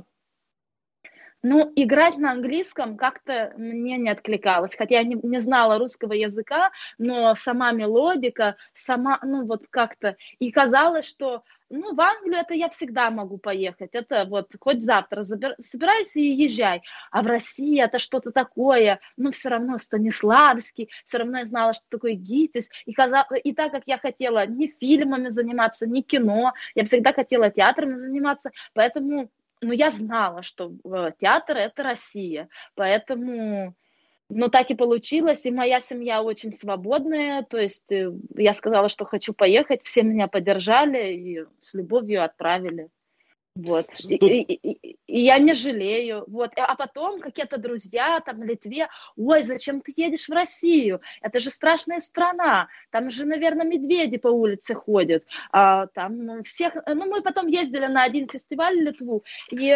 ну, играть на английском как-то мне не откликалось, хотя я не знала русского языка, но сама мелодика, сама, ну, вот как-то, и казалось, что, ну, в Англию это я всегда могу поехать, это вот, хоть завтра собирайся и езжай, а в России это что-то такое, ну, все равно Станиславский, все равно я знала, что такое Гитис, и так как я хотела не фильмами заниматься, не кино, я всегда хотела театром заниматься, поэтому... Ну, я знала, что театр – это Россия, поэтому, ну, так и получилось, и моя семья очень свободная, то есть я сказала, что хочу поехать, все меня поддержали и с любовью отправили. Вот. И я не жалею. Вот. А потом какие-то друзья там в Литве, ой, зачем ты едешь в Россию? Это же страшная страна. Там же, наверное, медведи по улице ходят. Там всех... Ну, мы потом ездили на один фестиваль в Литву, и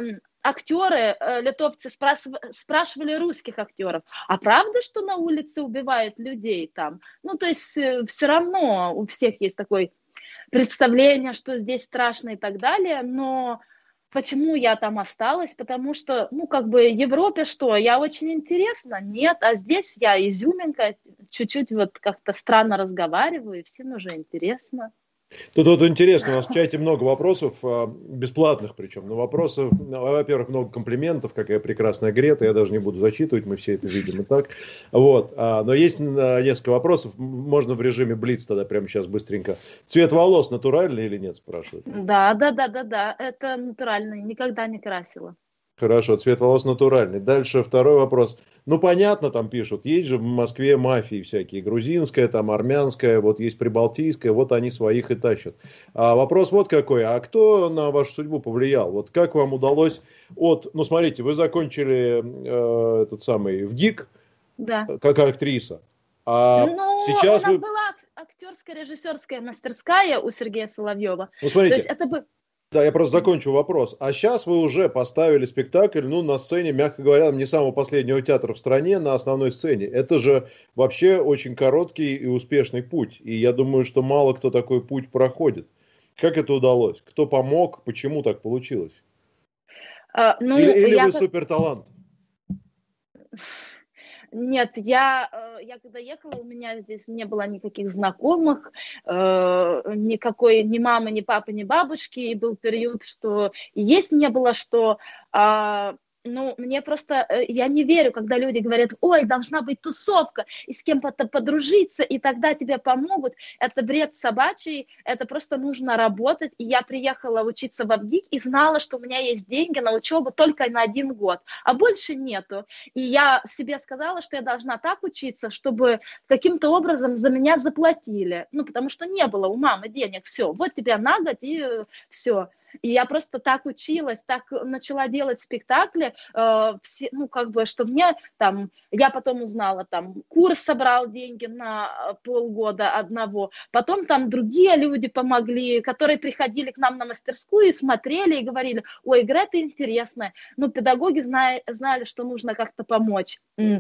актеры, литовцы спрашивали русских актеров, а правда, что на улице убивают людей там? Ну, то есть все равно у всех есть такой представление, что здесь страшно и так далее, но почему я там осталась? Потому что, ну, как бы, Европе что, я очень интересна? Нет, а здесь я изюминка, чуть-чуть вот как-то странно разговариваю, и всем уже интересно. Тут вот интересно, у нас в чате много вопросов, бесплатных причем, но вопросов, во-первых, много комплиментов, какая прекрасная Грета, я даже не буду зачитывать, мы все это видим и так, вот, но есть несколько вопросов, можно в режиме блиц тогда прямо сейчас быстренько. Цвет волос натуральный или нет, спрашивают? Да, это натуральный, никогда не красила. Хорошо, цвет волос натуральный. Дальше второй вопрос. Ну, понятно, там пишут, есть же в Москве мафии всякие, грузинская, там армянская, вот есть прибалтийская, вот они своих и тащат. А вопрос вот какой, а кто на вашу судьбу повлиял? Вот как вам удалось ну, смотрите, вы закончили этот самый ВГИК, да, как актриса. А ну, сейчас у нас была актерская, режиссерская мастерская у Сергея Соловьева. Ну, смотрите. То есть это... Да, я просто закончу вопрос. А сейчас вы уже поставили спектакль, ну, на сцене, мягко говоря, не самого последнего театра в стране, на основной сцене. Это же вообще очень короткий и успешный путь. И я думаю, что мало кто такой путь проходит. Как это удалось? Кто помог? Почему так получилось? Или вы суперталант? Нет, я когда ехала, у меня здесь не было никаких знакомых, никакой ни мамы, ни папы, ни бабушки. И был период, что и есть не было, что... Ну, мне просто, я не верю, когда люди говорят, ой, должна быть тусовка, и с кем-то подружиться, и тогда тебе помогут. Это бред собачий, это просто нужно работать. И я приехала учиться в ВГИК и знала, что у меня есть деньги на учебу только на 1 год, а больше нету. И я себе сказала, что я должна так учиться, чтобы каким-то образом за меня заплатили. Ну, потому что не было у мамы денег, все, вот тебя на год, и все. И я просто так училась, так начала делать спектакли, ну, как бы, что мне там, я потом узнала, там, курс собрал деньги на полгода одного, потом там другие люди помогли, которые приходили к нам на мастерскую и смотрели, и говорили, ой, Грета интересная, ну, педагоги знали, что нужно как-то помочь.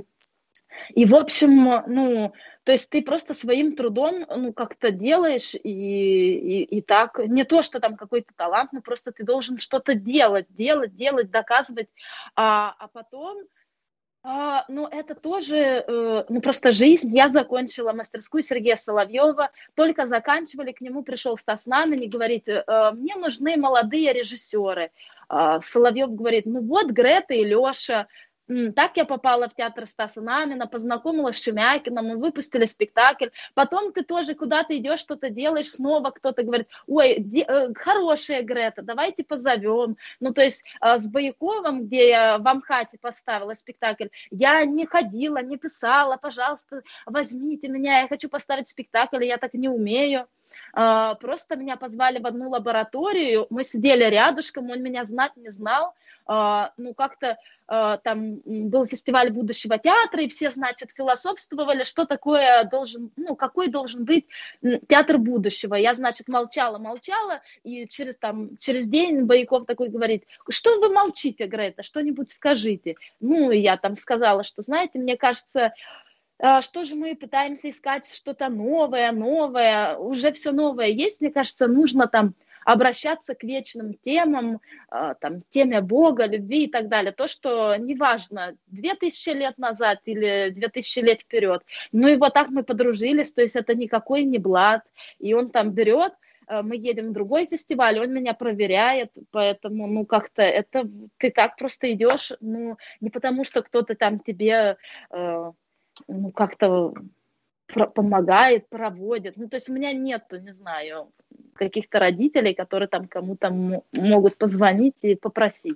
И, в общем, ну, то есть ты просто своим трудом, ну, как-то делаешь, и так, не то, что там какой-то талант, но просто ты должен что-то делать, доказывать, а потом, ну, это тоже, ну, просто жизнь. Я закончила мастерскую Сергея Соловьева, только заканчивали, к нему пришел Стас Намин и говорит, мне нужны молодые режиссеры. Соловьев говорит, ну, вот Грета и Леша. Так я попала в театр Стаса Намина, познакомилась с Шемякиным, мы выпустили спектакль. Потом ты тоже куда-то идешь, что-то делаешь, снова кто-то говорит, ой, хорошая Грета, давайте позовем. Ну, то есть с Бояковым, где я в Амхате поставила спектакль, я не ходила, не писала, пожалуйста, возьмите меня, я хочу поставить спектакль, я так не умею. Просто меня позвали в одну лабораторию, мы сидели рядышком, он меня знать не знал, ну, как-то там был фестиваль будущего театра, и все, значит, философствовали, что такое должен, ну, какой должен быть театр будущего. Я, значит, молчала, и через день Бояков такой говорит, что вы молчите, Грета, что-нибудь скажите. Ну, и я там сказала, что, знаете, мне кажется, что же мы пытаемся искать что-то новое, уже все новое есть, мне кажется, нужно там обращаться к вечным темам, там, теме Бога, любви и так далее. То, что неважно, 2000 лет назад или 2000 лет вперед. Ну и вот так мы подружились, то есть это никакой не блат. И он там берет, мы едем в другой фестиваль, он меня проверяет, поэтому, ну, как-то это ты так просто идешь, ну, не потому что кто-то там тебе, ну, как-то помогает, проводит. Ну, то есть у меня нету, не знаю, каких-то родителей, которые там кому-то могут позвонить и попросить.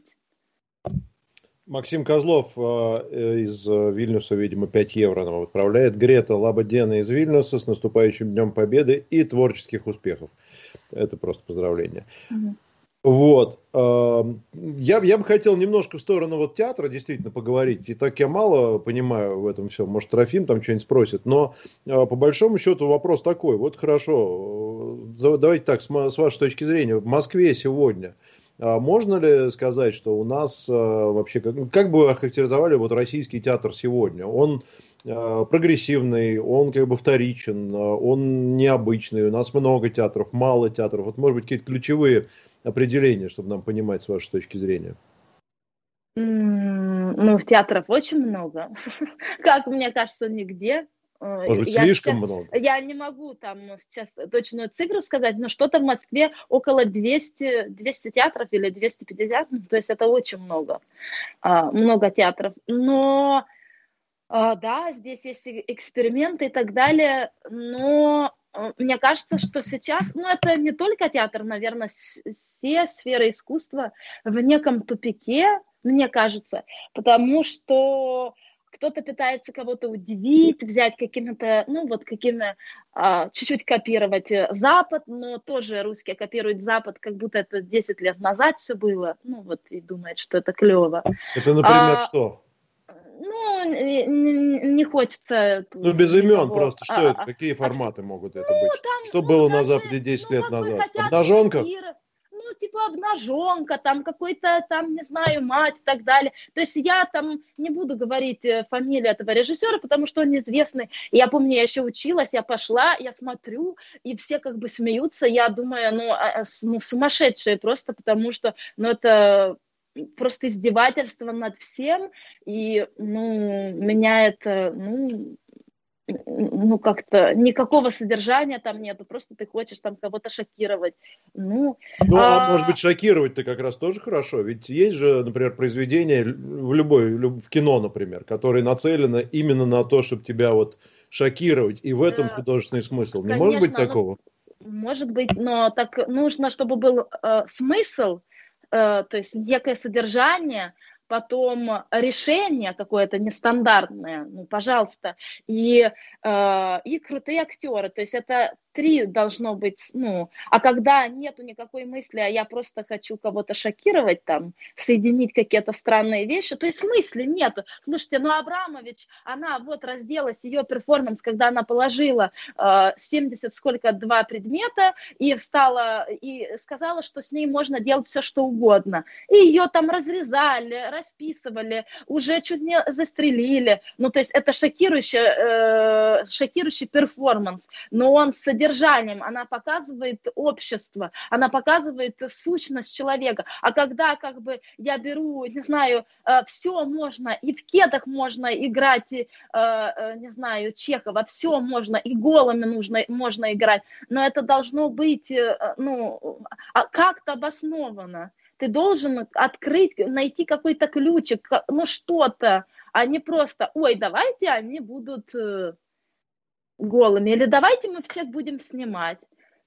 Максим Козлов из Вильнюса, видимо, 5 евро нам отправляет. Грета Лабадена из Вильнюса, с наступающим Днем Победы и творческих успехов. Это просто поздравление. Вот. Я бы хотел немножко в сторону вот театра действительно поговорить. И так я мало понимаю в этом всем. Может, Трофим там что-нибудь спросит. Но по большому счету вопрос такой. Вот хорошо, давайте так, с вашей точки зрения, в Москве сегодня можно ли сказать, что у нас вообще, как бы вы охарактеризовали вот российский театр сегодня? Он прогрессивный, он как бы вторичен, он необычный. У нас много театров, мало театров. Вот, может быть, какие-то ключевые определения, чтобы нам понимать с вашей точки зрения? Ну, театров очень много. Как мне кажется, нигде. Может быть, слишком много? Я не могу там сейчас точную цифру сказать, но что-то в Москве около 200 театров или 250, то есть это очень много. Много театров. Но да, здесь есть эксперименты и так далее, но мне кажется, что сейчас, ну, это не только театр, наверное, все сферы искусства в неком тупике, мне кажется, потому что кто-то пытается кого-то удивить, взять какими-то, ну, вот какими, чуть-чуть копировать Запад, но тоже русские копируют Запад, как будто это 10 лет назад все было, ну, вот, и думают, что это клево. Это, например, что? Ну, не хочется... Ну, без имен просто. Что это? Какие форматы могут это быть? Там, что было на Западе 10 лет назад? Обнаженка? Ну, типа обнаженка, там какой-то, там, не знаю, мать и так далее. То есть я там не буду говорить фамилию этого режиссера, потому что он неизвестный. Я помню, я еще училась, я пошла, я смотрю, и все как бы смеются. Я думаю, ну сумасшедшие просто, потому что, ну, это... просто издевательство над всем, и, меня это, как-то никакого содержания там нету, просто ты хочешь там кого-то шокировать. Может быть, шокировать-то как раз тоже хорошо, ведь есть же, например, произведения в кино, например, которые нацелены именно на то, чтобы тебя вот шокировать, и в этом художественный смысл. Не может быть такого? Может быть, но так нужно, чтобы был смысл, то есть некое содержание, потом решение какое-то нестандартное, пожалуйста, и крутые актеры, то есть это 3 должно быть, а когда нету никакой мысли, а я просто хочу кого-то шокировать, там, соединить какие-то странные вещи, то есть мысли нету. Слушайте, Абрамович, она вот разделась, ее перформанс, когда она положила 2 предмета и встала и сказала, что с ней можно делать все, что угодно. И ее там разрезали, расписывали, уже чуть не застрелили. То есть это шокирующий перформанс, но он с содержанием, она показывает общество, она показывает сущность человека. А когда я беру, не знаю, все можно, и в кедах можно играть, не знаю, Чехова, все можно, и голыми можно играть, но это должно быть, как-то обосновано. Ты должен найти какой-то ключик, что-то, а не просто, давайте они будут голыми, или давайте мы всех будем снимать.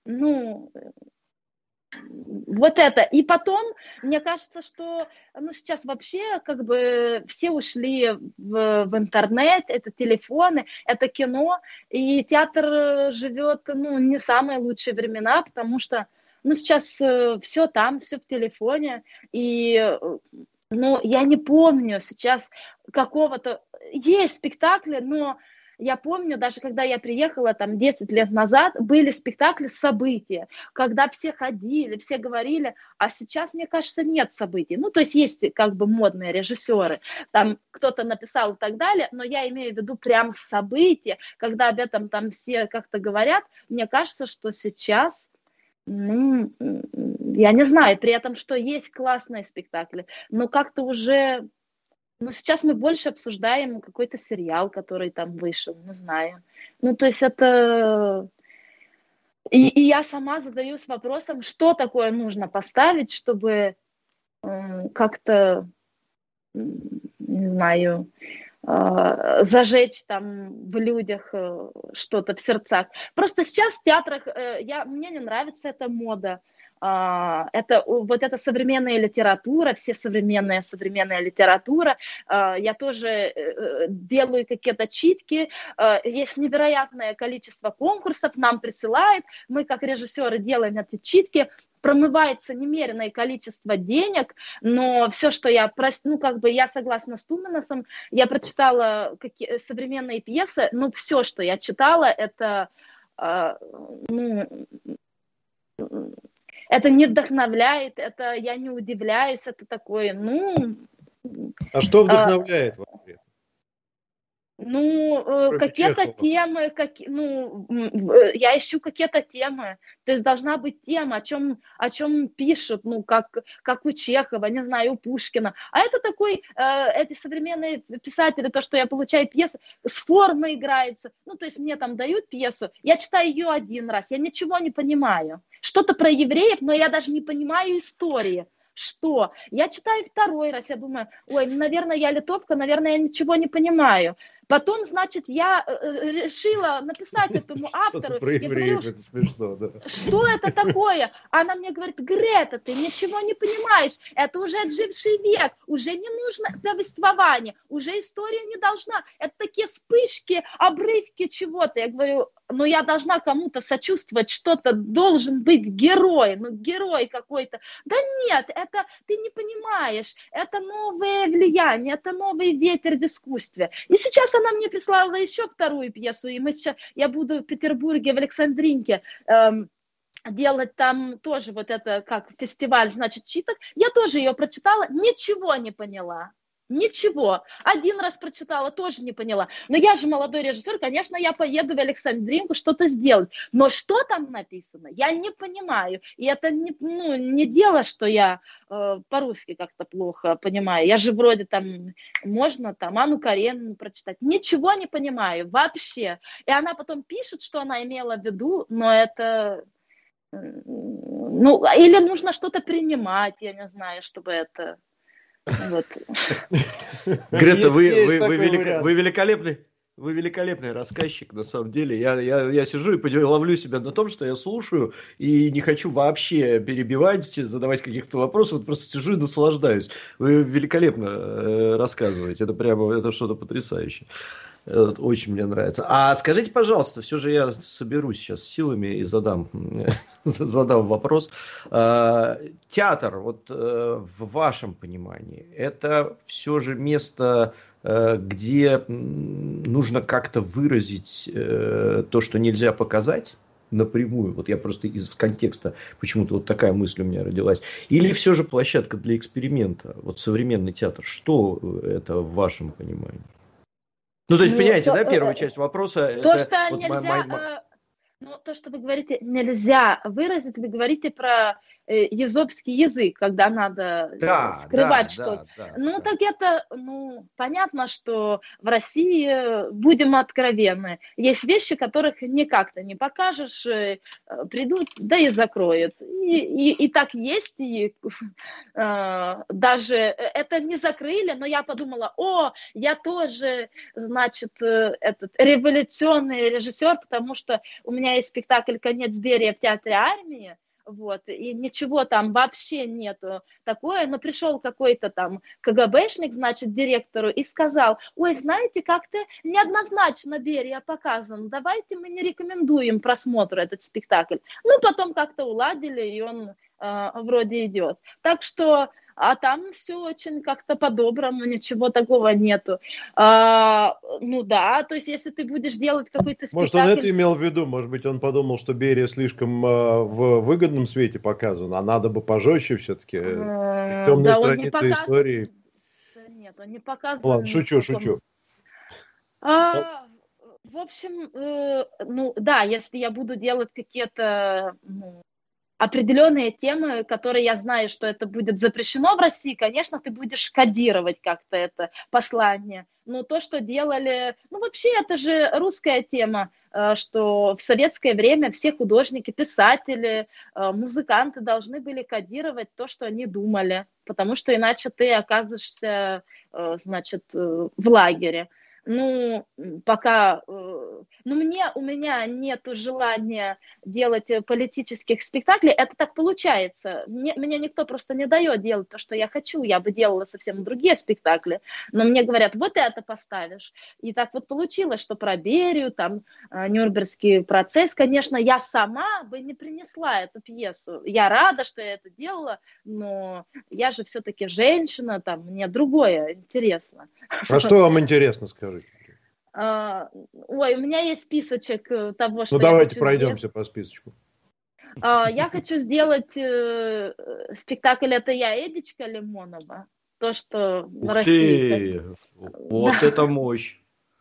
Вот это. И потом, мне кажется, что сейчас вообще все ушли в интернет, это телефоны, это кино, и театр живет, не самые лучшие времена, потому что, сейчас все там, все в телефоне, и я не помню сейчас какого-то... Есть спектакли, но я помню, даже когда я приехала 10 лет назад, были спектакли события, когда все ходили, все говорили, а сейчас, мне кажется, нет событий. То есть есть модные режиссеры, там кто-то написал и так далее, но я имею в виду прям события, когда об этом там все как-то говорят. Мне кажется, что сейчас... я не знаю, при этом, что есть классные спектакли, но как-то уже... сейчас мы больше обсуждаем какой-то сериал, который там вышел, не знаю. То есть это... И я сама задаюсь вопросом, что такое нужно поставить, чтобы как-то, не знаю, зажечь там в людях что-то в сердцах. Просто сейчас в театрах, мне не нравится эта мода. Это современная литература, все современная литература. Я тоже делаю какие-то читки. Есть невероятное количество конкурсов, нам присылают. Мы, как режиссеры, делаем эти читки. Промывается немеренное количество денег, но все, что я я согласна с Туманасом, я прочитала современные пьесы, но все, что я читала, это это не вдохновляет, это я не удивляюсь, это такое, А что вдохновляет в ответ? Какие-то темы, я ищу какие-то темы, то есть должна быть тема, о чем пишут, как у Чехова, не знаю, у Пушкина, а это такой, эти современные писатели, то, что я получаю пьесы, с формой играются, то есть мне там дают пьесу, я читаю ее 1 раз, я ничего не понимаю, что-то про евреев, но я даже не понимаю истории. Что? Я читаю 2 раз, я думаю, наверное, я литовка, наверное, я ничего не понимаю. Потом, значит, я решила написать этому автору. Я говорю, это смешно, да. Что это такое? Она мне говорит, Грета, ты ничего не понимаешь, это уже отживший век, уже не нужно повествование, уже история не должна. Это такие вспышки, обрывки чего-то. Я говорю, я должна кому-то сочувствовать, что-то должен быть герой, герой какой-то. Да нет, это ты не понимаешь, это новое влияние, это новый ветер в искусстве. И сейчас она мне прислала еще 2 пьесу, и я буду в Петербурге, в Александринке, делать там тоже вот это, как фестиваль, значит, читок. Я тоже ее прочитала, ничего не поняла. Ничего. Один раз прочитала, тоже не поняла. Но я же молодой режиссер, конечно, я поеду в Александринку что-то сделать. Но что там написано, я не понимаю. И это не дело, что я по-русски как-то плохо понимаю. Я же вроде там, можно там Анну Каренину прочитать. Ничего не понимаю вообще. И она потом пишет, что она имела в виду, но это... Ну, или нужно что-то принимать, я не знаю, чтобы это... Вот. Грета, вы великолепный рассказчик, на самом деле. Я сижу и ловлю себя на том, что я слушаю и не хочу вообще перебивать, задавать каких-то вопросов, вот просто сижу и наслаждаюсь. Вы великолепно рассказываете, это что-то потрясающее. Очень мне нравится. А скажите, пожалуйста, все же я соберусь сейчас силами и задам вопрос. Театр, вот в вашем понимании, это все же место, где нужно как-то выразить то, что нельзя показать напрямую? Вот я просто из контекста, почему-то вот такая мысль у меня родилась. Или все же площадка для эксперимента? Вот современный театр, что это в вашем понимании? Ну, то есть, понимаете, да, первая часть вопроса... То, что вот нельзя... то, что вы говорите, нельзя выразить, вы говорите про езопский язык, когда надо скрывать что-то. Так это, понятно, что в России, будем откровенны, есть вещи, которых никак-то не покажешь, придут, да и закроют. И так есть, и даже это не закрыли, но я подумала, я тоже, значит, этот революционный режиссер, потому что у меня есть спектакль «Конец Берия» в театре армии, вот, и ничего там вообще нету такое, но пришел какой-то там КГБшник, значит, директору и сказал, знаете, как-то неоднозначно Берия показан, давайте мы не рекомендуем просмотру этот спектакль. Потом как-то уладили, и он вроде идет. Так что, а там все очень как-то по-доброму, ничего такого нету. То есть если ты будешь делать какой-то спектакль... Может, он это имел в виду, может быть, он подумал, что Берия слишком в выгодном свете показан, а надо бы пожестче все-таки, темные страницы истории. Нет, он не показан. Ладно, шучу. В общем, если я буду делать какие-то... определенные темы, которые я знаю, что это будет запрещено в России, конечно, ты будешь кодировать как-то это послание. Но то, что делали... вообще, это же русская тема, что в советское время все художники, писатели, музыканты должны были кодировать то, что они думали, потому что иначе ты оказываешься, значит, в лагере. Пока... у меня нет желания делать политических спектаклей. Это так получается. Мне никто просто не дает делать то, что я хочу. Я бы делала совсем другие спектакли. Но мне говорят, вот это поставишь. И так вот получилось, что про Берию, там, Нюрнбергский процесс. Конечно, я сама бы не принесла эту пьесу. Я рада, что я это делала, но я же все-таки женщина, там, мне другое интересно. А что вам интересно, скажите? У меня есть списочек того, что давайте пройдемся по списочку. Я хочу сделать спектакль «Это я, Эдичка Лимонова». То, что в России... Вот это мощь.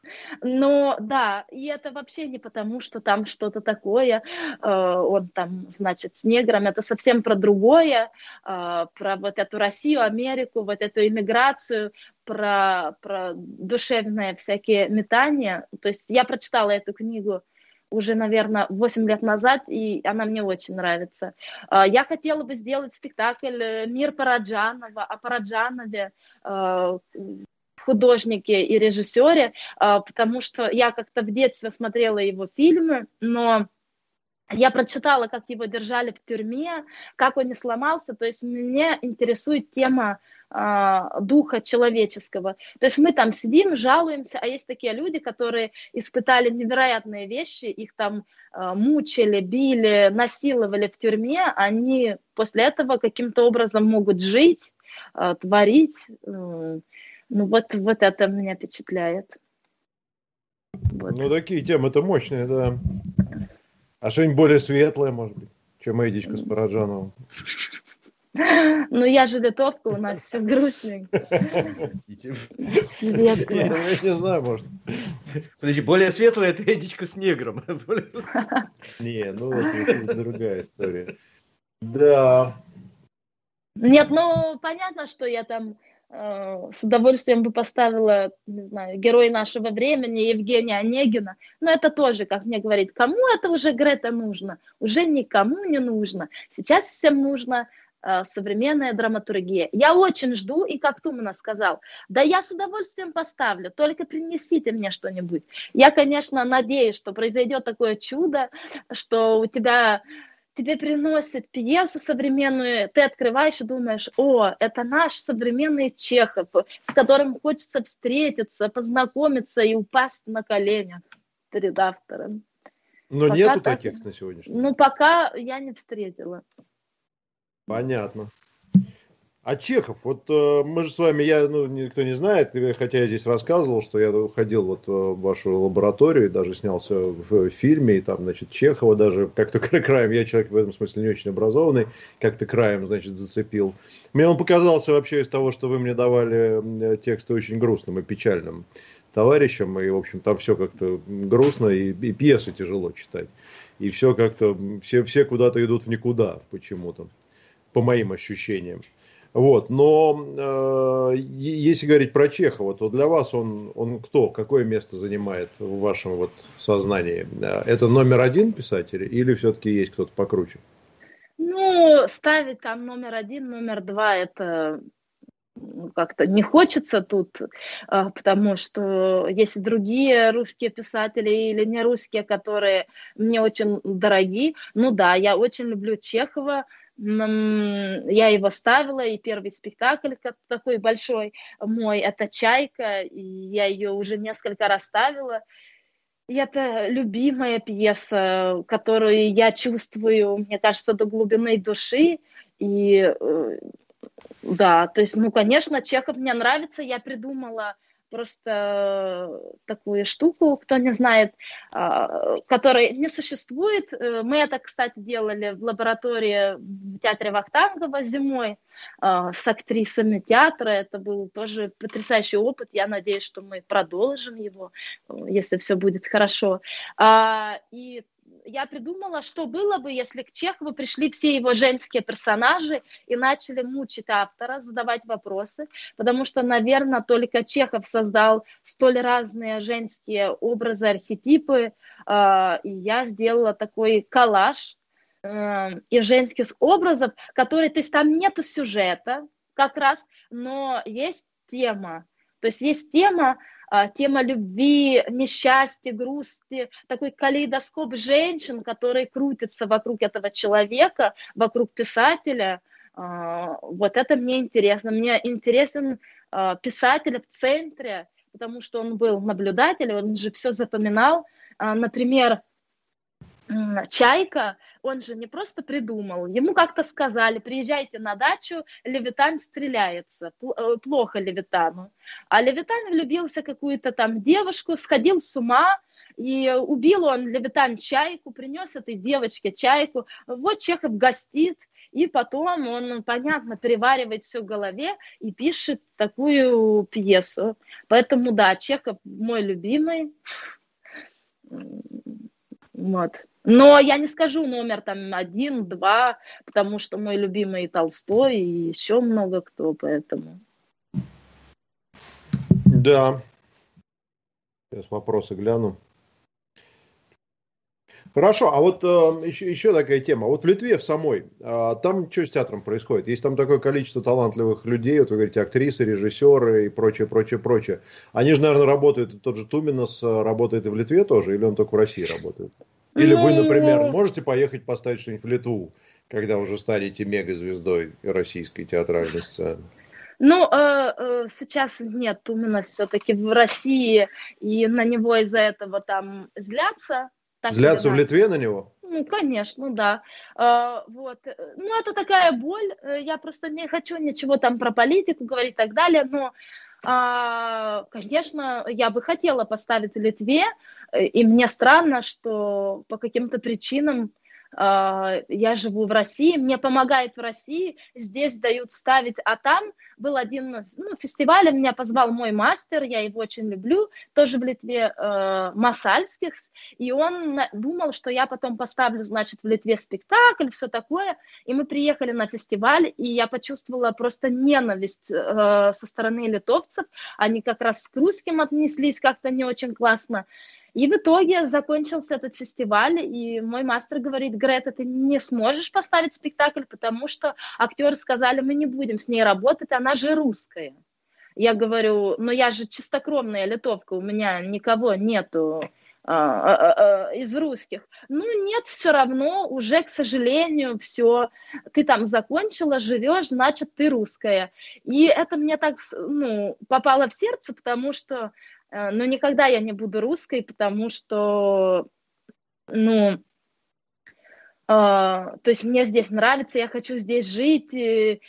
И это вообще не потому, что там что-то такое, он там, значит, с неграми, это совсем про другое, про вот эту Россию, Америку, вот эту иммиграцию, про душевные всякие метания. То есть я прочитала эту книгу уже, наверное, 8 лет назад, и она мне очень нравится. Я хотела бы сделать спектакль «Мир Параджанова», о Параджанове, художнике и режиссере, потому что я как-то в детстве смотрела его фильмы, но я прочитала, как его держали в тюрьме, как он не сломался, то есть меня интересует тема духа человеческого. То есть мы там сидим, жалуемся, а есть такие люди, которые испытали невероятные вещи, их там мучили, били, насиловали в тюрьме, они после этого каким-то образом могут жить, творить. Вот это меня впечатляет. Вот. Такие темы-то мощные, да. А что-нибудь более светлое, может быть, чем Эдичка с Параджановым? Ну, я же литовка, у нас все грустненько. Светлое. Я не знаю, может. Подожди, более светлая это Эдичка с негром. Не, ну это другая история. Да. Нет, ну, понятно, что я там с удовольствием бы поставила, не знаю, герой нашего времени Евгения Онегина. Но это тоже, как мне говорит, кому это уже, Грета, нужно? Уже никому не нужно. Сейчас всем нужно современная драматургия. Я очень жду, и как Тумана сказал, да я с удовольствием поставлю, только принесите мне что-нибудь. Я, конечно, надеюсь, что произойдет такое чудо, что у тебя... Тебе приносят пьесу современную, ты открываешь и думаешь, о, это наш современный Чехов, с которым хочется встретиться, познакомиться и упасть на коленях перед автором. Но Пока нету так, таких на сегодняшний день. ну, пока я не встретила. Понятно. А Чехов, вот мы же с вами, никто не знает, хотя я здесь рассказывал, что я ходил вот в вашу лабораторию и даже снялся в фильме, и там, значит, Чехова даже как-то краем, я человек в этом смысле не очень образованный, как-то краем, значит, зацепил. Мне он показался вообще из того, что вы мне давали тексты очень грустным и печальным товарищам, и, в общем, там все как-то грустно, и пьесы тяжело читать. И все как-то, все куда-то идут в никуда почему-то, по моим ощущениям. Вот, но если говорить про Чехова, то для вас он кто? Какое место занимает в вашем вот сознании? Это номер один писатель или все-таки есть кто-то покруче? Ну, ставить там номер один, номер два, это как-то не хочется тут, потому что есть другие русские писатели или не русские, которые мне очень дороги. Ну да, я очень люблю Чехова. Я его ставила, и первый спектакль такой большой мой, это «Чайка», и я ее уже несколько раз ставила. И это любимая пьеса, которую я чувствую, мне кажется, до глубины души. И да, то есть, ну, конечно, Чехов мне нравится, я придумала просто такую штуку, кто не знает, которой не существует. Мы это, кстати, делали в лаборатории в театре Вахтангова зимой с актрисами театра. Это был тоже потрясающий опыт. Я надеюсь, что мы продолжим его, если все будет хорошо. И я придумала, что было бы, если к Чехову пришли все его женские персонажи и начали мучить автора, задавать вопросы, потому что, наверное, только Чехов создал столь разные женские образы, архетипы, и я сделала такой коллаж из женских образов, которые, то есть там нету сюжета как раз, но есть тема, то есть есть тема любви, несчастья, грусти, такой калейдоскоп женщин, которые крутятся вокруг этого человека, вокруг писателя. Вот это мне интересно. Мне интересен писатель в центре, потому что он был наблюдателем, он же все запоминал. Например, Чайка, он же не просто придумал, ему как-то сказали, приезжайте на дачу, Левитан стреляется, плохо Левитану. А Левитан влюбился в какую-то там девушку, сходил с ума, и убил он Левитан Чайку, принес этой девочке Чайку. Вот Чехов гостит, и потом он, понятно, переваривает все в голове и пишет такую пьесу. Поэтому, да, Чехов мой любимый. Вот. Но я не скажу номер там 1, 2, потому что мой любимый Толстой и еще много кто, поэтому. Да. Сейчас вопросы гляну. Хорошо, а вот еще такая тема. Вот в Литве в самой, там что с театром происходит? Есть там такое количество талантливых людей, вот вы говорите, актрисы, режиссеры и прочее, прочее, прочее. Они же, наверное, работают, тот же Туминас работает и в Литве тоже, или он только в России работает? Или вы, например, можете поехать поставить что-нибудь в Литву, когда уже станете мегазвездой российской театральной сцены? Ну, сейчас нет, Туминас все-таки в России, и на него из-за этого там злятся. Злятся в Литве на него? Ну, конечно, да. Вот. Ну, это такая боль. Я просто не хочу ничего там про политику говорить и так далее, но, конечно, я бы хотела поставить в Литве, и мне странно, что по каким-то причинам я живу в России, мне помогают в России, здесь дают ставить, а там был один фестиваль, меня позвал мой мастер, я его очень люблю, тоже в Литве, Масальских, и он думал, что я потом поставлю, значит, в Литве спектакль, все такое, и мы приехали на фестиваль, и я почувствовала просто ненависть со стороны литовцев, они как раз к русским отнеслись как-то не очень классно. И в итоге закончился этот фестиваль, и мой мастер говорит: Грета, ты не сможешь поставить спектакль, потому что актеры сказали, мы не будем с ней работать, она же русская. Я говорю, но я же чистокровная литовка, у меня никого нету из русских. Ну нет, все равно уже, к сожалению, все, ты там закончила, живешь, значит, ты русская. И это мне так попало в сердце, потому что но никогда я не буду русской, потому что, то есть мне здесь нравится, я хочу здесь жить, и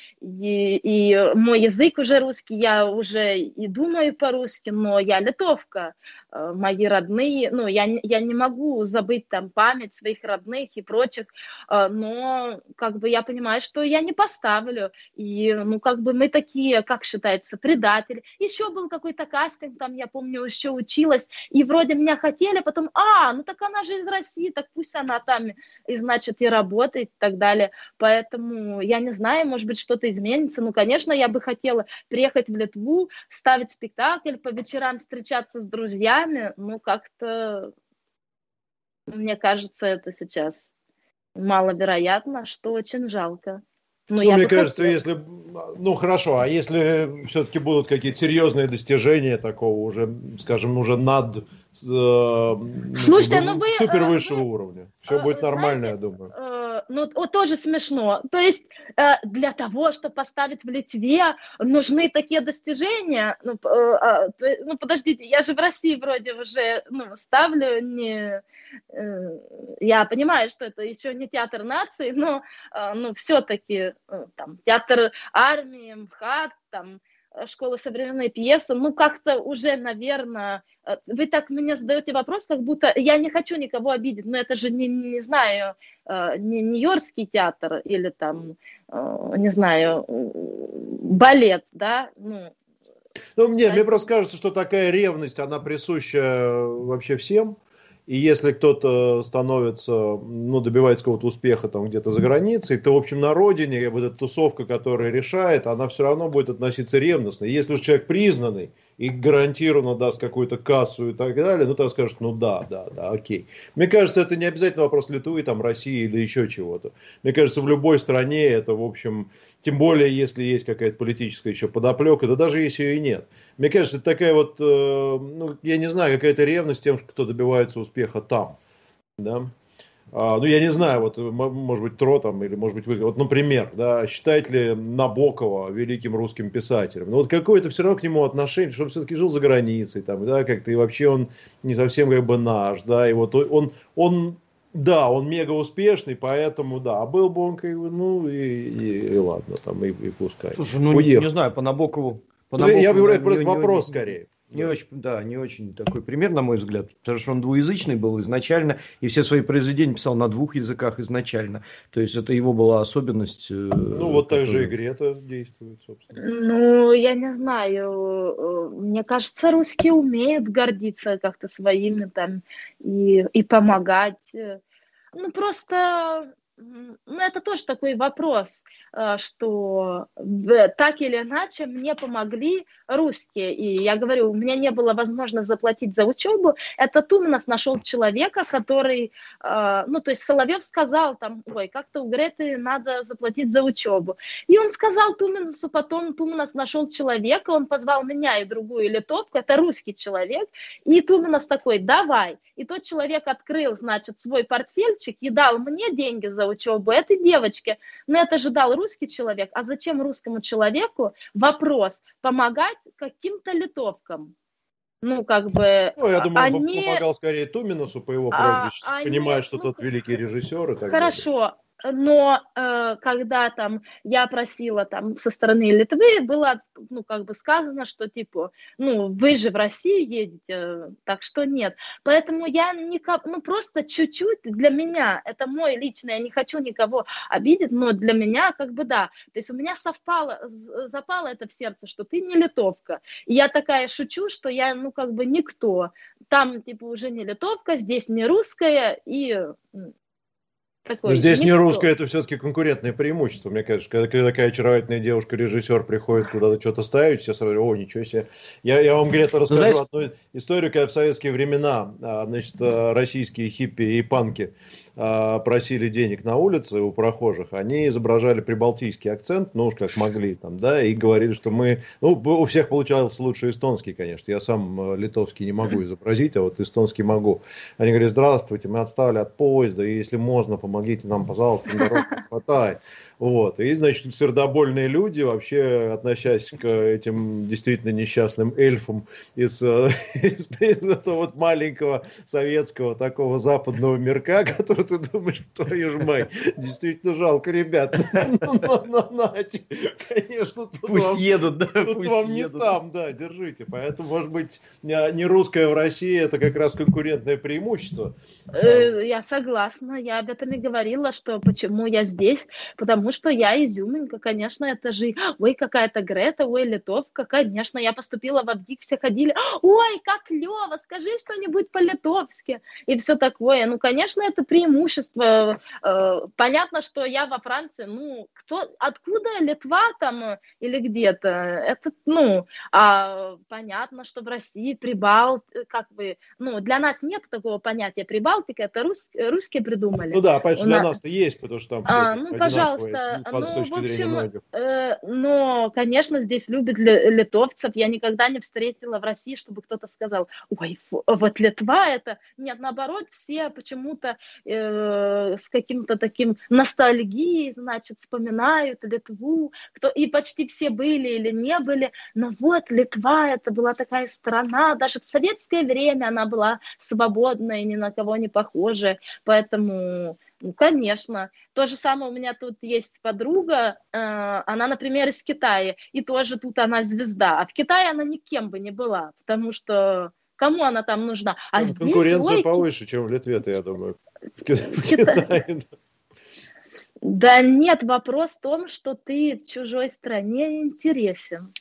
мой язык уже русский, я уже и думаю по-русски, но я литовка, мои родные, я не могу забыть там память своих родных и прочих, но как бы я понимаю, что я не поставлю, и как бы мы такие, как считается, предатели. Еще был какой-то кастинг, там я помню, еще училась, и вроде меня хотели, потом, так она же из России, так пусть она там, и значит, и работает и так далее. Поэтому я не знаю, может быть, что-то изменится. Конечно, я бы хотела приехать в Литву, ставить спектакль, по вечерам встречаться с друзьями. Как-то, мне кажется, это сейчас маловероятно, что очень жалко. Мне кажется, если... хорошо, а если все-таки будут какие-то серьезные достижения такого уже, скажем, уже над Слушайте, супер высшего уровня, все будет нормально, я думаю. Тоже смешно. То есть для того, чтобы поставить в Литве, нужны такие достижения. Подождите, я же в России вроде уже ставлю не... Я понимаю, что это еще не театр нации, но все-таки там театр армии, МХАТ, там школа современной пьесы, как-то уже, наверное, вы так мне задаете вопрос, как будто я не хочу никого обидеть, но это же не знаю, не Нью-Йоркский театр или там, не знаю, балет, да, Мне просто кажется, что такая ревность, она присуща вообще всем. И если кто-то становится, добивается какого-то успеха там где-то за границей, то, в общем, на родине вот эта тусовка, которая решает, она все равно будет относиться ревностно. Если уж человек признанный и гарантированно даст какую-то кассу и так далее, то скажет, да, окей. Мне кажется, это не обязательно вопрос Литвы, там, России или еще чего-то. Мне кажется, в любой стране это, в общем, тем более, если есть какая-то политическая еще подоплека, да даже если ее и нет. Мне кажется, это такая вот, я не знаю, какая-то ревность тем, кто добивается успеха там. Да? Я не знаю, может быть, Тро там, или может быть, вы, например, да, считает ли Набокова великим русским писателем? Какое-то все равно к нему отношение, что он все-таки жил за границей, там, да, как-то, и вообще он не совсем как бы наш, да, и он мега успешный, поэтому, да, а был бы он, как бы, и ладно, там, и пускай. Слушай, не знаю, по Набокову... Я говорю, просто вопрос скорее. Не очень такой пример, на мой взгляд, потому что он двуязычный был изначально, и все свои произведения писал на двух языках изначально. То есть это его была особенность. Так же и Грета действует, собственно. Я не знаю. Мне кажется, русские умеют гордиться как-то своими там и помогать. Просто... это тоже такой вопрос, что так или иначе мне помогли русские. И я говорю, у меня не было возможности заплатить за учебу. Это Туманас нашел человека, который, то есть Соловьев сказал там, как-то у Греты надо заплатить за учебу. И он сказал Туманасу, потом Туманас нашел человека, он позвал меня и другую литовку, это русский человек. И Туманас такой, давай. И тот человек открыл, значит, свой портфельчик и дал мне деньги за учебу этой девочке. Но это же дал русский человек. А зачем русскому человеку, вопрос, помогать каким-то литовкам? Я думаю, он помогал скорее Туминасу по его прозвищу, понимая, что тот великий режиссер и так хорошо. далее. но когда там я просила там со стороны Литвы, было, ну, как бы сказано, что типа, ну, вы же в Россию едете, так что нет. Поэтому я ну, просто чуть-чуть для меня, это мой личный, я не хочу никого обидеть, но для меня как бы да. То есть у меня запало это в сердце, что ты не литовка. И я такая шучу, что я, ну, как бы никто. Там, типа, уже не литовка, здесь не русская, и такой, Но здесь не никто. русское, это все-таки конкурентное преимущество, мне кажется. Когда такая очаровательная девушка-режиссер приходит куда-то что-то ставить, все сразу, о, ничего себе. Я вам где-то расскажу одну историю, когда в советские времена, значит, российские хиппи и панки просили денег на улице у прохожих, они изображали прибалтийский акцент, ну уж как могли там, да, и говорили, что мы, ну, у всех получался лучше эстонский, конечно, я сам литовский не могу изобразить, а вот эстонский могу. Они говорят, здравствуйте, мы отстали от поезда, и если можно, помогите нам, пожалуйста, дорог не хватает. Вот. И, значит, сердобольные люди, вообще относясь к этим действительно несчастным эльфам из этого вот маленького советского такого западного мирка, который ты думаешь, твою ж мать, действительно жалко ребят. Конечно, пусть едут, да, тут вам не там, да, держите. Поэтому, может быть, не русская в России, это как раз конкурентное преимущество. Я согласна, я об этом и говорила, что почему я здесь, потому что я изюминка, конечно, это же, ой, какая-то Грета, ой, литовка, конечно, я поступила в ВГИК, все ходили, ой, как клево, скажи что-нибудь по-литовски, и все такое, ну, конечно, это преимущество, понятно, что я во Франции, ну, откуда Литва там или где-то, это, ну, понятно, что в России как бы, ну, для нас нет такого понятия Прибалтика, это русские придумали. Ну да, конечно, для нас-то есть, потому что там ну, пожалуйста, ну, с точки зрения многих. Но, конечно, здесь любят литовцев. Я никогда не встретила в России, чтобы кто-то сказал, ой, вот Литва это... Нет, наоборот, все почему-то с каким-то таким ностальгией, значит, вспоминают Литву. И почти все были или не были. Но вот Литва, это была такая страна, даже в советское время она была свободная, ни на кого не похожая. Поэтому... Ну, конечно. То же самое у меня тут есть подруга, она, например, из Китая, и тоже тут она звезда. А в Китае она никем бы не была, потому что кому она там нужна? А здесь, конкуренция повыше, чем в Литве-то, я думаю. В Китае. Да нет, вопрос в том, что ты в чужой стране интересен,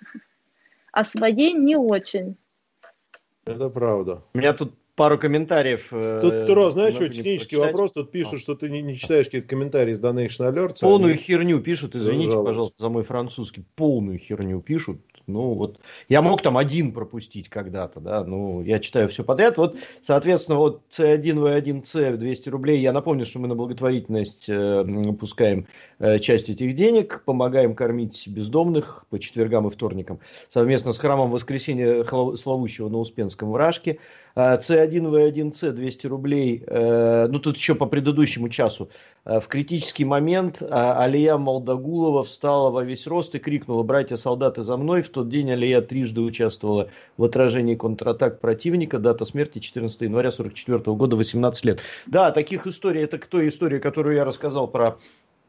а своей не очень. Это правда. У меня тут пару комментариев. Тут, Туро, знаешь, что, технический вопрос, тут пишут, что ты не читаешь какие-то комментарии с Donation Alerts. Полную херню пишут, извините, пожалуйста, за мой французский. Полную херню пишут. Ну, вот, я мог там один пропустить когда-то, да, ну, я читаю все подряд. Вот, соответственно, вот C1V1C 200 рублей. Я напомню, что мы на благотворительность пускаем часть этих денег, помогаем кормить бездомных по четвергам и вторникам совместно с храмом Воскресения Славущего на Успенском в Рашке. C1V1C 200 рублей, ну тут еще по предыдущему часу. В критический момент Алия Молдагулова встала во весь рост и крикнула: «Братья-солдаты, за мной!» В тот день Алия трижды участвовала в отражении контратак противника. Дата смерти 14 января 1944 года, 18 лет. Да, таких историй, это к той истории, которую я рассказал про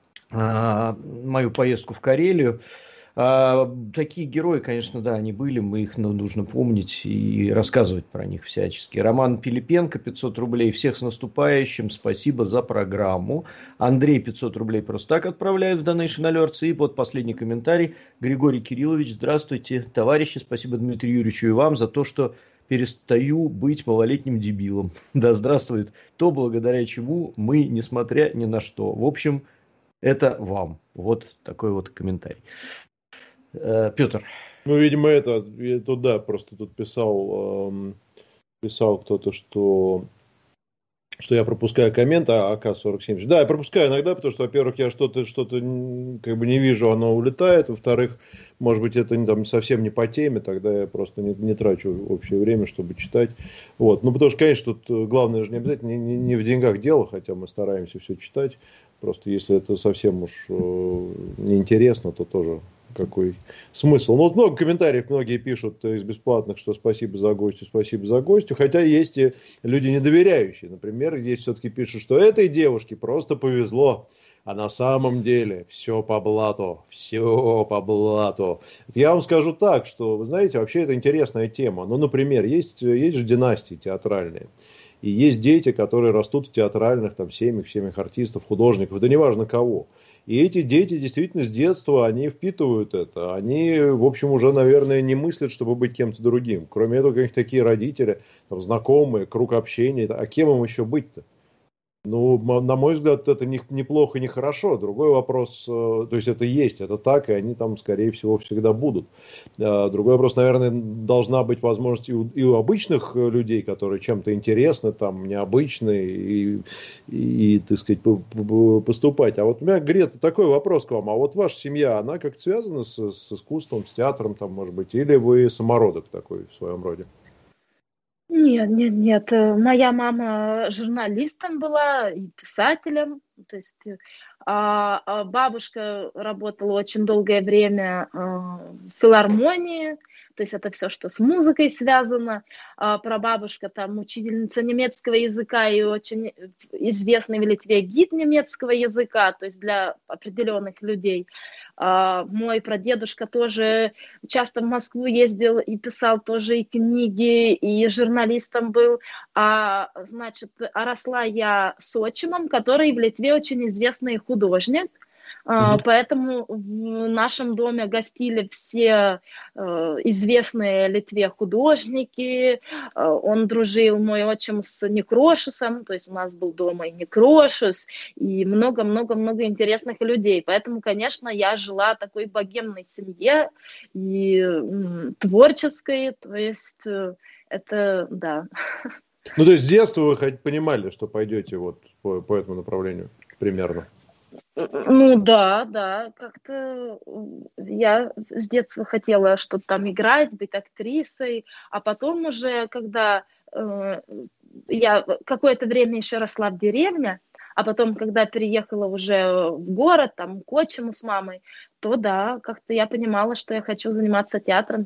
мою поездку в Карелию. Такие герои, конечно, да, они были, мы их нужно помнить и рассказывать про них всячески. Роман Пилипенко, 500 рублей. Всех с наступающим, спасибо за программу. Андрей 500 рублей просто так отправляет в Donation Alerts. И вот последний комментарий. Григорий Кириллович, здравствуйте, товарищи, спасибо Дмитрию Юрьевичу и вам за то, что перестаю быть малолетним дебилом. Да здравствует то, благодаря чему мы, несмотря ни на что. В общем, это вам. Вот такой вот комментарий. Петр. Ну, видимо, да, просто тут писал кто-то, что я пропускаю коммент, АК-47. Да, я пропускаю иногда, потому что, во-первых, я что-то как бы не вижу, оно улетает. Во-вторых, может быть, это там совсем не по теме, тогда я просто не трачу общее время, чтобы читать. Вот. Ну, потому что, конечно, тут главное же не обязательно не в деньгах дело, хотя мы стараемся все читать. Просто если это совсем уж неинтересно, то тоже какой смысл. Ну, вот много комментариев, многие пишут из бесплатных, что спасибо за гостю, хотя есть и люди недоверяющие. Например, есть все-таки пишут, что этой девушке просто повезло, а на самом деле все по блату, все по блату. Я вам скажу так, что, вы знаете, вообще это интересная тема. Ну, например, есть же династии театральные. И есть дети, которые растут в театральных там, семьях артистов, художников, да неважно кого. И эти дети действительно с детства, они впитывают это. Они, в общем, уже, наверное, не мыслят, чтобы быть кем-то другим. Кроме этого, каких-то такие родители, там, знакомые, круг общения. А кем им еще быть-то? Ну, на мой взгляд, это неплохо и нехорошо. Другой вопрос, то есть это есть, это так, и они там, скорее всего, всегда будут. Другой вопрос, наверное, должна быть возможность и у обычных людей, которые чем-то интересны, там, необычны, и так сказать, поступать. А вот у меня, Грета, такой вопрос к вам. А вот ваша семья, она как-то связана с искусством, с театром, там, может быть, или вы самородок такой в своем роде? Нет, нет, нет. Моя мама журналистом была и писателем. То есть, бабушка работала очень долгое время в филармонии. То есть это все, что с музыкой связано. Прабабушка там учительница немецкого языка и очень известный в Литве гид немецкого языка, то есть для определенных людей. Мой прадедушка тоже часто в Москву ездил и писал тоже и книги, и журналистом был. Значит, росла я с отчимом, который в Литве очень известный художник. Поэтому в нашем доме гостили все известные Литве художники. Он дружил, мой отчим, с Некрошесом, то есть у нас был дома и Некрошес, и много-много-много интересных людей. Поэтому, конечно, я жила в такой богемной семье и творческой, то есть это, да. Ну, то есть с детства вы хоть понимали, что пойдете вот по этому направлению примерно? Ну да, как-то я с детства хотела что-то там играть, быть актрисой, а потом уже, когда я какое-то время еще росла в деревне, а потом, когда переехала уже в город, там, к отчиму с мамой, то да, как-то я понимала, что я хочу заниматься театром.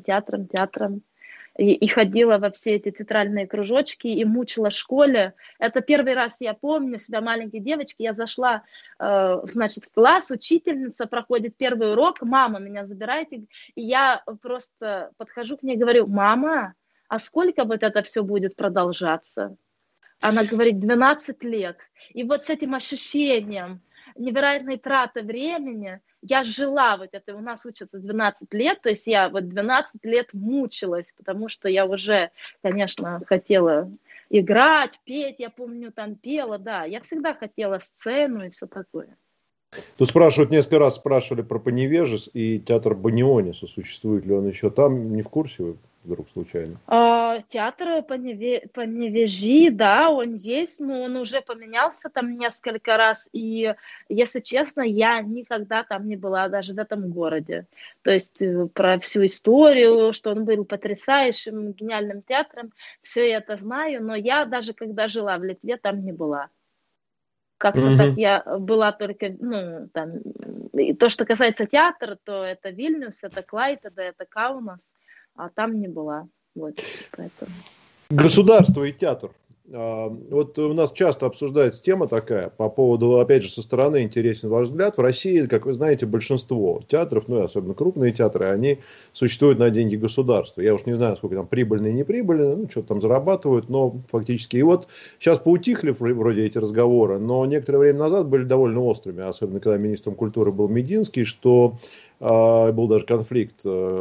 И ходила во все эти театральные кружочки и мучила в школе. Это первый раз я помню себя маленькой девочкой. Я зашла, значит, в класс, учительница проходит первый урок, мама меня забирает, и я просто подхожу к ней и говорю: мама, а сколько вот это все будет продолжаться? Она говорит: 12 лет. И вот с этим ощущением невероятной траты времени я жила вот это. У нас учатся 12 лет, то есть я вот 12 лет мучилась, потому что я уже, конечно, хотела играть, петь, я помню, там пела, да, я всегда хотела сцену и все такое. Тут спрашивают, несколько раз спрашивали про Поневежес и театр Баниониса, существует ли он еще там, не в курсе вы вдруг случайно? Театр Поневежи, да, он есть, но он уже поменялся там несколько раз, и, если честно, я никогда там не была, даже в этом городе. То есть про всю историю, что он был потрясающим, гениальным театром, все я это знаю, но я даже когда жила в Литве, там не была. Как-то так я была только, ну, там, и то, что касается театра, то это Вильнюс, это Клайпеда, это Каунас, а там не была. Вот, поэтому. Государство и театр. Вот у нас часто обсуждается тема такая по поводу, опять же, со стороны интересен ваш взгляд. В России, как вы знаете, большинство театров, ну и особенно крупные театры, они существуют на деньги государства. Я уж не знаю, сколько там прибыльные и неприбыльные, ну что-то там зарабатывают, но фактически. И вот сейчас поутихли вроде эти разговоры, но некоторое время назад были довольно острыми, особенно когда министром культуры был Мединский, что был даже конфликт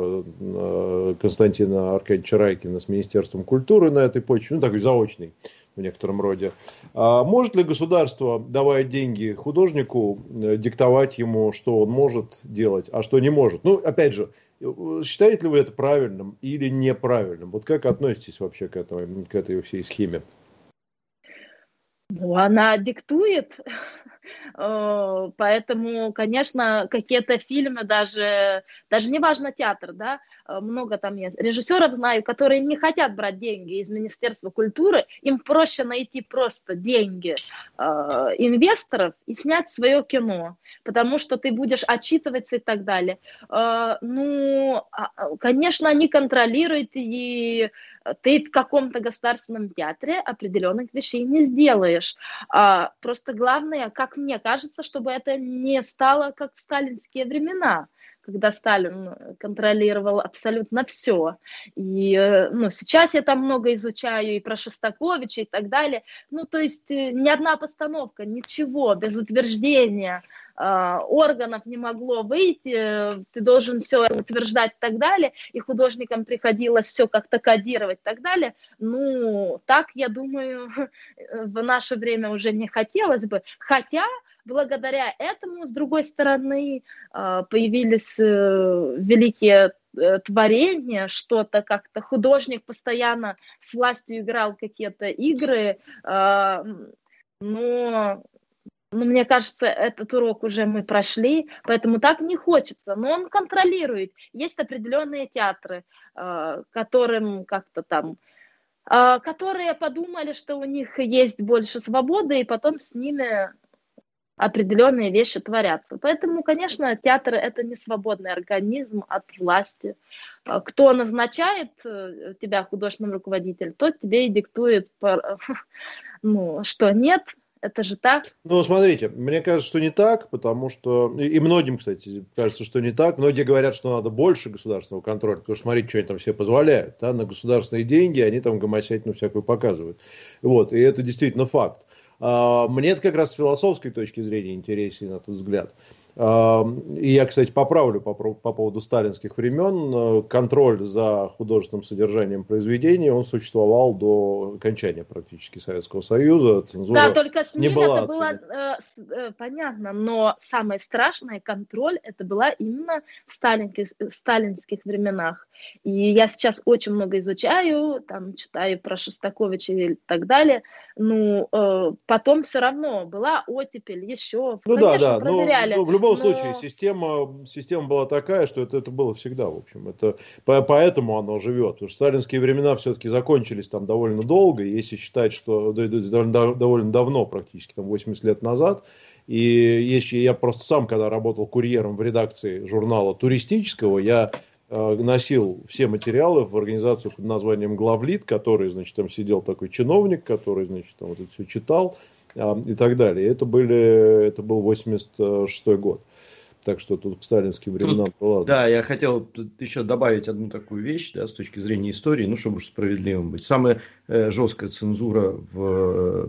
Константина Аркадьевича Райкина с Министерством культуры на этой почве, ну такой заочный в некотором роде. Может ли государство, давая деньги художнику, диктовать ему, что он может делать, а что не может? Ну, опять же, считаете ли вы это правильным или неправильным? Вот как относитесь вообще к этой всей схеме? Ну, она диктует, поэтому, конечно, какие-то фильмы, даже неважно театр, да, много там есть режиссеров, знаю, которые не хотят брать деньги из Министерства культуры, им проще найти просто деньги инвесторов и снять свое кино, потому что ты будешь отчитываться и так далее. Конечно, они контролируют, и ты в каком-то государственном театре определенных вещей не сделаешь. Просто главное, как мне кажется, чтобы это не стало как в сталинские времена, когда Сталин контролировал абсолютно все. И сейчас я там много изучаю и про Шостаковича и так далее. То есть ни одна постановка, ничего, без утверждения органов не могло выйти, ты должен все утверждать и так далее, и художникам приходилось все как-то кодировать и так далее. Так, я думаю, в наше время уже не хотелось бы. Хотя, благодаря этому, с другой стороны, появились великие творения, что-то как-то художник постоянно с властью играл какие-то игры, но мне кажется, этот урок уже мы прошли, поэтому так не хочется. Но он контролирует. Есть определенные театры, которым как-то там, которые подумали, что у них есть больше свободы, и потом с ними определенные вещи творятся. Поэтому, конечно, театр – это не свободный организм от власти. Кто назначает тебя художественным руководителем, тот тебе и диктует, что нет. Это же так? Смотрите, мне кажется, что не так, потому что, и многим, кстати, кажется, что не так. Многие говорят, что надо больше государственного контроля, потому что, смотрите, что они там все позволяют. Да? На государственные деньги они там гомосятину всякую показывают. И это действительно факт. Мне это как раз с философской точки зрения интересен этот взгляд. И я, кстати, поправлю по поводу сталинских времен. Контроль за художественным содержанием произведений, он существовал до окончания практически Советского Союза. Цензура да, только с не ним была. Это было понятно, но самое страшное, контроль, это была именно в сталинских временах. И я сейчас очень много изучаю, там читаю про Шостаковича и так далее. Потом все равно была оттепель, еще, конечно, проверяли. В любом случае, система была такая, что это было всегда, в общем. Поэтому оно живет. Потому что сталинские времена все-таки закончились там довольно долго. Если считать, что довольно давно, практически там 80 лет назад. И если я просто сам, когда работал курьером в редакции журнала туристического, я носил все материалы в организацию под названием «Главлит», который, значит, там сидел такой чиновник, который, значит, там вот это все читал и так далее. Это был 86-й год. Так что тут к сталинским временам было. Да, я хотел еще добавить одну такую вещь, да, с точки зрения истории, чтобы уж справедливым быть. Самая жесткая цензура в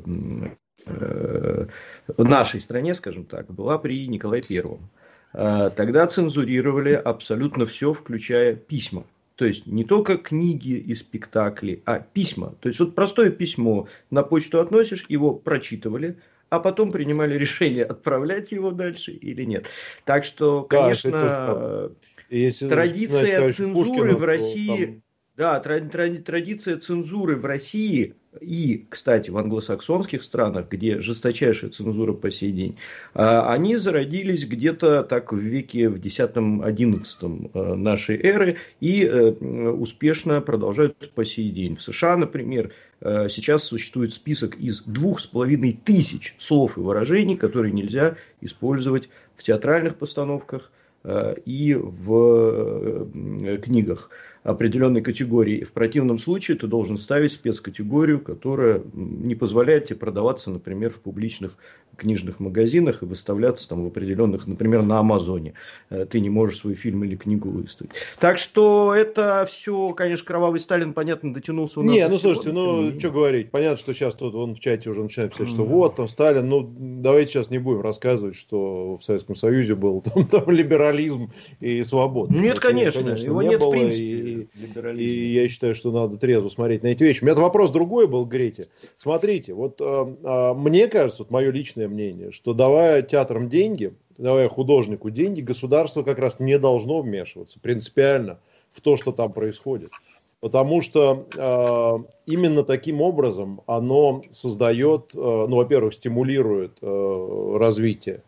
нашей стране, скажем так, была при Николае Первом. Тогда цензурировали абсолютно все, включая письма. То есть не только книги и спектакли, а письма. То есть вот простое письмо на почту относишь, его прочитывали, а потом принимали решение, отправлять его дальше или нет. Так что, конечно, традиция цензуры в России... Да, традиция цензуры в России и, кстати, в англосаксонских странах, где жесточайшая цензура по сей день, они зародились где-то так в веке в 10-11 нашей эры и успешно продолжают по сей день. В США, например, сейчас существует список из 2500 слов и выражений, которые нельзя использовать в театральных постановках и в книгах определенной категории. В противном случае ты должен ставить спецкатегорию, которая не позволяет тебе продаваться, например, в публичных книжных магазинах и выставляться там в определенных, например, на Амазоне. Ты не можешь свой фильм или книгу выставить. Так что это все, конечно, кровавый Сталин, понятно, дотянулся у нас. Слушайте, что говорить. Понятно, что сейчас тут в чате уже начинают писать, что вот там Сталин. Давайте сейчас не будем рассказывать, что в Советском Союзе был там либерализм и свобода. Нет, конечно, его нет в принципе. И я считаю, что надо трезво смотреть на эти вещи. У меня вопрос другой был к Грете. Смотрите, мне кажется, мое личное мнение, что давая театрам деньги, давая художнику деньги, государство как раз не должно вмешиваться принципиально в то, что там происходит. Потому что именно таким образом оно создает, во-первых, стимулирует развитие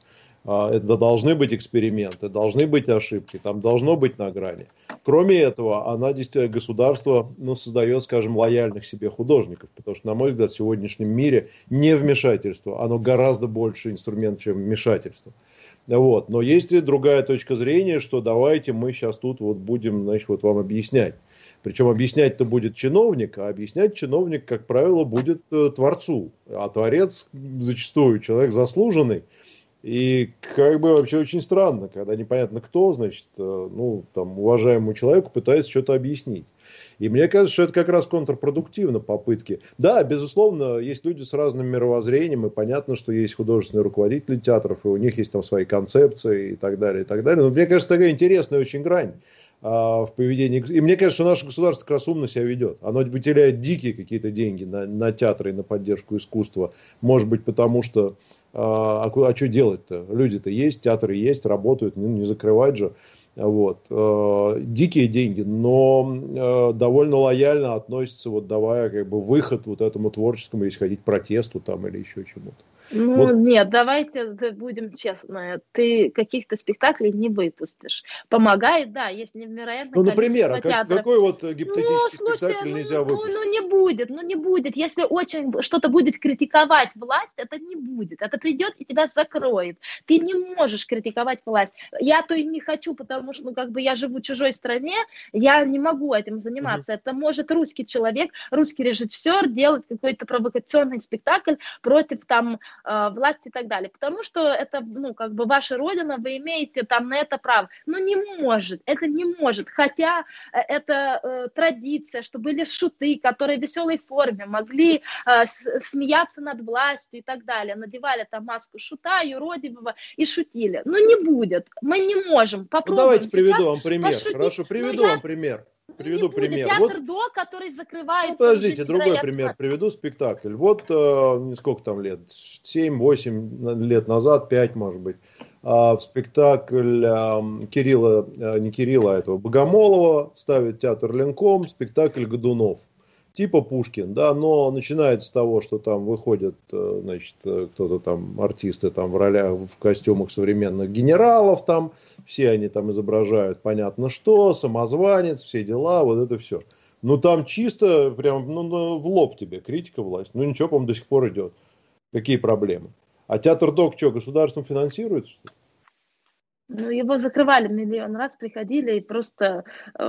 Это должны быть эксперименты, должны быть ошибки, там должно быть на грани. Кроме этого, она действительно, государство, создает, скажем, лояльных себе художников, потому что, на мой взгляд, в сегодняшнем мире невмешательство, оно гораздо больше инструмент, чем вмешательство. Вот. Но есть и другая точка зрения, что давайте мы сейчас тут будем, значит, вам объяснять. Причем объяснять-то будет чиновник, а объяснять чиновник, как правило, будет творцу. А творец зачастую человек заслуженный. И вообще очень странно, когда непонятно кто, значит, уважаемому человеку пытается что-то объяснить. И мне кажется, что это как раз контрпродуктивно попытки. Да, безусловно, есть люди с разным мировоззрением, и понятно, что есть художественные руководители театров, и у них есть там свои концепции и так далее, и так далее. Но мне кажется, такая интересная очень грань в поведении. И мне кажется, что наше государство как раз умно себя ведет. Оно выделяет дикие какие-то деньги на театры и на поддержку искусства. Может быть, потому что что делать-то? Люди-то есть, театры есть, работают, не закрывать же. Вот. Дикие деньги, но довольно лояльно относятся, давая выход этому творческому, если хотите, протесту там или еще чему-то. Нет, давайте будем честны. Ты каких-то спектаклей не выпустишь. Помогает, да, есть невероятное например, количество театров. Какой гипотетический спектакль нельзя выпустить? Не будет. Если очень что-то будет критиковать власть, это не будет. Это придет и тебя закроет. Ты не можешь критиковать власть. Я-то и не хочу, потому что, я живу в чужой стране, я не могу этим заниматься. Это может русский человек, русский режиссер делать какой-то провокационный спектакль против власти и так далее. Потому что это, ваша родина, вы имеете там на это право. Это не может. Хотя это традиция, что были шуты, которые в веселой форме могли смеяться над властью и так далее. Надевали там маску шута, юродивого и шутили. Не будет. Мы не можем. Попробуем. Давайте приведу вам пример. Пошутить. Хорошо, приведу вам пример. Приведу пример. Театр ДО, который закрывается. Подождите, другой пример приведу, спектакль. Сколько там лет? 7-8 лет назад, 5, может быть. Спектакль Богомолова ставит театр Ленком, спектакль Годунов. Типа Пушкин, да, но начинается с того, что там выходят, кто-то там, артисты там в ролях, в костюмах современных генералов, там, все они там изображают, понятно что, самозванец, все дела, это все. Там чисто, прям, в лоб тебе, критика власти. Ничего, по-моему, до сих пор идет. Какие проблемы? А театр ДОК что, государством финансируется, что ли? Его закрывали миллион раз, приходили и просто...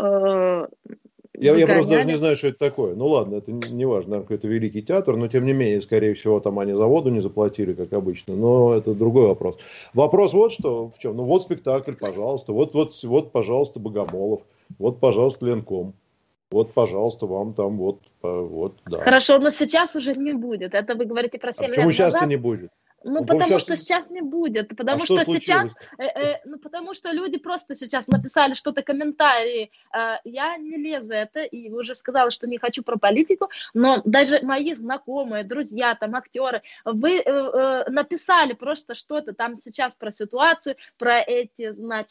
Я просто даже не знаю, что это такое. Ладно, это не важно, наверное, какой-то великий театр, но тем не менее, скорее всего, там они за воду не заплатили, как обычно, но это другой вопрос. Вопрос в чем? Спектакль, пожалуйста, пожалуйста, Богомолов, пожалуйста, Ленком, пожалуйста, вам там, да. Хорошо, но сейчас уже не будет. Это вы говорите про 7 лет назад. Почему сейчас-то не будет? Потому что сейчас не будет. Потому что сейчас, потому что люди просто сейчас написали что-то комментарии. Я не лезу это, и уже сказала, что не хочу про политику, но даже мои знакомые, друзья, там, актеры, вы написали просто что-то там сейчас про ситуацию, про эти,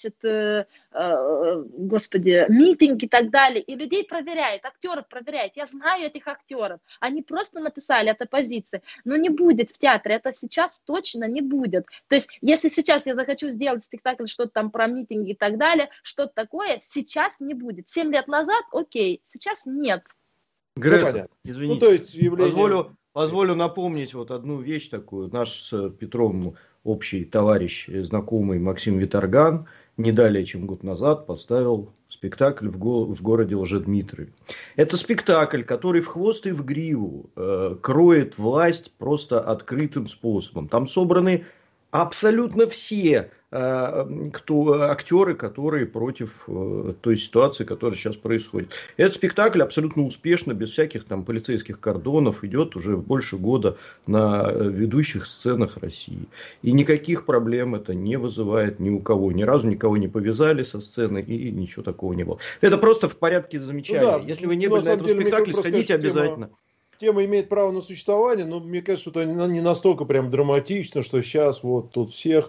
митинги и так далее. И людей проверяет, актеров проверяет. Я знаю этих актеров. Они просто написали это позиции. Но не будет в театре. Это сейчас точно не будет. То есть, если сейчас я захочу сделать спектакль, что-то там про митинги и так далее, что-то такое, сейчас не будет. 7 лет назад, окей, сейчас нет. Грета, извините, позволю напомнить одну вещь такую. Наш с Петром общий товарищ, знакомый Максим Виторган не далее, чем год назад поставил спектакль в городе Лжедмитрове. Это спектакль, который в хвост и в гриву кроет власть просто открытым способом. Там собраны абсолютно все актеры, которые против той ситуации, которая сейчас происходит. Этот спектакль абсолютно успешно, без всяких там полицейских кордонов, идет уже больше года на ведущих сценах России. И никаких проблем это не вызывает ни у кого. Ни разу никого не повязали со сцены и ничего такого не было. Это просто в порядке замечания. Если вы не были на этом спектакле, сходите обязательно. Тема имеет право на существование, но мне кажется, что это не настолько прям драматично, что сейчас тут всех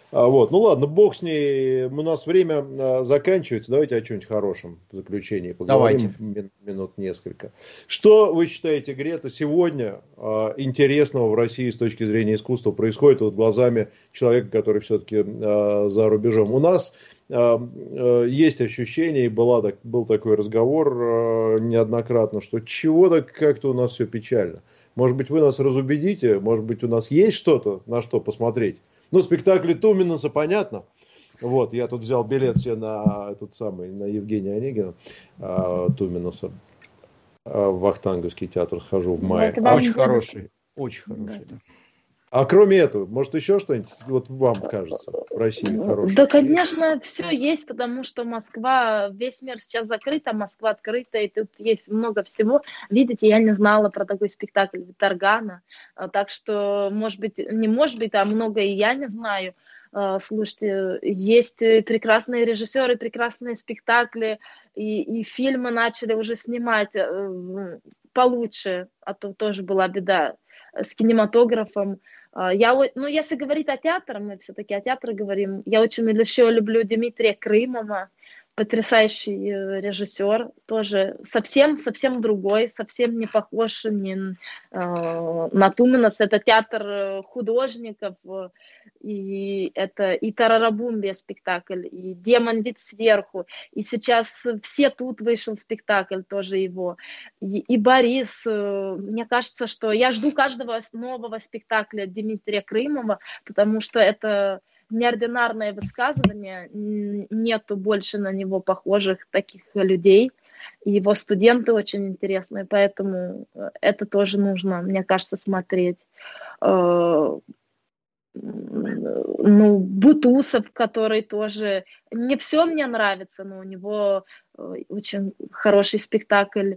Вот. Ну ладно, бог с ней. У нас время заканчивается. Давайте о чем-нибудь хорошем в заключении поговорим. Минут несколько. Что вы считаете, Грета, сегодня интересного в России с точки зрения искусства происходит вот глазами человека, который все-таки за рубежом? У нас есть ощущение, и был такой разговор неоднократно, что чего-то как-то у нас все печально. Может быть, вы нас разубедите, может быть, у нас есть что-то, на что посмотреть. Ну, спектакли Туминаса, понятно. Вот, я тут взял билет себе на этот самый, на Евгения Онегина, Туминаса. В Вахтанговский театр схожу в мае. Очень хороший. Очень хороший. Да. А кроме этого, может, еще что-нибудь, вот вам кажется, в России хорошее? Да, конечно, все есть, потому что Москва, весь мир сейчас закрыт, а Москва открыта, и тут есть много всего. Видите, я не знала про такой спектакль Виторгана, так что, может быть, не может быть, а много и я не знаю. Слушайте, есть прекрасные режиссеры, прекрасные спектакли, и фильмы начали уже снимать получше, а то тоже была беда с кинематографом. Ну, если говорить о театре, мы все-таки о театре говорим, я очень еще люблю Дмитрия Крымова, потрясающий режиссер, тоже совсем другой, совсем не похож на Туминаса. Это театр художников, и это и Тарарабумбия спектакль, и Демон вид сверху, и сейчас все тут вышел спектакль, тоже его, и Борис. Мне кажется, что я жду каждого нового спектакля Дмитрия Крымова, потому что это неординарное высказывание, нету больше на него похожих таких людей. Его студенты очень интересные, поэтому это тоже нужно, мне кажется, смотреть. Ну, Бутусов, который тоже... Не все мне нравится, но у него очень хороший спектакль.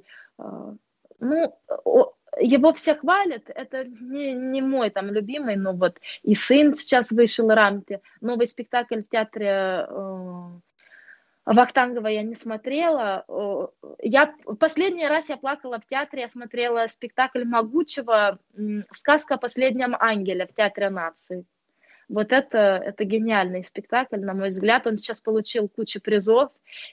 Ну, его все хвалят, это не мой там любимый, но вот и сын сейчас вышел Рамти, новый спектакль в театре Вахтангова я не смотрела. Последний раз я плакала в театре, я смотрела спектакль Могучего «Сказка о последнем ангеле» в Театре нации. Вот это гениальный спектакль, на мой взгляд. Он сейчас получил кучу призов,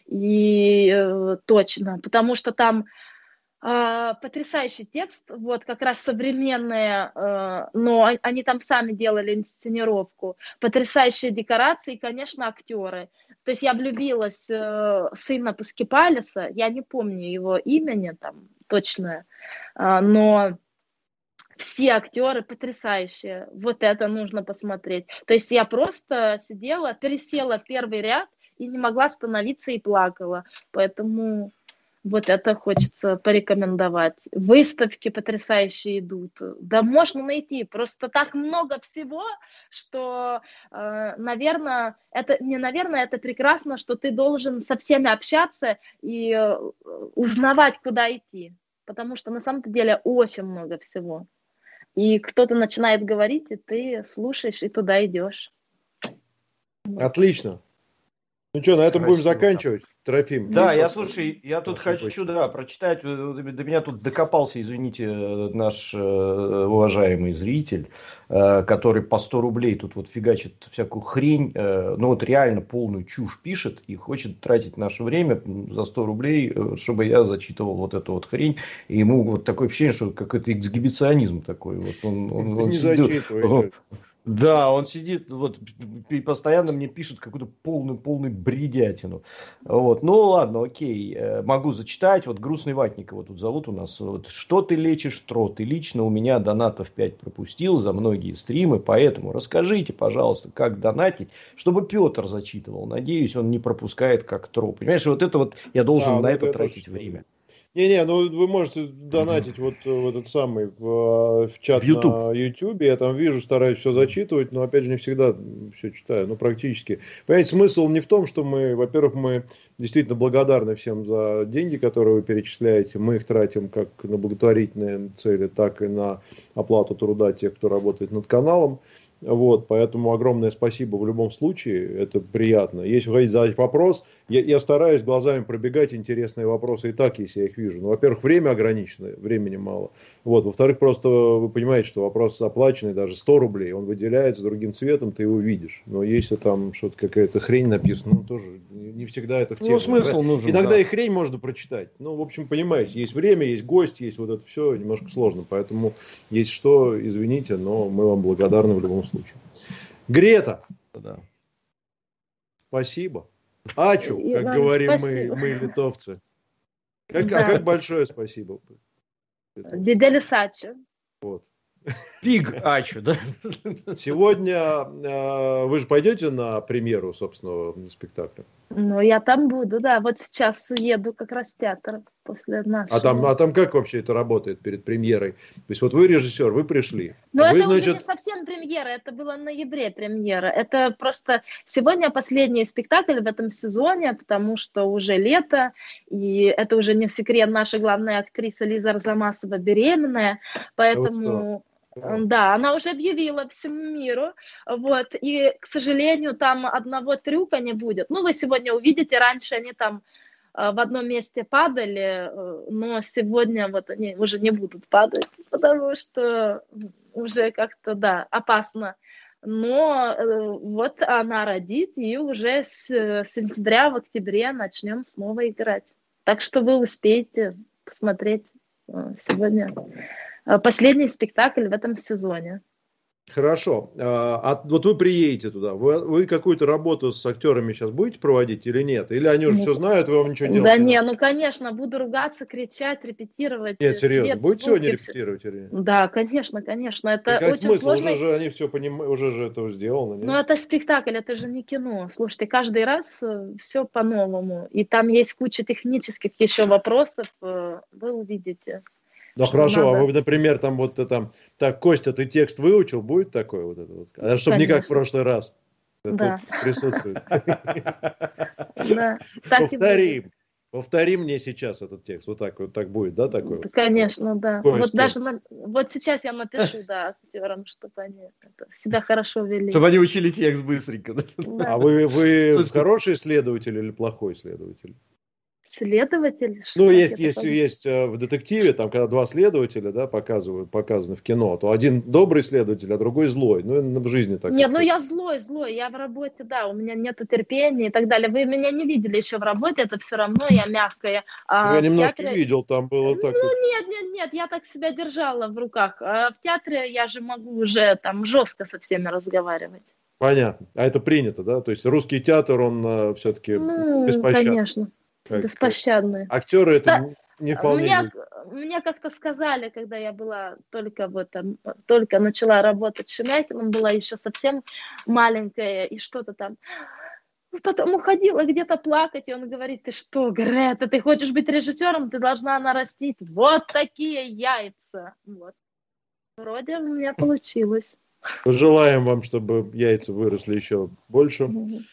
и точно, потому что там потрясающий текст, вот как раз современные, но они там сами делали инсценировку, потрясающие декорации и, конечно, актеры. То есть я влюбилась в сына Паскипалиса, я не помню его имени там точное, но все актеры потрясающие, вот это нужно посмотреть. То есть я просто сидела, пересела в первый ряд и не могла остановиться и плакала, поэтому... Вот это хочется порекомендовать. Выставки потрясающие идут. Да можно найти. Просто так много всего, что, наверное, это прекрасно, что ты должен со всеми общаться и узнавать, куда идти. Потому что на самом-то деле очень много всего. И кто-то начинает говорить, и ты слушаешь, и туда идешь. Отлично. Ну что, на этом Красиво, будем заканчивать, Трофим? Да, я тут хочу, прочитать, до меня тут докопался, извините, наш уважаемый зритель, который по 100 рублей тут вот фигачит всякую хрень, ну вот реально полную чушь пишет и хочет тратить наше время за 100 рублей, чтобы я зачитывал вот эту вот хрень, и ему вот такое ощущение, что какой-то эксгибиционизм такой. Вот он не зачитывай. Да, он сидит, вот, и постоянно мне пишет какую-то полную бредятину. Вот, ну ладно, окей, могу зачитать. Вот Грустный Ватникова тут зовут у нас. Вот, что ты лечишь, Тро? Ты лично у меня донатов 5 пропустил за многие стримы, поэтому расскажите, пожалуйста, как донатить, чтобы Петр зачитывал. Надеюсь, он не пропускает как Тро. Понимаешь, вот это вот я должен на это тратить время. Не, ну вы можете донатить вот в этот самый в чат на YouTube. Я там вижу, стараюсь все зачитывать, но опять же не всегда все читаю, ну практически. Понимаете, смысл не в том, что во-первых, мы действительно благодарны всем за деньги, которые вы перечисляете. Мы их тратим как на благотворительные цели, так и на оплату труда тех, кто работает над каналом. Вот, поэтому огромное спасибо в любом случае, это приятно. Если вы хотите задать вопрос, я стараюсь глазами пробегать интересные вопросы и так, если я их вижу. Ну, во-первых, время ограничено, времени мало. Вот, во-вторых, просто вы понимаете, что вопрос оплаченный, даже 100 рублей, он выделяется другим цветом, ты его видишь. Но если там что-то какая-то хрень написана, ну, тоже не всегда это в тему. Ну, смысл нужен. Иногда да. и хрень можно прочитать. Ну, в общем, понимаете, есть время, есть гость, есть вот это все, немножко сложно. Поэтому, если что, извините, но мы вам благодарны в любом случае. Грета, Да. спасибо. Ачу, И как вам говорим спасибо. мы литовцы. Да. А как большое спасибо? Диделю Сачу. Вот. Пиг Ачу, да? Сегодня вы же пойдете на премьеру собственного спектакля? Ну, я там буду, да. Вот сейчас еду как раз в театр после нашего. А там как вообще это работает перед премьерой? То есть вот вы режиссер, вы пришли. Но вы, это уже не совсем премьера, это было в ноябре премьера. Это просто сегодня последний спектакль в этом сезоне, потому что уже лето, и это уже не секрет, наша главная актриса Лиза Арзамасова беременная, поэтому... Да, она уже объявила всему миру, вот, и, к сожалению, там одного трюка не будет. Ну, вы сегодня увидите, раньше они там в одном месте падали, но сегодня вот они уже не будут падать, потому что уже как-то, да, опасно. Но вот она родит, и уже с сентября в октябре начнем снова играть. Так что вы успеете посмотреть сегодня последний спектакль в этом сезоне. Хорошо. Вот вы приедете туда. Вы какую-то работу с актерами сейчас будете проводить или нет? Или они уже все знают, вы вам ничего делать да не не, надо? ну конечно, буду ругаться, кричать, репетировать. Нет, серьезно. Свет, Будете звук сегодня и все. репетировать или нет? Да, конечно, конечно. Это Какой очень смысл? сложно. Уже же они все понимают, уже же это сделано, нет? Но это спектакль, это же не кино. Слушайте, каждый раз все по-новому. И там есть куча технических еще вопросов, вы увидите. Ну что хорошо, надо. а вы, например, там вот там, так, Костя, ты текст выучил, будет такой вот это вот? А чтобы не как в Конечно. прошлый раз. Это Да. тут присутствует. Да, так и будет. Повтори мне сейчас этот текст. Вот так будет, да, такой? Вот? Конечно, да. Костя. Вот даже вот сейчас я напишу, да, актерам, чтобы они себя хорошо вели. Чтобы они учили текст быстренько. Да? Да. А вы Слушайте, хороший следователь или плохой следователь? Следователь? Ну, Что есть в детективе, там, когда два следователя, да, показаны в кино, то один добрый следователь, а другой злой. Ну, в жизни так. Нет, ну я злой, я в работе, да, у меня нету терпения и так далее. Вы меня не видели еще в работе, это все равно я мягкая. Я в немножко театре... видел, там было так. Ну, нет, я так себя держала в руках. А в театре я же могу уже там жестко со всеми разговаривать. Понятно. А это принято, да? То есть русский театр, он все-таки беспощадный. Конечно, беспощадный. Актеры это не вполне... Мне как-то сказали, когда я была только начала работать Шемякиным, была еще совсем маленькая, и что-то там. Потом уходила где-то плакать, и он говорит: ты что, Грета, ты хочешь быть режиссером, ты должна нарастить вот такие яйца. Вот. Вроде у меня получилось. Желаем вам, чтобы яйца выросли еще больше.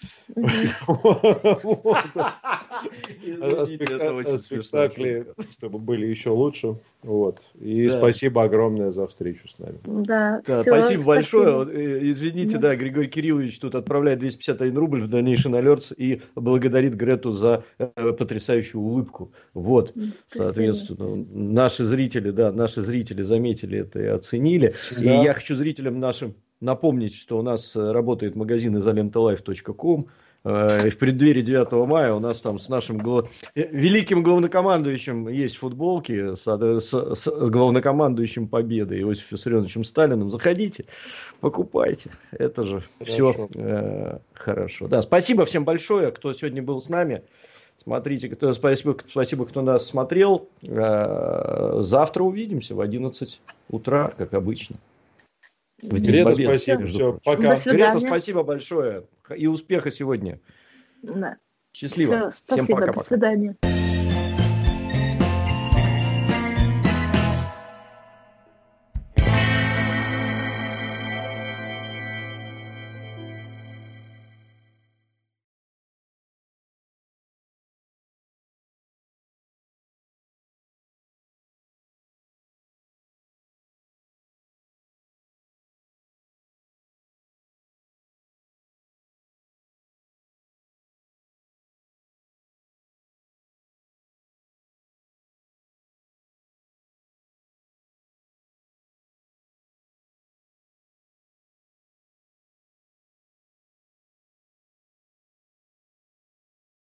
Спектакли, чтобы были еще лучше. Вот. И спасибо огромное за встречу с нами. Да, спасибо большое. Извините, да, Григорий Кириллович тут отправляет 251 рубль в Donation Alerts и благодарит Грету за потрясающую улыбку. Вот, соответственно, наши зрители заметили это и оценили. И я хочу зрителям нашим напомнить, что у нас работает магазин изолентalife.com. В преддверии 9 мая у нас там с нашим великим главнокомандующим есть футболки с главнокомандующим Победы Иосифом Виссарионовичем Сталиным. Заходите, покупайте. Это же все хорошо. Да, спасибо всем большое, кто сегодня был с нами. Смотрите, спасибо, кто нас смотрел. Завтра увидимся в 11 утра, как обычно. Грета, спасибо. Все, пока. Грета, спасибо большое. И успеха сегодня. Да. Счастливо. Все, спасибо. Всем пока. До свидания.